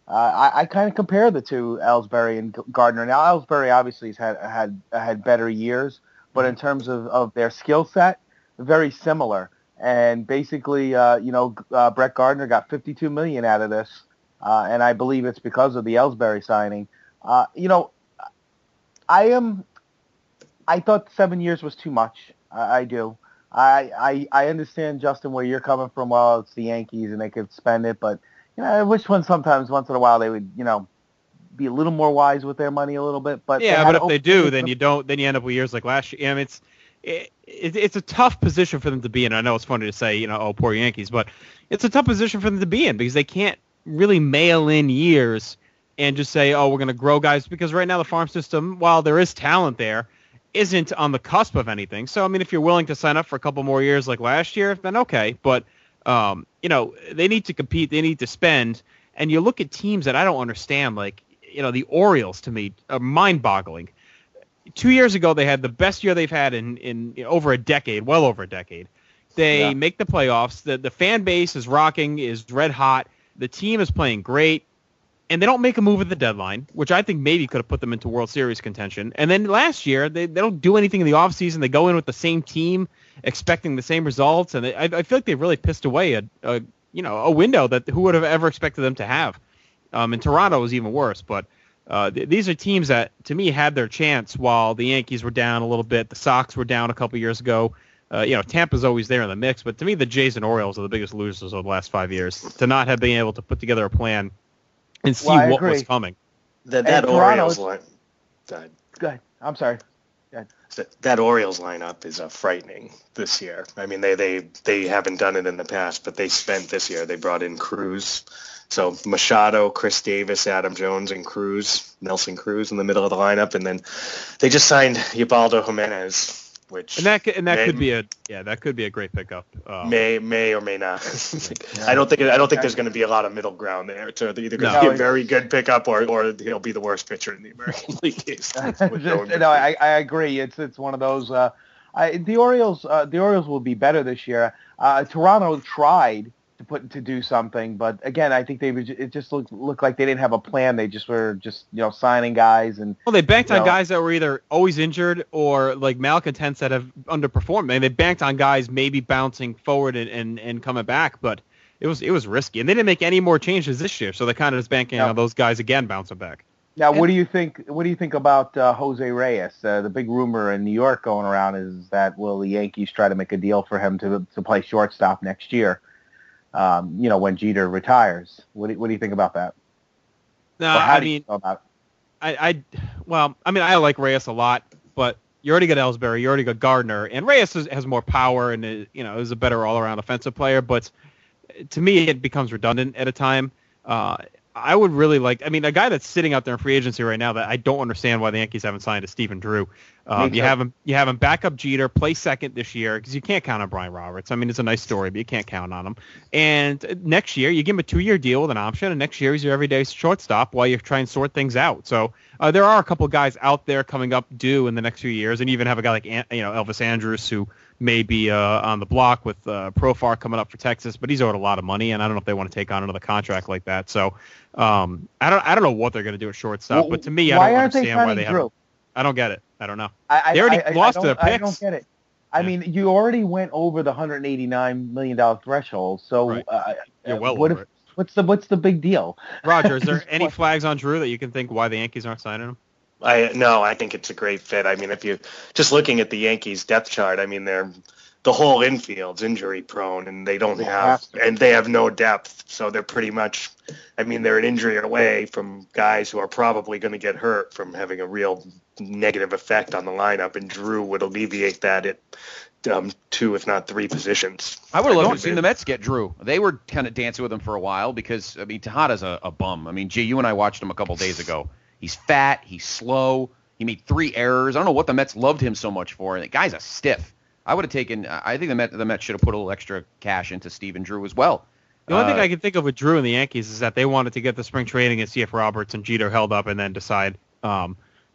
Uh, I, I kind of compare the two, Ellsbury and Gardner. Now, Ellsbury obviously has had had had better years, but in terms of, of their skill set, very similar. And basically, uh, you know, uh, Brett Gardner got fifty-two million dollars out of this, uh, and I believe it's because of the Ellsbury signing. Uh, you know, I am. I thought seven years was too much. I, I do. I, I I understand, Justin, where you're coming from. Well, it's the Yankees and they could spend it, but you know, I wish one sometimes once in a while they would, you know, be a little more wise with their money a little bit. But yeah, but if they do, then you don't. Then you end up with years like last year. I mean, it's it, it, it's a tough position for them to be in. I know it's funny to say, you know, oh, poor Yankees, but it's a tough position for them to be in because they can't really mail in years and just say, oh, we're going to grow guys, because right now the farm system, while there is talent there, isn't on the cusp of anything. So I mean, if you're willing to sign up for a couple more years like last year, then okay, but. Um, you know, they need to compete. They need to spend. And you look at teams that I don't understand, like, you know, the Orioles, to me, are mind-boggling. Two years ago, they had the best year they've had in, in you know, over a decade, well over a decade. They yeah. make the playoffs. The, the fan base is rocking, is red hot. The team is playing great. And they don't make a move at the deadline, which I think maybe could have put them into World Series contention. And then last year, they, they don't do anything in the offseason. They go in with the same team, expecting the same results. And they, I, I feel like they really pissed away a, a you know a window that who would have ever expected them to have. Um, and Toronto was even worse. But uh, th- these are teams that, to me, had their chance while the Yankees were down a little bit. The Sox were down a couple years ago. Uh, you know, Tampa's always there in the mix. But to me, the Jays and Orioles are the biggest losers over the last five years to not have been able to put together a plan and see well, what agree. was coming. That, that Orioles line. Go ahead. I'm sorry. Go ahead. That, that Orioles lineup is uh, frightening this year. I mean, they, they, they haven't done it in the past, but they spent this year. They brought in Cruz. So Machado, Chris Davis, Adam Jones, and Cruz, Nelson Cruz in the middle of the lineup. And then they just signed Ubaldo Jimenez, which and that and that may, could be a yeah that could be a great pickup. Um, may may or may not. I don't think I don't think there's going to be a lot of middle ground there. So they're either going to no. be a very good pickup or or he'll be the worst pitcher in the American League. no, I, I agree. It's it's one of those. Uh, I, the Orioles uh, the Orioles will be better this year. Uh, Toronto tried to put to do something, but again, I think they it just looked looked like they didn't have a plan. They just were just you know signing guys and well, they banked on know. guys that were either always injured or like malcontents that have underperformed. I mean, they banked on guys maybe bouncing forward and, and, and coming back, but it was it was risky, and they didn't make any more changes this year, so they kind of just banking no. on those guys again bouncing back. Now, what do you think? What do you think about uh, Jose Reyes? Uh, the big rumor in New York going around is that will the Yankees try to make a deal for him to to play shortstop next year? Um, you know, when Jeter retires. What do, what do you think about that? No, I mean, I, I, well, I mean, I like Reyes a lot, but you already got Ellsbury, you already got Gardner, and Reyes is, has more power and, is, you know, is a better all-around offensive player, but to me, it becomes redundant at a time. Uh, I would really like, I mean, a guy that's sitting out there in free agency right now that I don't understand why the Yankees haven't signed is Stephen Drew. Um, you have him, you have him back up Jeter, play second this year because you can't count on Brian Roberts. I mean, it's a nice story, but you can't count on him. And next year, you give him a two-year deal with an option, and next year he's your everyday shortstop while you try and sort things out. So uh, there are a couple of guys out there coming up due in the next few years, and you even have a guy like you know Elvis Andrus who may be uh, on the block with uh, Profar coming up for Texas, but he's owed a lot of money, and I don't know if they want to take on another contract like that. So um, I don't I don't know what they're going to do at shortstop, well, but to me, I don't understand why they haven't. I don't get it. I don't know. I, they already I, I, lost I their picks. I don't get it. I yeah. mean, you already went over the one hundred eighty-nine million dollars threshold. So right. uh, You're well what over if, it. What's the what's the big deal? Roger, is there any flags on Drew that you can think why the Yankees aren't signing him? I no, I think it's a great fit. I mean, if you just looking at the Yankees depth chart, I mean, they're the whole infield's injury prone, and they don't have and they have no depth. So they're pretty much, I mean, they're an injury away from guys who are probably going to get hurt from having a real negative effect on the lineup, and Drew would alleviate that at um, two, if not three positions. I would have loved to have seen the Mets get Drew. They were kind of dancing with him for a while because, I mean, Tejada's a, a bum. I mean, gee, you and I watched him a couple days ago. He's fat. He's slow. He made three errors. I don't know what the Mets loved him so much for. And the guy's a stiff. I would have taken – I think the Mets, the Mets should have put a little extra cash into Stephen Drew as well. The only uh, thing I can think of with Drew and the Yankees is that they wanted to get the spring training and see if Roberts and Jeter held up and then decide um,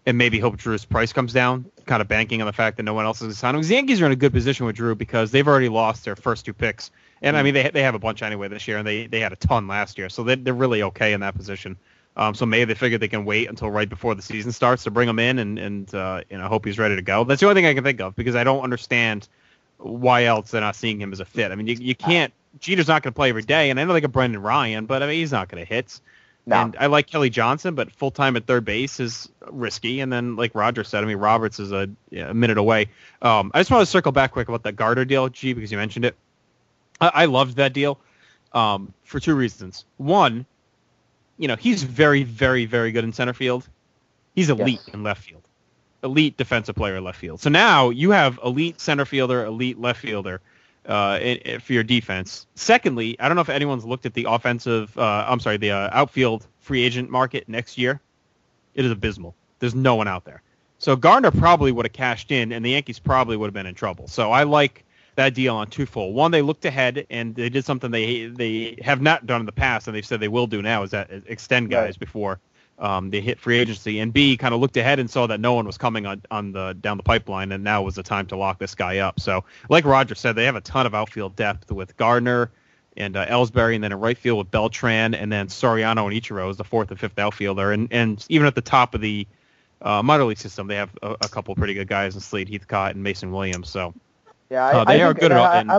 and maybe hope Drew's price comes down, kind of banking on the fact that no one else is signing him. The Yankees are in a good position with Drew because they've already lost their first two picks. And, I mean, they they have a bunch anyway this year, and they, they had a ton last year. So they're, they're really okay in that position. Um, so maybe they figure they can wait until right before the season starts to bring him in and, and uh, you know, hope he's ready to go. That's the only thing I can think of because I don't understand why else they're not seeing him as a fit. I mean, you, you can't – Jeter's not going to play every day, and I know they got Brendan Ryan, but, I mean, he's not going to hit. No. And I like Kelly Johnson, but full-time at third base is risky. And then, like Roger said, I mean, Roberts is a, yeah, a minute away. Um, I just want to circle back quick about that Gardner deal, G, because you mentioned it. I, I loved that deal um, for two reasons. One, you know, he's very, very, very good in center field. He's elite yes. in left field. Elite defensive player in left field. So now you have elite center fielder, elite left fielder uh, in, in, for your defense. Secondly, I don't know if anyone's looked at the offensive, uh, I'm sorry, the uh, outfield free agent market next year. It is abysmal. There's no one out there. So Gardner probably would have cashed in, and the Yankees probably would have been in trouble. So I like that deal on twofold. One, they looked ahead and they did something they they have not done in the past, and they've said they will do now, is that extend guys right. before um, they hit free agency. And B, kind of looked ahead and saw that no one was coming on, on the down the pipeline, and now was the time to lock this guy up. So, like Roger said, they have a ton of outfield depth with Gardner and uh, Ellsbury, and then in right field with Beltran, and then Soriano and Ichiro is the fourth and fifth outfielder. And and even at the top of the uh, minor league system, they have a, a couple pretty good guys in Slade Heathcott and Mason Williams. So. Yeah, I, uh, they I are think, good. I, at, I,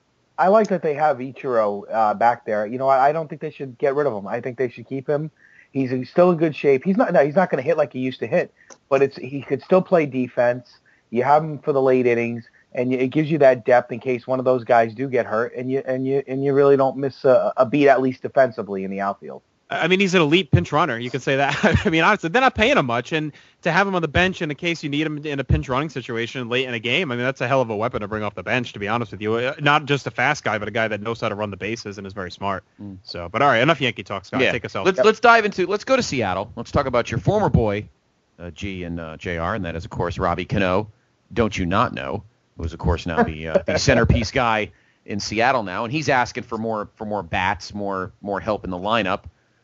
I like that they have Ichiro uh, back there. You know, I, I don't think they should get rid of him. I think they should keep him. He's, he's still in good shape. He's not. No, he's not going to hit like he used to hit, but it's he could still play defense. You have him for the late innings, and you, it gives you that depth in case one of those guys do get hurt, and you and you and you really don't miss a, a beat at least defensively in the outfield. I mean, he's an elite pinch runner. You can say that. I mean, honestly, they're not paying him much, and to have him on the bench in case you need him in a pinch running situation late in a game, I mean, that's a hell of a weapon to bring off the bench, to be honest with you. Not just a fast guy, but a guy that knows how to run the bases and is very smart. Mm. So, but all right, enough Yankee talk, Scott. Yeah. Take us out. Let's yep. let's dive into. Let's go to Seattle. Let's talk about your former boy, uh, G and uh, J R, and that is of course Robbie Cano. Don't you not know? Who is of course now the uh, the centerpiece guy in Seattle now, and he's asking for more for more bats, more more help in the lineup.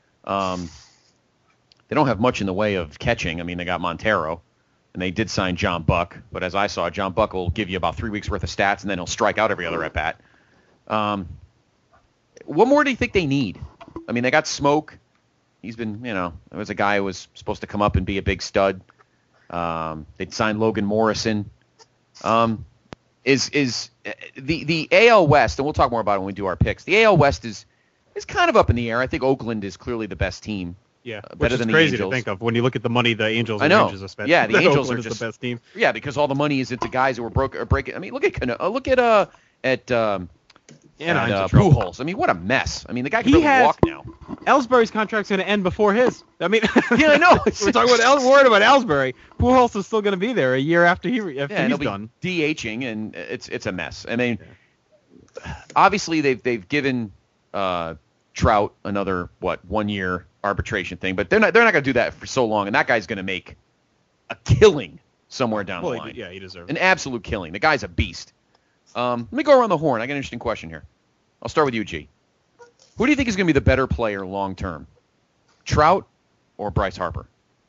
Um, they don't have much in the way of catching. I mean, they got Montero, and they did sign John Buck. But as I saw, John Buck will give you about three weeks' worth of stats, and then he'll strike out every other at-bat. Um, what more do you think they need? I mean, they got Smoke. He's been, you know, there was a guy who was supposed to come up and be a big stud. Um, they'd signed Logan Morrison. Um, is is the the A L West, and we'll talk more about it when we do our picks. The A L West is is kind of up in the air. I think Oakland is clearly the best team. Yeah, uh, which better is than crazy the Angels. to think of when you look at the money the Angels I and know. Rangers have spent. Yeah, the Angels Oakland are just the best team. Yeah, because all the money is into guys who are broke or breaking. I mean, look at Cano, uh, look at uh at um and uh, Pujols. I mean, what a mess. I mean, the guy can he barely has, walk now. Ellsbury's contract's going to end before his. I mean, yeah, I know. We're talking about El- worried about Ellsbury. Pujols is still going to be there a year after he after yeah, he's he'll done. Be DHing, and it's it's a mess. I mean, yeah. obviously they've they've given uh, Trout another what one year arbitration thing, but they're not they're not going to do that for so long, and that guy's going to make a killing somewhere down well, the line. He, yeah, he deserves an it. absolute killing. The guy's a beast. Um, let me go around the horn. I got an interesting question here. I'll start with you, G. Who do you think is going to be the better player long term, Trout or Bryce Harper?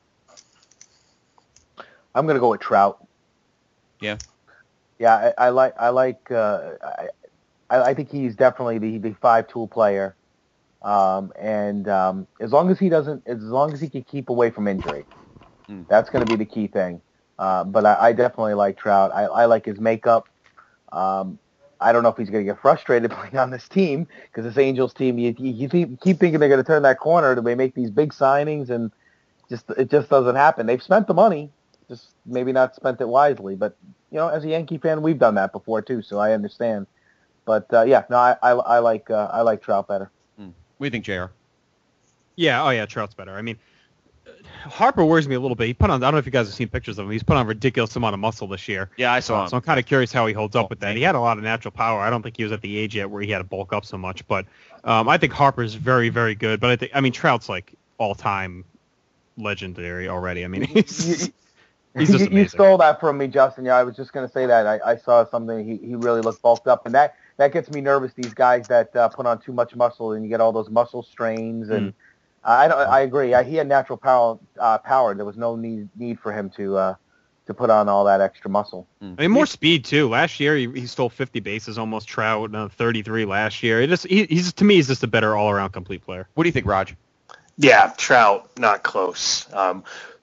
I'm going to go with Trout. Yeah. Yeah, I, I like I like uh, I I think he's definitely the the five tool player, um, and um, as long as he doesn't, as long as he can keep away from injury, mm. that's going to be the key thing. Uh, but I, I definitely like Trout. I, I like his makeup. Um, I don't know if he's going to get frustrated playing on this team because this Angels team, you, you keep thinking they're going to turn that corner. They make these big signings, and just it just doesn't happen. They've spent the money, just maybe not spent it wisely. But you know, as a Yankee fan, we've done that before too, so I understand. But uh, yeah, no, I I, I like uh, I like Trout better. Hmm. What do you think, J R? Yeah, oh yeah, Trout's better. I mean, Harper worries me a little bit. He put on, I don't know if you guys have seen pictures of him. He's put on a ridiculous amount of muscle this year. Yeah, I saw uh, him. So I'm kind of curious how he holds up with that. He had a lot of natural power. I don't think he was at the age yet where he had to bulk up so much. But um, I think Harper's very, very good. But I think, I mean, Trout's like all-time legendary already. I mean, he's, you, he's just you, amazing. You stole that from me, Justin. Yeah, I was just going to say that. I, I saw something. He, he really looked bulked up. And that, that gets me nervous, these guys that uh, put on too much muscle, and you get all those muscle strains and mm. I don't, I agree. I, he had natural power. Uh, power. There was no need need for him to uh, to put on all that extra muscle. I mean, more speed too. Last year he, he stole fifty bases, almost Trout, uh, thirty-three last year. It just he, he's to me he's just a better all around complete player. What do you think, Raj? Yeah, Trout, not close. Um,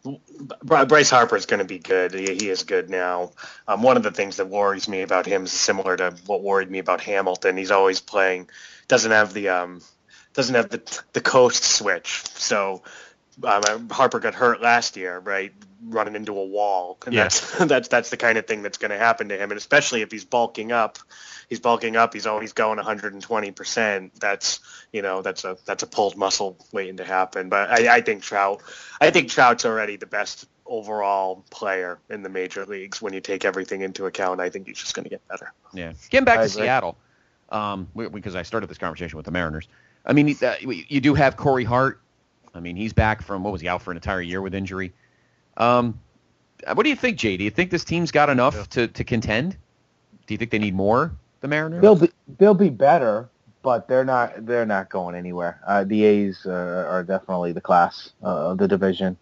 Bryce Harper is going to be good. He, he is good now. Um, one of the things that worries me about him is similar to what worried me about Hamilton. He's always playing, doesn't have the um, doesn't have the the coast switch. So um, Harper got hurt last year, right, running into a wall, and Yeah. that's that's that's the kind of thing that's going to happen to him. And especially if he's bulking up, he's bulking up. He's always going one hundred twenty percent. That's you know that's a that's a pulled muscle waiting to happen. But I, I think Trout, I think Trout's already the best overall player in the major leagues when you take everything into account. I think he's just going to get better. Yeah. Getting back I to agree. Seattle, um, we- because I started this conversation with the Mariners. I mean, uh, you do have Corey Hart. I mean, he's back from, what was he, out for an entire year with injury. Um, what do you think, Jay? Do you think this team's got enough Yeah. to, to contend? Do you think they need more, the Mariners? They'll be they'll be better, but they're not they're not going anywhere. Uh, the A's uh, are definitely the class uh, of the division.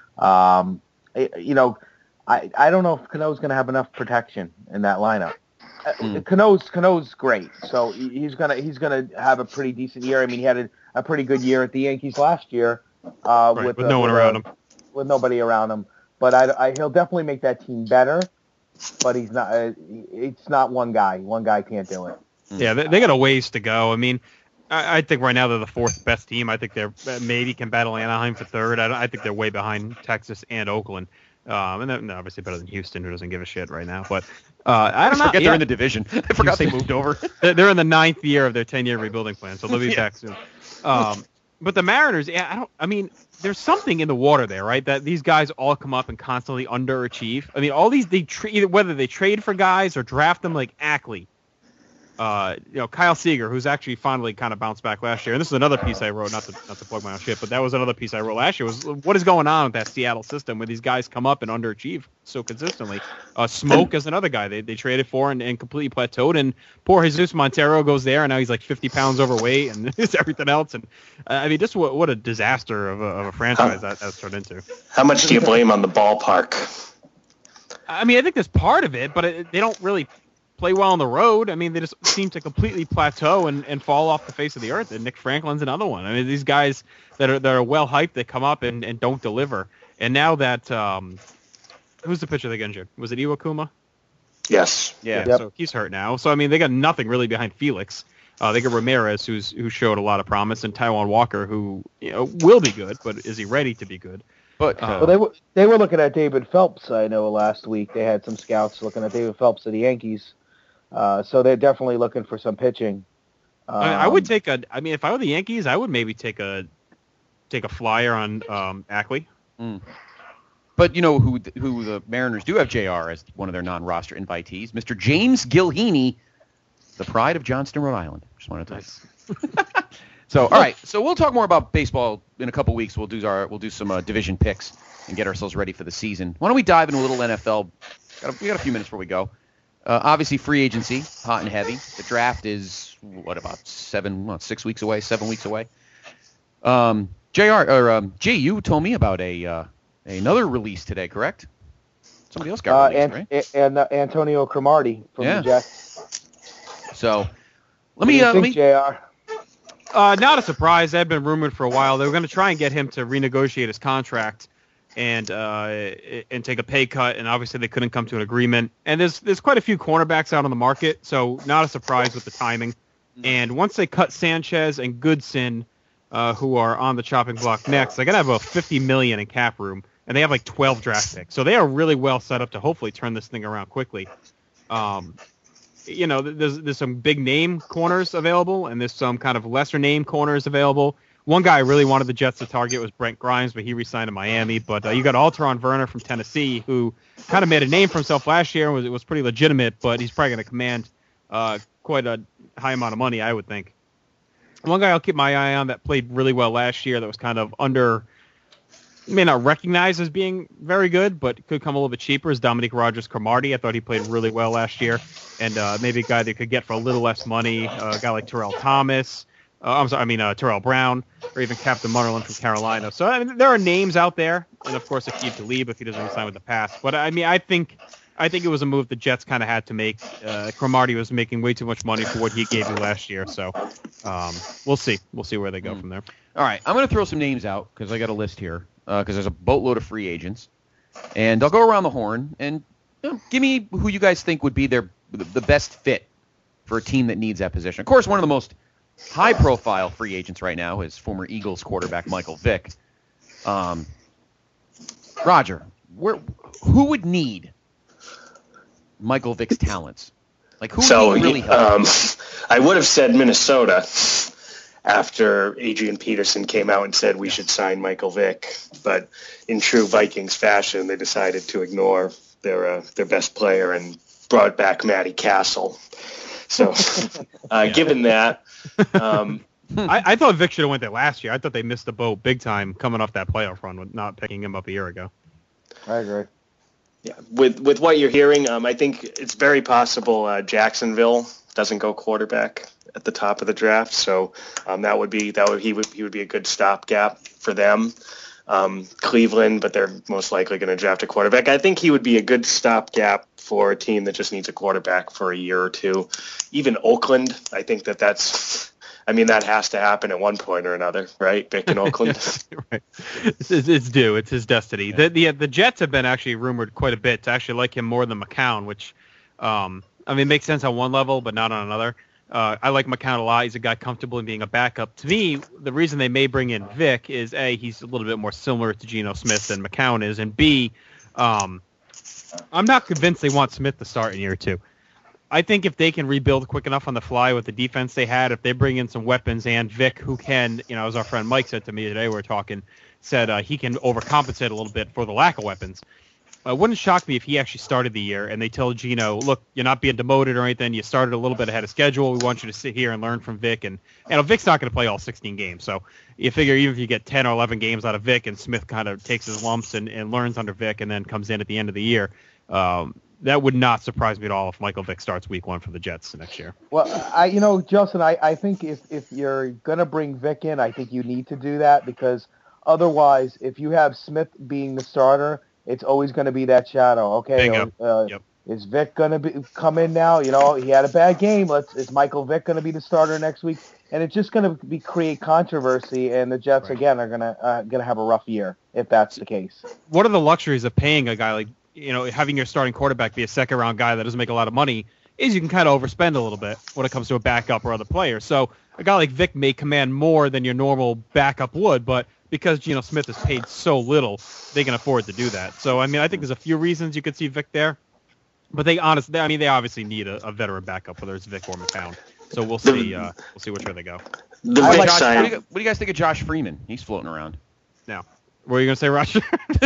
Um, I- you know, I I don't know if Cano's going to have enough protection in that lineup. Uh, Mm. Cano's Cano's great, so he- he's gonna he's gonna have a pretty decent year. I mean, he had a, a pretty good year at the Yankees last year uh, Right, with, with uh, no one with, around uh, him. with nobody around him. But I, I he'll definitely make that team better. But he's not. Uh, it's not one guy. One guy can't do it. Yeah, they, they got a ways to go. I mean, I, I think right now they're the fourth best team. I think they're uh, maybe can battle Anaheim for third. I, don't- I think they're way behind Texas and Oakland. Um, and they're obviously better than Houston, who doesn't give a shit right now. But uh, I don't know. forget Yeah. they're in the division. I forgot they Houston- moved over. They're they're in the ninth year of their ten-year rebuilding plan, so they'll be Yeah. back soon. Um, but the Mariners, yeah, I don't. I mean, there's something in the water there, right? That these guys all come up and constantly underachieve. I mean, all these they tra- either whether they trade for guys or draft them like Ackley. Uh, you know, Kyle Seager, who's actually finally kind of bounced back last year. And this is another piece I wrote, not to not to plug my own shit, but that was another piece I wrote last year. Was what is going on with that Seattle system where these guys come up and underachieve so consistently? Uh, Smoke is another guy they, they traded for and, and completely plateaued. And poor Jesus Montero goes there, and now he's like fifty pounds overweight, and it's everything else. And uh, I mean, just what what a disaster of a, of a franchise that that's turned into. How much do you blame on the ballpark? I mean, I think that's part of it, but it, they don't really play well on the road. I mean, they just seem to completely plateau and, and fall off the face of the earth. And Nick Franklin's another one. I mean, these guys that are that are well hyped, they come up and, and don't deliver. And now that um, who's the pitcher that got injured? Was it Iwakuma? Yes. Yeah. Yep. So he's hurt now. So I mean, they got nothing really behind Felix. Uh, they got Ramirez, who's who showed a lot of promise, and Taijuan Walker, who you know will be good, but is he ready to be good? But Uh, Well, they were they were looking at David Phelps. I know last week they had some scouts looking at David Phelps of the Yankees. Uh, so they're definitely looking for some pitching. Um, I, mean, I would take a. I mean, if I were the Yankees, I would maybe take a take a flyer on um, Ackley. Mm. But you know who who the Mariners do have J R as one of their non-roster invitees, Mister James Gilheeney, the pride of Johnston, Rhode Island. Just wanted to. Nice. So all right, so we'll talk more about baseball in a couple weeks. We'll do our we'll do some uh, division picks and get ourselves ready for the season. Why don't we dive into a little N F L? Got a, we got a few minutes before we go. Uh, obviously, free agency, hot and heavy. The draft is, what, about seven, what, six weeks away, seven weeks away. Um, J R, or um, G, you told me about a uh, another release today, correct? Somebody else got uh, released, and, right? and uh, Antonio Cromartie from Yeah. the Jets. So, let What me, do you uh, let think, me, J R? Uh, not a surprise. That had been rumored for a while. They were going to try and get him to renegotiate his contract and uh, and take a pay cut, and obviously they couldn't come to an agreement. And there's there's quite a few cornerbacks out on the market, so not a surprise with the timing. And once they cut Sanchez and Goodson, uh, who are on the chopping block next, they're gonna have about fifty million in cap room, and they have like twelve draft picks, so they are really well set up to hopefully turn this thing around quickly. Um, you know, there's there's some big name corners available, and there's some kind of lesser name corners available. One guy I really wanted the Jets to target was Brent Grimes, but he re-signed in Miami. But uh, you got Alteron Werner from Tennessee, who kind of made a name for himself last year and was, it was pretty legitimate, but he's probably going to command uh, quite a high amount of money, I would think. One guy I'll keep my eye on that played really well last year that was kind of under, may not recognized as being very good, but could come a little bit cheaper is Dominique Rodgers-Cromartie. I thought he played really well last year, and uh, maybe a guy that could get for a little less money, uh, a guy like Terrell Thomas. Uh, I'm sorry, I mean uh, Terrell Brown, or even Captain Munnerlyn from Carolina. So I mean, there are names out there, and of course Aqib Talib if he doesn't resign with the pass. But I mean, I think I think it was a move the Jets kind of had to make. Uh, Cromartie was making way too much money for what he gave you last year, so um, we'll see. We'll see where they go mm. from there. All right, I'm going to throw some names out because I got a list here because uh, there's a boatload of free agents, and I'll go around the horn and you know, give me who you guys think would be their the best fit for a team that needs that position. Of course, one of the most high-profile free agents right now is former Eagles quarterback Michael Vick. Um, Roger, where who would need Michael Vick's talents? Like who so, would really help? Um, I would have said Minnesota after Adrian Peterson came out and said we should sign Michael Vick, but in true Vikings fashion, they decided to ignore their uh, their best player and brought back Matty Castle. So, uh, yeah. given that, um, I, I thought Vick should have went there last year. I thought they missed the boat big time coming off that playoff run with not picking him up a year ago. I agree. Yeah, with with what you're hearing, um, I think it's very possible uh, Jacksonville doesn't go quarterback at the top of the draft, so um, that would be that would he would he would be a good stopgap for them. Um, Cleveland, but they're most likely going to draft a quarterback. I think he would be a good stopgap for a team that just needs a quarterback for a year or two. Even Oakland, I think that that's. I mean, that has to happen at one point or another, right? Vick in Oakland. Right. It's, it's due. It's his destiny. The, the the Jets have been actually rumored quite a bit to actually like him more than McCown, which, um, I mean, makes sense on one level, but not on another. Uh, I like McCown a lot. He's a guy comfortable in being a backup. To me, the reason they may bring in Vick is, A, he's a little bit more similar to Geno Smith than McCown is, and B, um, I'm not convinced they want Smith to start in year two. I think if they can rebuild quick enough on the fly with the defense they had, if they bring in some weapons and Vick, who can, you know, as our friend Mike said to me today, we were talking, said uh, he can overcompensate a little bit for the lack of weapons. Uh, it wouldn't shock me if he actually started the year and they told Geno, look, you're not being demoted or anything. You started a little bit ahead of schedule. We want you to sit here and learn from Vick. And, you know, Vick's not going to play all sixteen games. So you figure even if you get ten or eleven games out of Vick and Smith kind of takes his lumps and, and learns under Vick and then comes in at the end of the year, um, that would not surprise me at all if Michael Vick starts week one for the Jets next year. Well, I, you know, Justin, I, I think if, if you're going to bring Vick in, I think you need to do that because otherwise, if you have Smith being the starter, it's always going to be that shadow. Okay, uh, yep. Is Vick going to be come in now? You know, he had a bad game. Let's is Michael Vick going to be the starter next week? And it's just going to be create controversy, and the Jets right. again are going to uh, going to have a rough year if that's the case. What are the luxuries of paying a guy like, you know, having your starting quarterback be a second round guy that doesn't make a lot of money? Is you can kind of overspend a little bit when it comes to a backup or other players. So a guy like Vick may command more than your normal backup would, but because Geno Smith is paid so little, they can afford to do that. So, I mean, I think there's a few reasons you could see Vick there. But they honestly, I mean, they obviously need a, a veteran backup, whether it's Vick or McCown. So we'll see. Uh, we'll see which way they go. The what, Vick Josh, sign. what, do you, what do you guys think of Josh Freeman? He's floating around. Now, what were you going to say, Roger?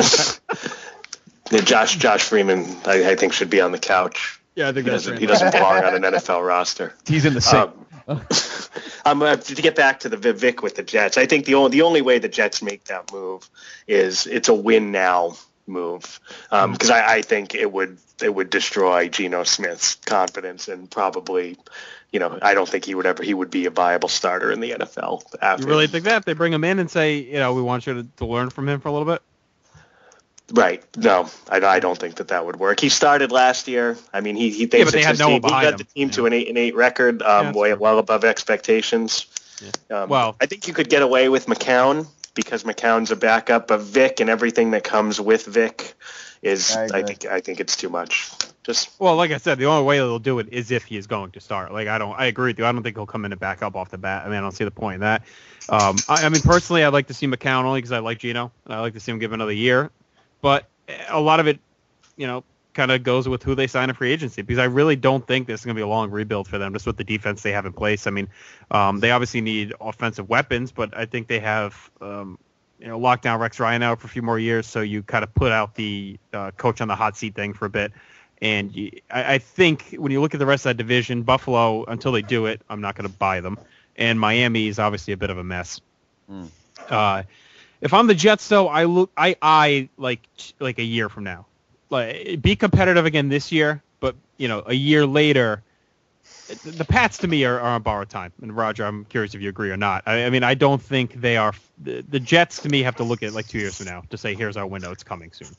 yeah, Josh Josh Freeman, I, I think, should be on the couch. Yeah, I think he that's doesn't, right. He doesn't belong on an N F L roster. He's in the same. Um, um, uh, to get back to the Vick with the Jets, I think the only the only way the Jets make that move is it's a win now move because um, I, I think it would it would destroy Geno Smith's confidence and probably, you know, I don't think he would ever he would be a viable starter in the N F L. After. You really think that if they bring him in and say, you know, we want you to, to learn from him for a little bit? Right. No, I, I don't think that that would work. He started last year. I mean, he he thinks yeah, it's his no team. He got him. the team yeah. to an eight and eight record, um, yeah, way true. well above expectations. Yeah. Um, well, I think you could get away with McCown because McCown's a backup, but Vick and everything that comes with Vick is, I, I think, I think it's too much. Just well, like I said, the only way they'll do it is if he is going to start. Like I don't, I agree with you. I don't think he'll come in and back up off the bat. I mean, I don't see the point in that. Um, I, I mean, personally, I'd like to see McCown only because I like Geno. And I like to see him give another year, but a lot of it, you know, kind of goes with who they sign in free agency because I really don't think this is going to be a long rebuild for them just with the defense they have in place. I mean, um, they obviously need offensive weapons, but I think they have, um, you know, locked down Rex Ryan out for a few more years. So you kind of put out the uh, coach on the hot seat thing for a bit. And you, I, I think when you look at the rest of that division, Buffalo, until they do it, I'm not going to buy them. And Miami is obviously a bit of a mess. Mm. Uh, if I'm the Jets, though, I look, I, I like, like a year from now, like be competitive again this year. But you know, a year later, the Pats to me are, are on borrowed time. And Roger, I'm curious if you agree or not. I, I mean, I don't think they are. The, the Jets to me have to look at like two years from now to say, here's our window. It's coming soon.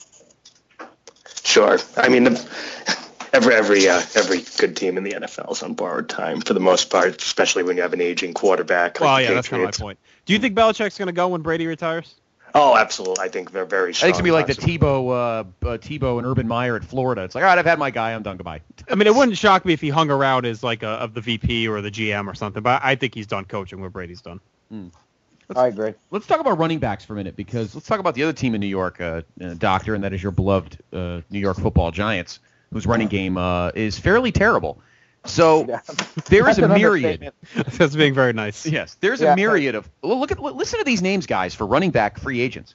Sure. I mean, the, every every uh, every good team in the N F L is on borrowed time for the most part, especially when you have an aging quarterback. Like well, the yeah, that's kind of my point. Do you think Belichick's going to go when Brady retires? Oh, absolutely. I think they're very strong. I think it's going to be like the Tebow, uh, uh, Tebow and Urban Meyer at Florida. It's like, all right, I've had my guy. I'm done. Goodbye. I mean, it wouldn't shock me if he hung around as like a, of the V P or the G M or something, but I think he's done coaching where Brady's done. Mm. I agree. Let's talk about running backs for a minute, because let's talk about the other team in New York, uh, uh, Doctor, and that is your beloved uh, New York Football Giants, whose running game uh, is fairly terrible. So yeah. there is a myriad. That's being very nice. Yes, there's yeah, a myriad of. Well, look at listen to these names, guys, for running back free agents.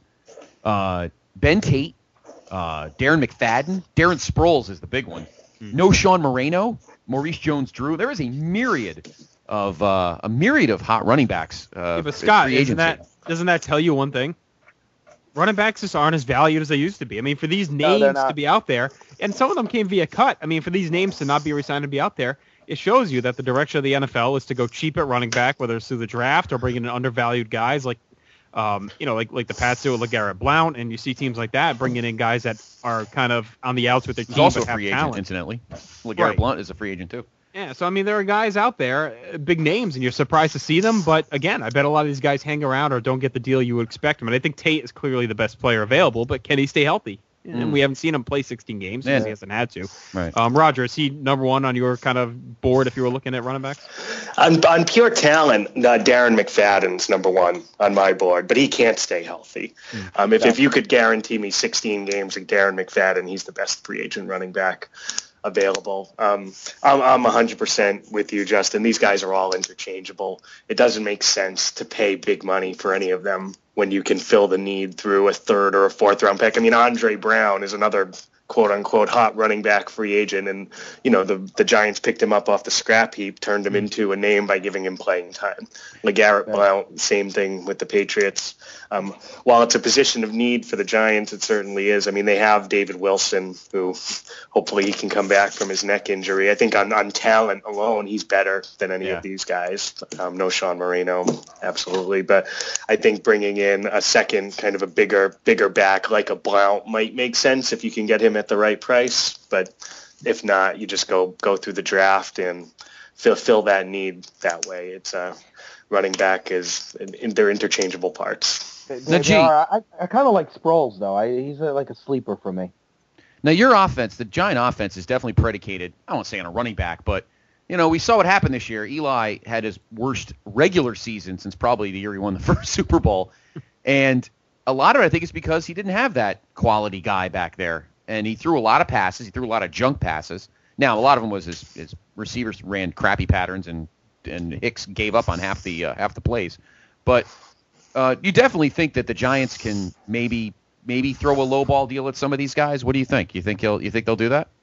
Uh, Ben Tate, uh, Darren McFadden, Darren Sproles is the big one. Mm-hmm. No Sean Moreno, Maurice Jones-Drew. There is a myriad of uh, a myriad of hot running backs. Uh, yeah, but Scott, isn't that, doesn't that tell you one thing? Running backs just aren't as valued as they used to be. I mean, for these names no, to be out there, and some of them came via cut. I mean, for these names to not be re-signed and be out there, it shows you that the direction of the N F L is to go cheap at running back, whether it's through the draft or bringing in undervalued guys like, um, you know, like like the Pats do with LeGarrette Blount, and you see teams like that bringing in guys that are kind of on the outs with their team. He's also but a free have agent, talent. incidentally. LeGarrette right. Blount is a free agent too. Yeah, so I mean, there are guys out there, big names, and you're surprised to see them. But again, I bet a lot of these guys hang around or don't get the deal you would expect them. And I think Tate is clearly the best player available, but can he stay healthy? Mm. And we haven't seen him play sixteen games because yeah. he hasn't had to. Right. Um, Roger, is he number one on your kind of board if you were looking at running backs? On, on pure talent, uh, Darren McFadden's number one on my board, but he can't stay healthy. Mm. Um, if, if you could guarantee me sixteen games like Darren McFadden, he's the best free agent running back available. Um, I'm, I'm one hundred percent with you, Justin. These guys are all interchangeable. It doesn't make sense to pay big money for any of them when you can fill the need through a third or a fourth round pick. I mean, Andre Brown is another quote unquote hot running back free agent. And, you know, the, the Giants picked him up off the scrap heap, turned him into a name by giving him playing time. LeGarrette Blount, same thing with the Patriots. Um, while it's a position of need for the Giants, it certainly is. I mean, they have David Wilson, who hopefully he can come back from his neck injury. I think on, on talent alone, he's better than any yeah. of these guys. Um, no Sean Moreno, absolutely. But I think bringing in a second kind of a bigger, bigger back like a Blount might make sense if you can get him at the right price. But if not, you just go go through the draft and fill fill that need that way. It's a uh, running back is in, they're interchangeable parts. They, they, they are. I, I kind of like Sproles though. I, he's a, like a sleeper for me. Now your offense, the Giant offense, is definitely predicated. I won't say on a running back, but you know we saw what happened this year. Eli had his worst regular season since probably the year he won the first Super Bowl, and a lot of it I think is because he didn't have that quality guy back there, and he threw a lot of passes. He threw a lot of junk passes. Now a lot of them was his, his receivers ran crappy patterns, and and Hicks gave up on half the uh, half the plays, but. Uh, you definitely think that the Giants can maybe maybe throw a low ball deal at some of these guys. What do you think? You think he'll you think they'll do that?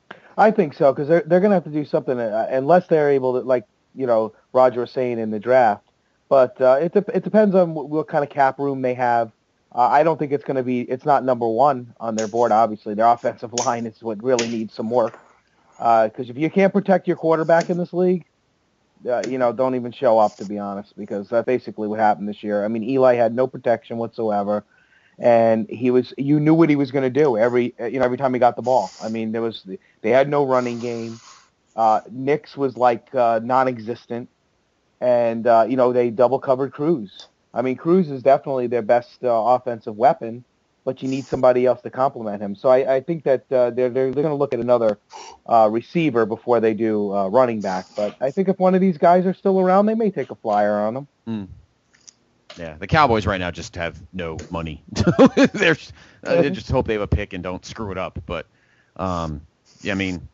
I think so, because they're they're going to have to do something uh, unless they're able to, like you know Roger was saying in the draft. But uh, it de- it depends on what, what kind of cap room they have. Uh, I don't think it's going to be. It's not number one on their board. Obviously, their offensive line is what really needs some work. Because uh, if you can't protect your quarterback in this league. Uh, you know, don't even show up, to be honest, because that's basically what happened this year. I mean, Eli had no protection whatsoever, and he was, you knew what he was going to do every, you know, every time he got the ball. I mean, there was, they had no running game. Uh, Knicks was like uh, non-existent, and, uh, you know, they double covered Cruz. I mean, Cruz is definitely their best uh, offensive weapon, but you need somebody else to complement him. So I, I think that uh, they're, they're, they're going to look at another uh, receiver before they do uh, running back. But I think if one of these guys are still around, they may take a flyer on them. Mm. Yeah, the Cowboys right now just have no money. They're, uh, they just hope they have a pick and don't screw it up. But, um, yeah, I mean,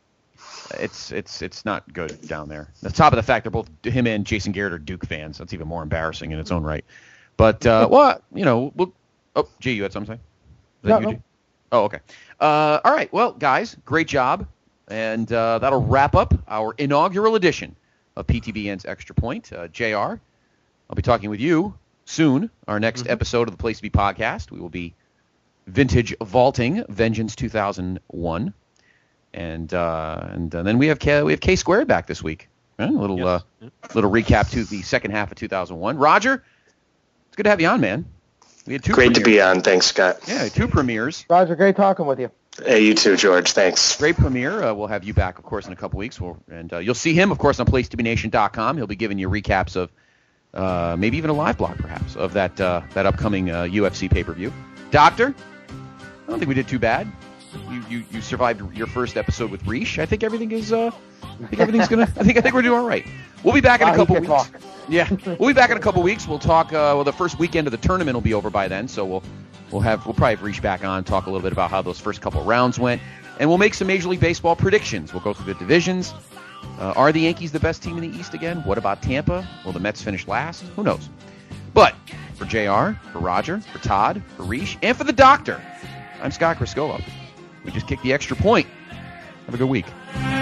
it's it's it's not good down there. On top of the fact they're both, him and Jason Garrett are Duke fans. That's even more embarrassing in its own right. But, uh, well, you know, we'll, oh, G, you had something to say? Is that no, you, no. Oh, okay. Uh, all right. Well, guys, great job. And uh, that'll wrap up our inaugural edition of P T B N's Extra Point. Uh, J R, I'll be talking with you soon. Our next mm-hmm. episode of the Place to Be podcast. We will be vintage vaulting Vengeance two thousand one. And uh, and uh, then we have K, we have K Squared back this week. Right? A little yes. uh, yep. little recap to the second half of two thousand one. Roger, it's good to have you on, man. We had two. Great premieres. to be on. Thanks, Scott. Yeah, two premieres. Roger, great talking with you. Hey, you too, George. Thanks. Great premiere. Uh, we'll have you back, of course, in a couple weeks. We'll, and uh, you'll see him, of course, on place to be nation dot com. He'll be giving you recaps of uh, maybe even a live blog, perhaps, of that uh, that upcoming uh, U F C pay-per-view. Doctor, I don't think we did too bad. You you, you survived your first episode with Reish. I think everything is. Uh, I think everything's gonna. I think I think we're doing all right. We'll be back in a couple weeks. Talk. Yeah, we'll be back in a couple weeks. We'll talk. Uh, well, the first weekend of the tournament will be over by then, so we'll we'll have we'll probably have Reish back on, talk a little bit about how those first couple rounds went, and we'll make some Major League Baseball predictions. We'll go through the divisions. Uh, are the Yankees the best team in the East again? What about Tampa? Will the Mets finish last? Who knows? But for J R, for Roger, for Todd, for Reish, and for the Doctor, I'm Scott Criscolo. We just kicked the extra point. Have a good week.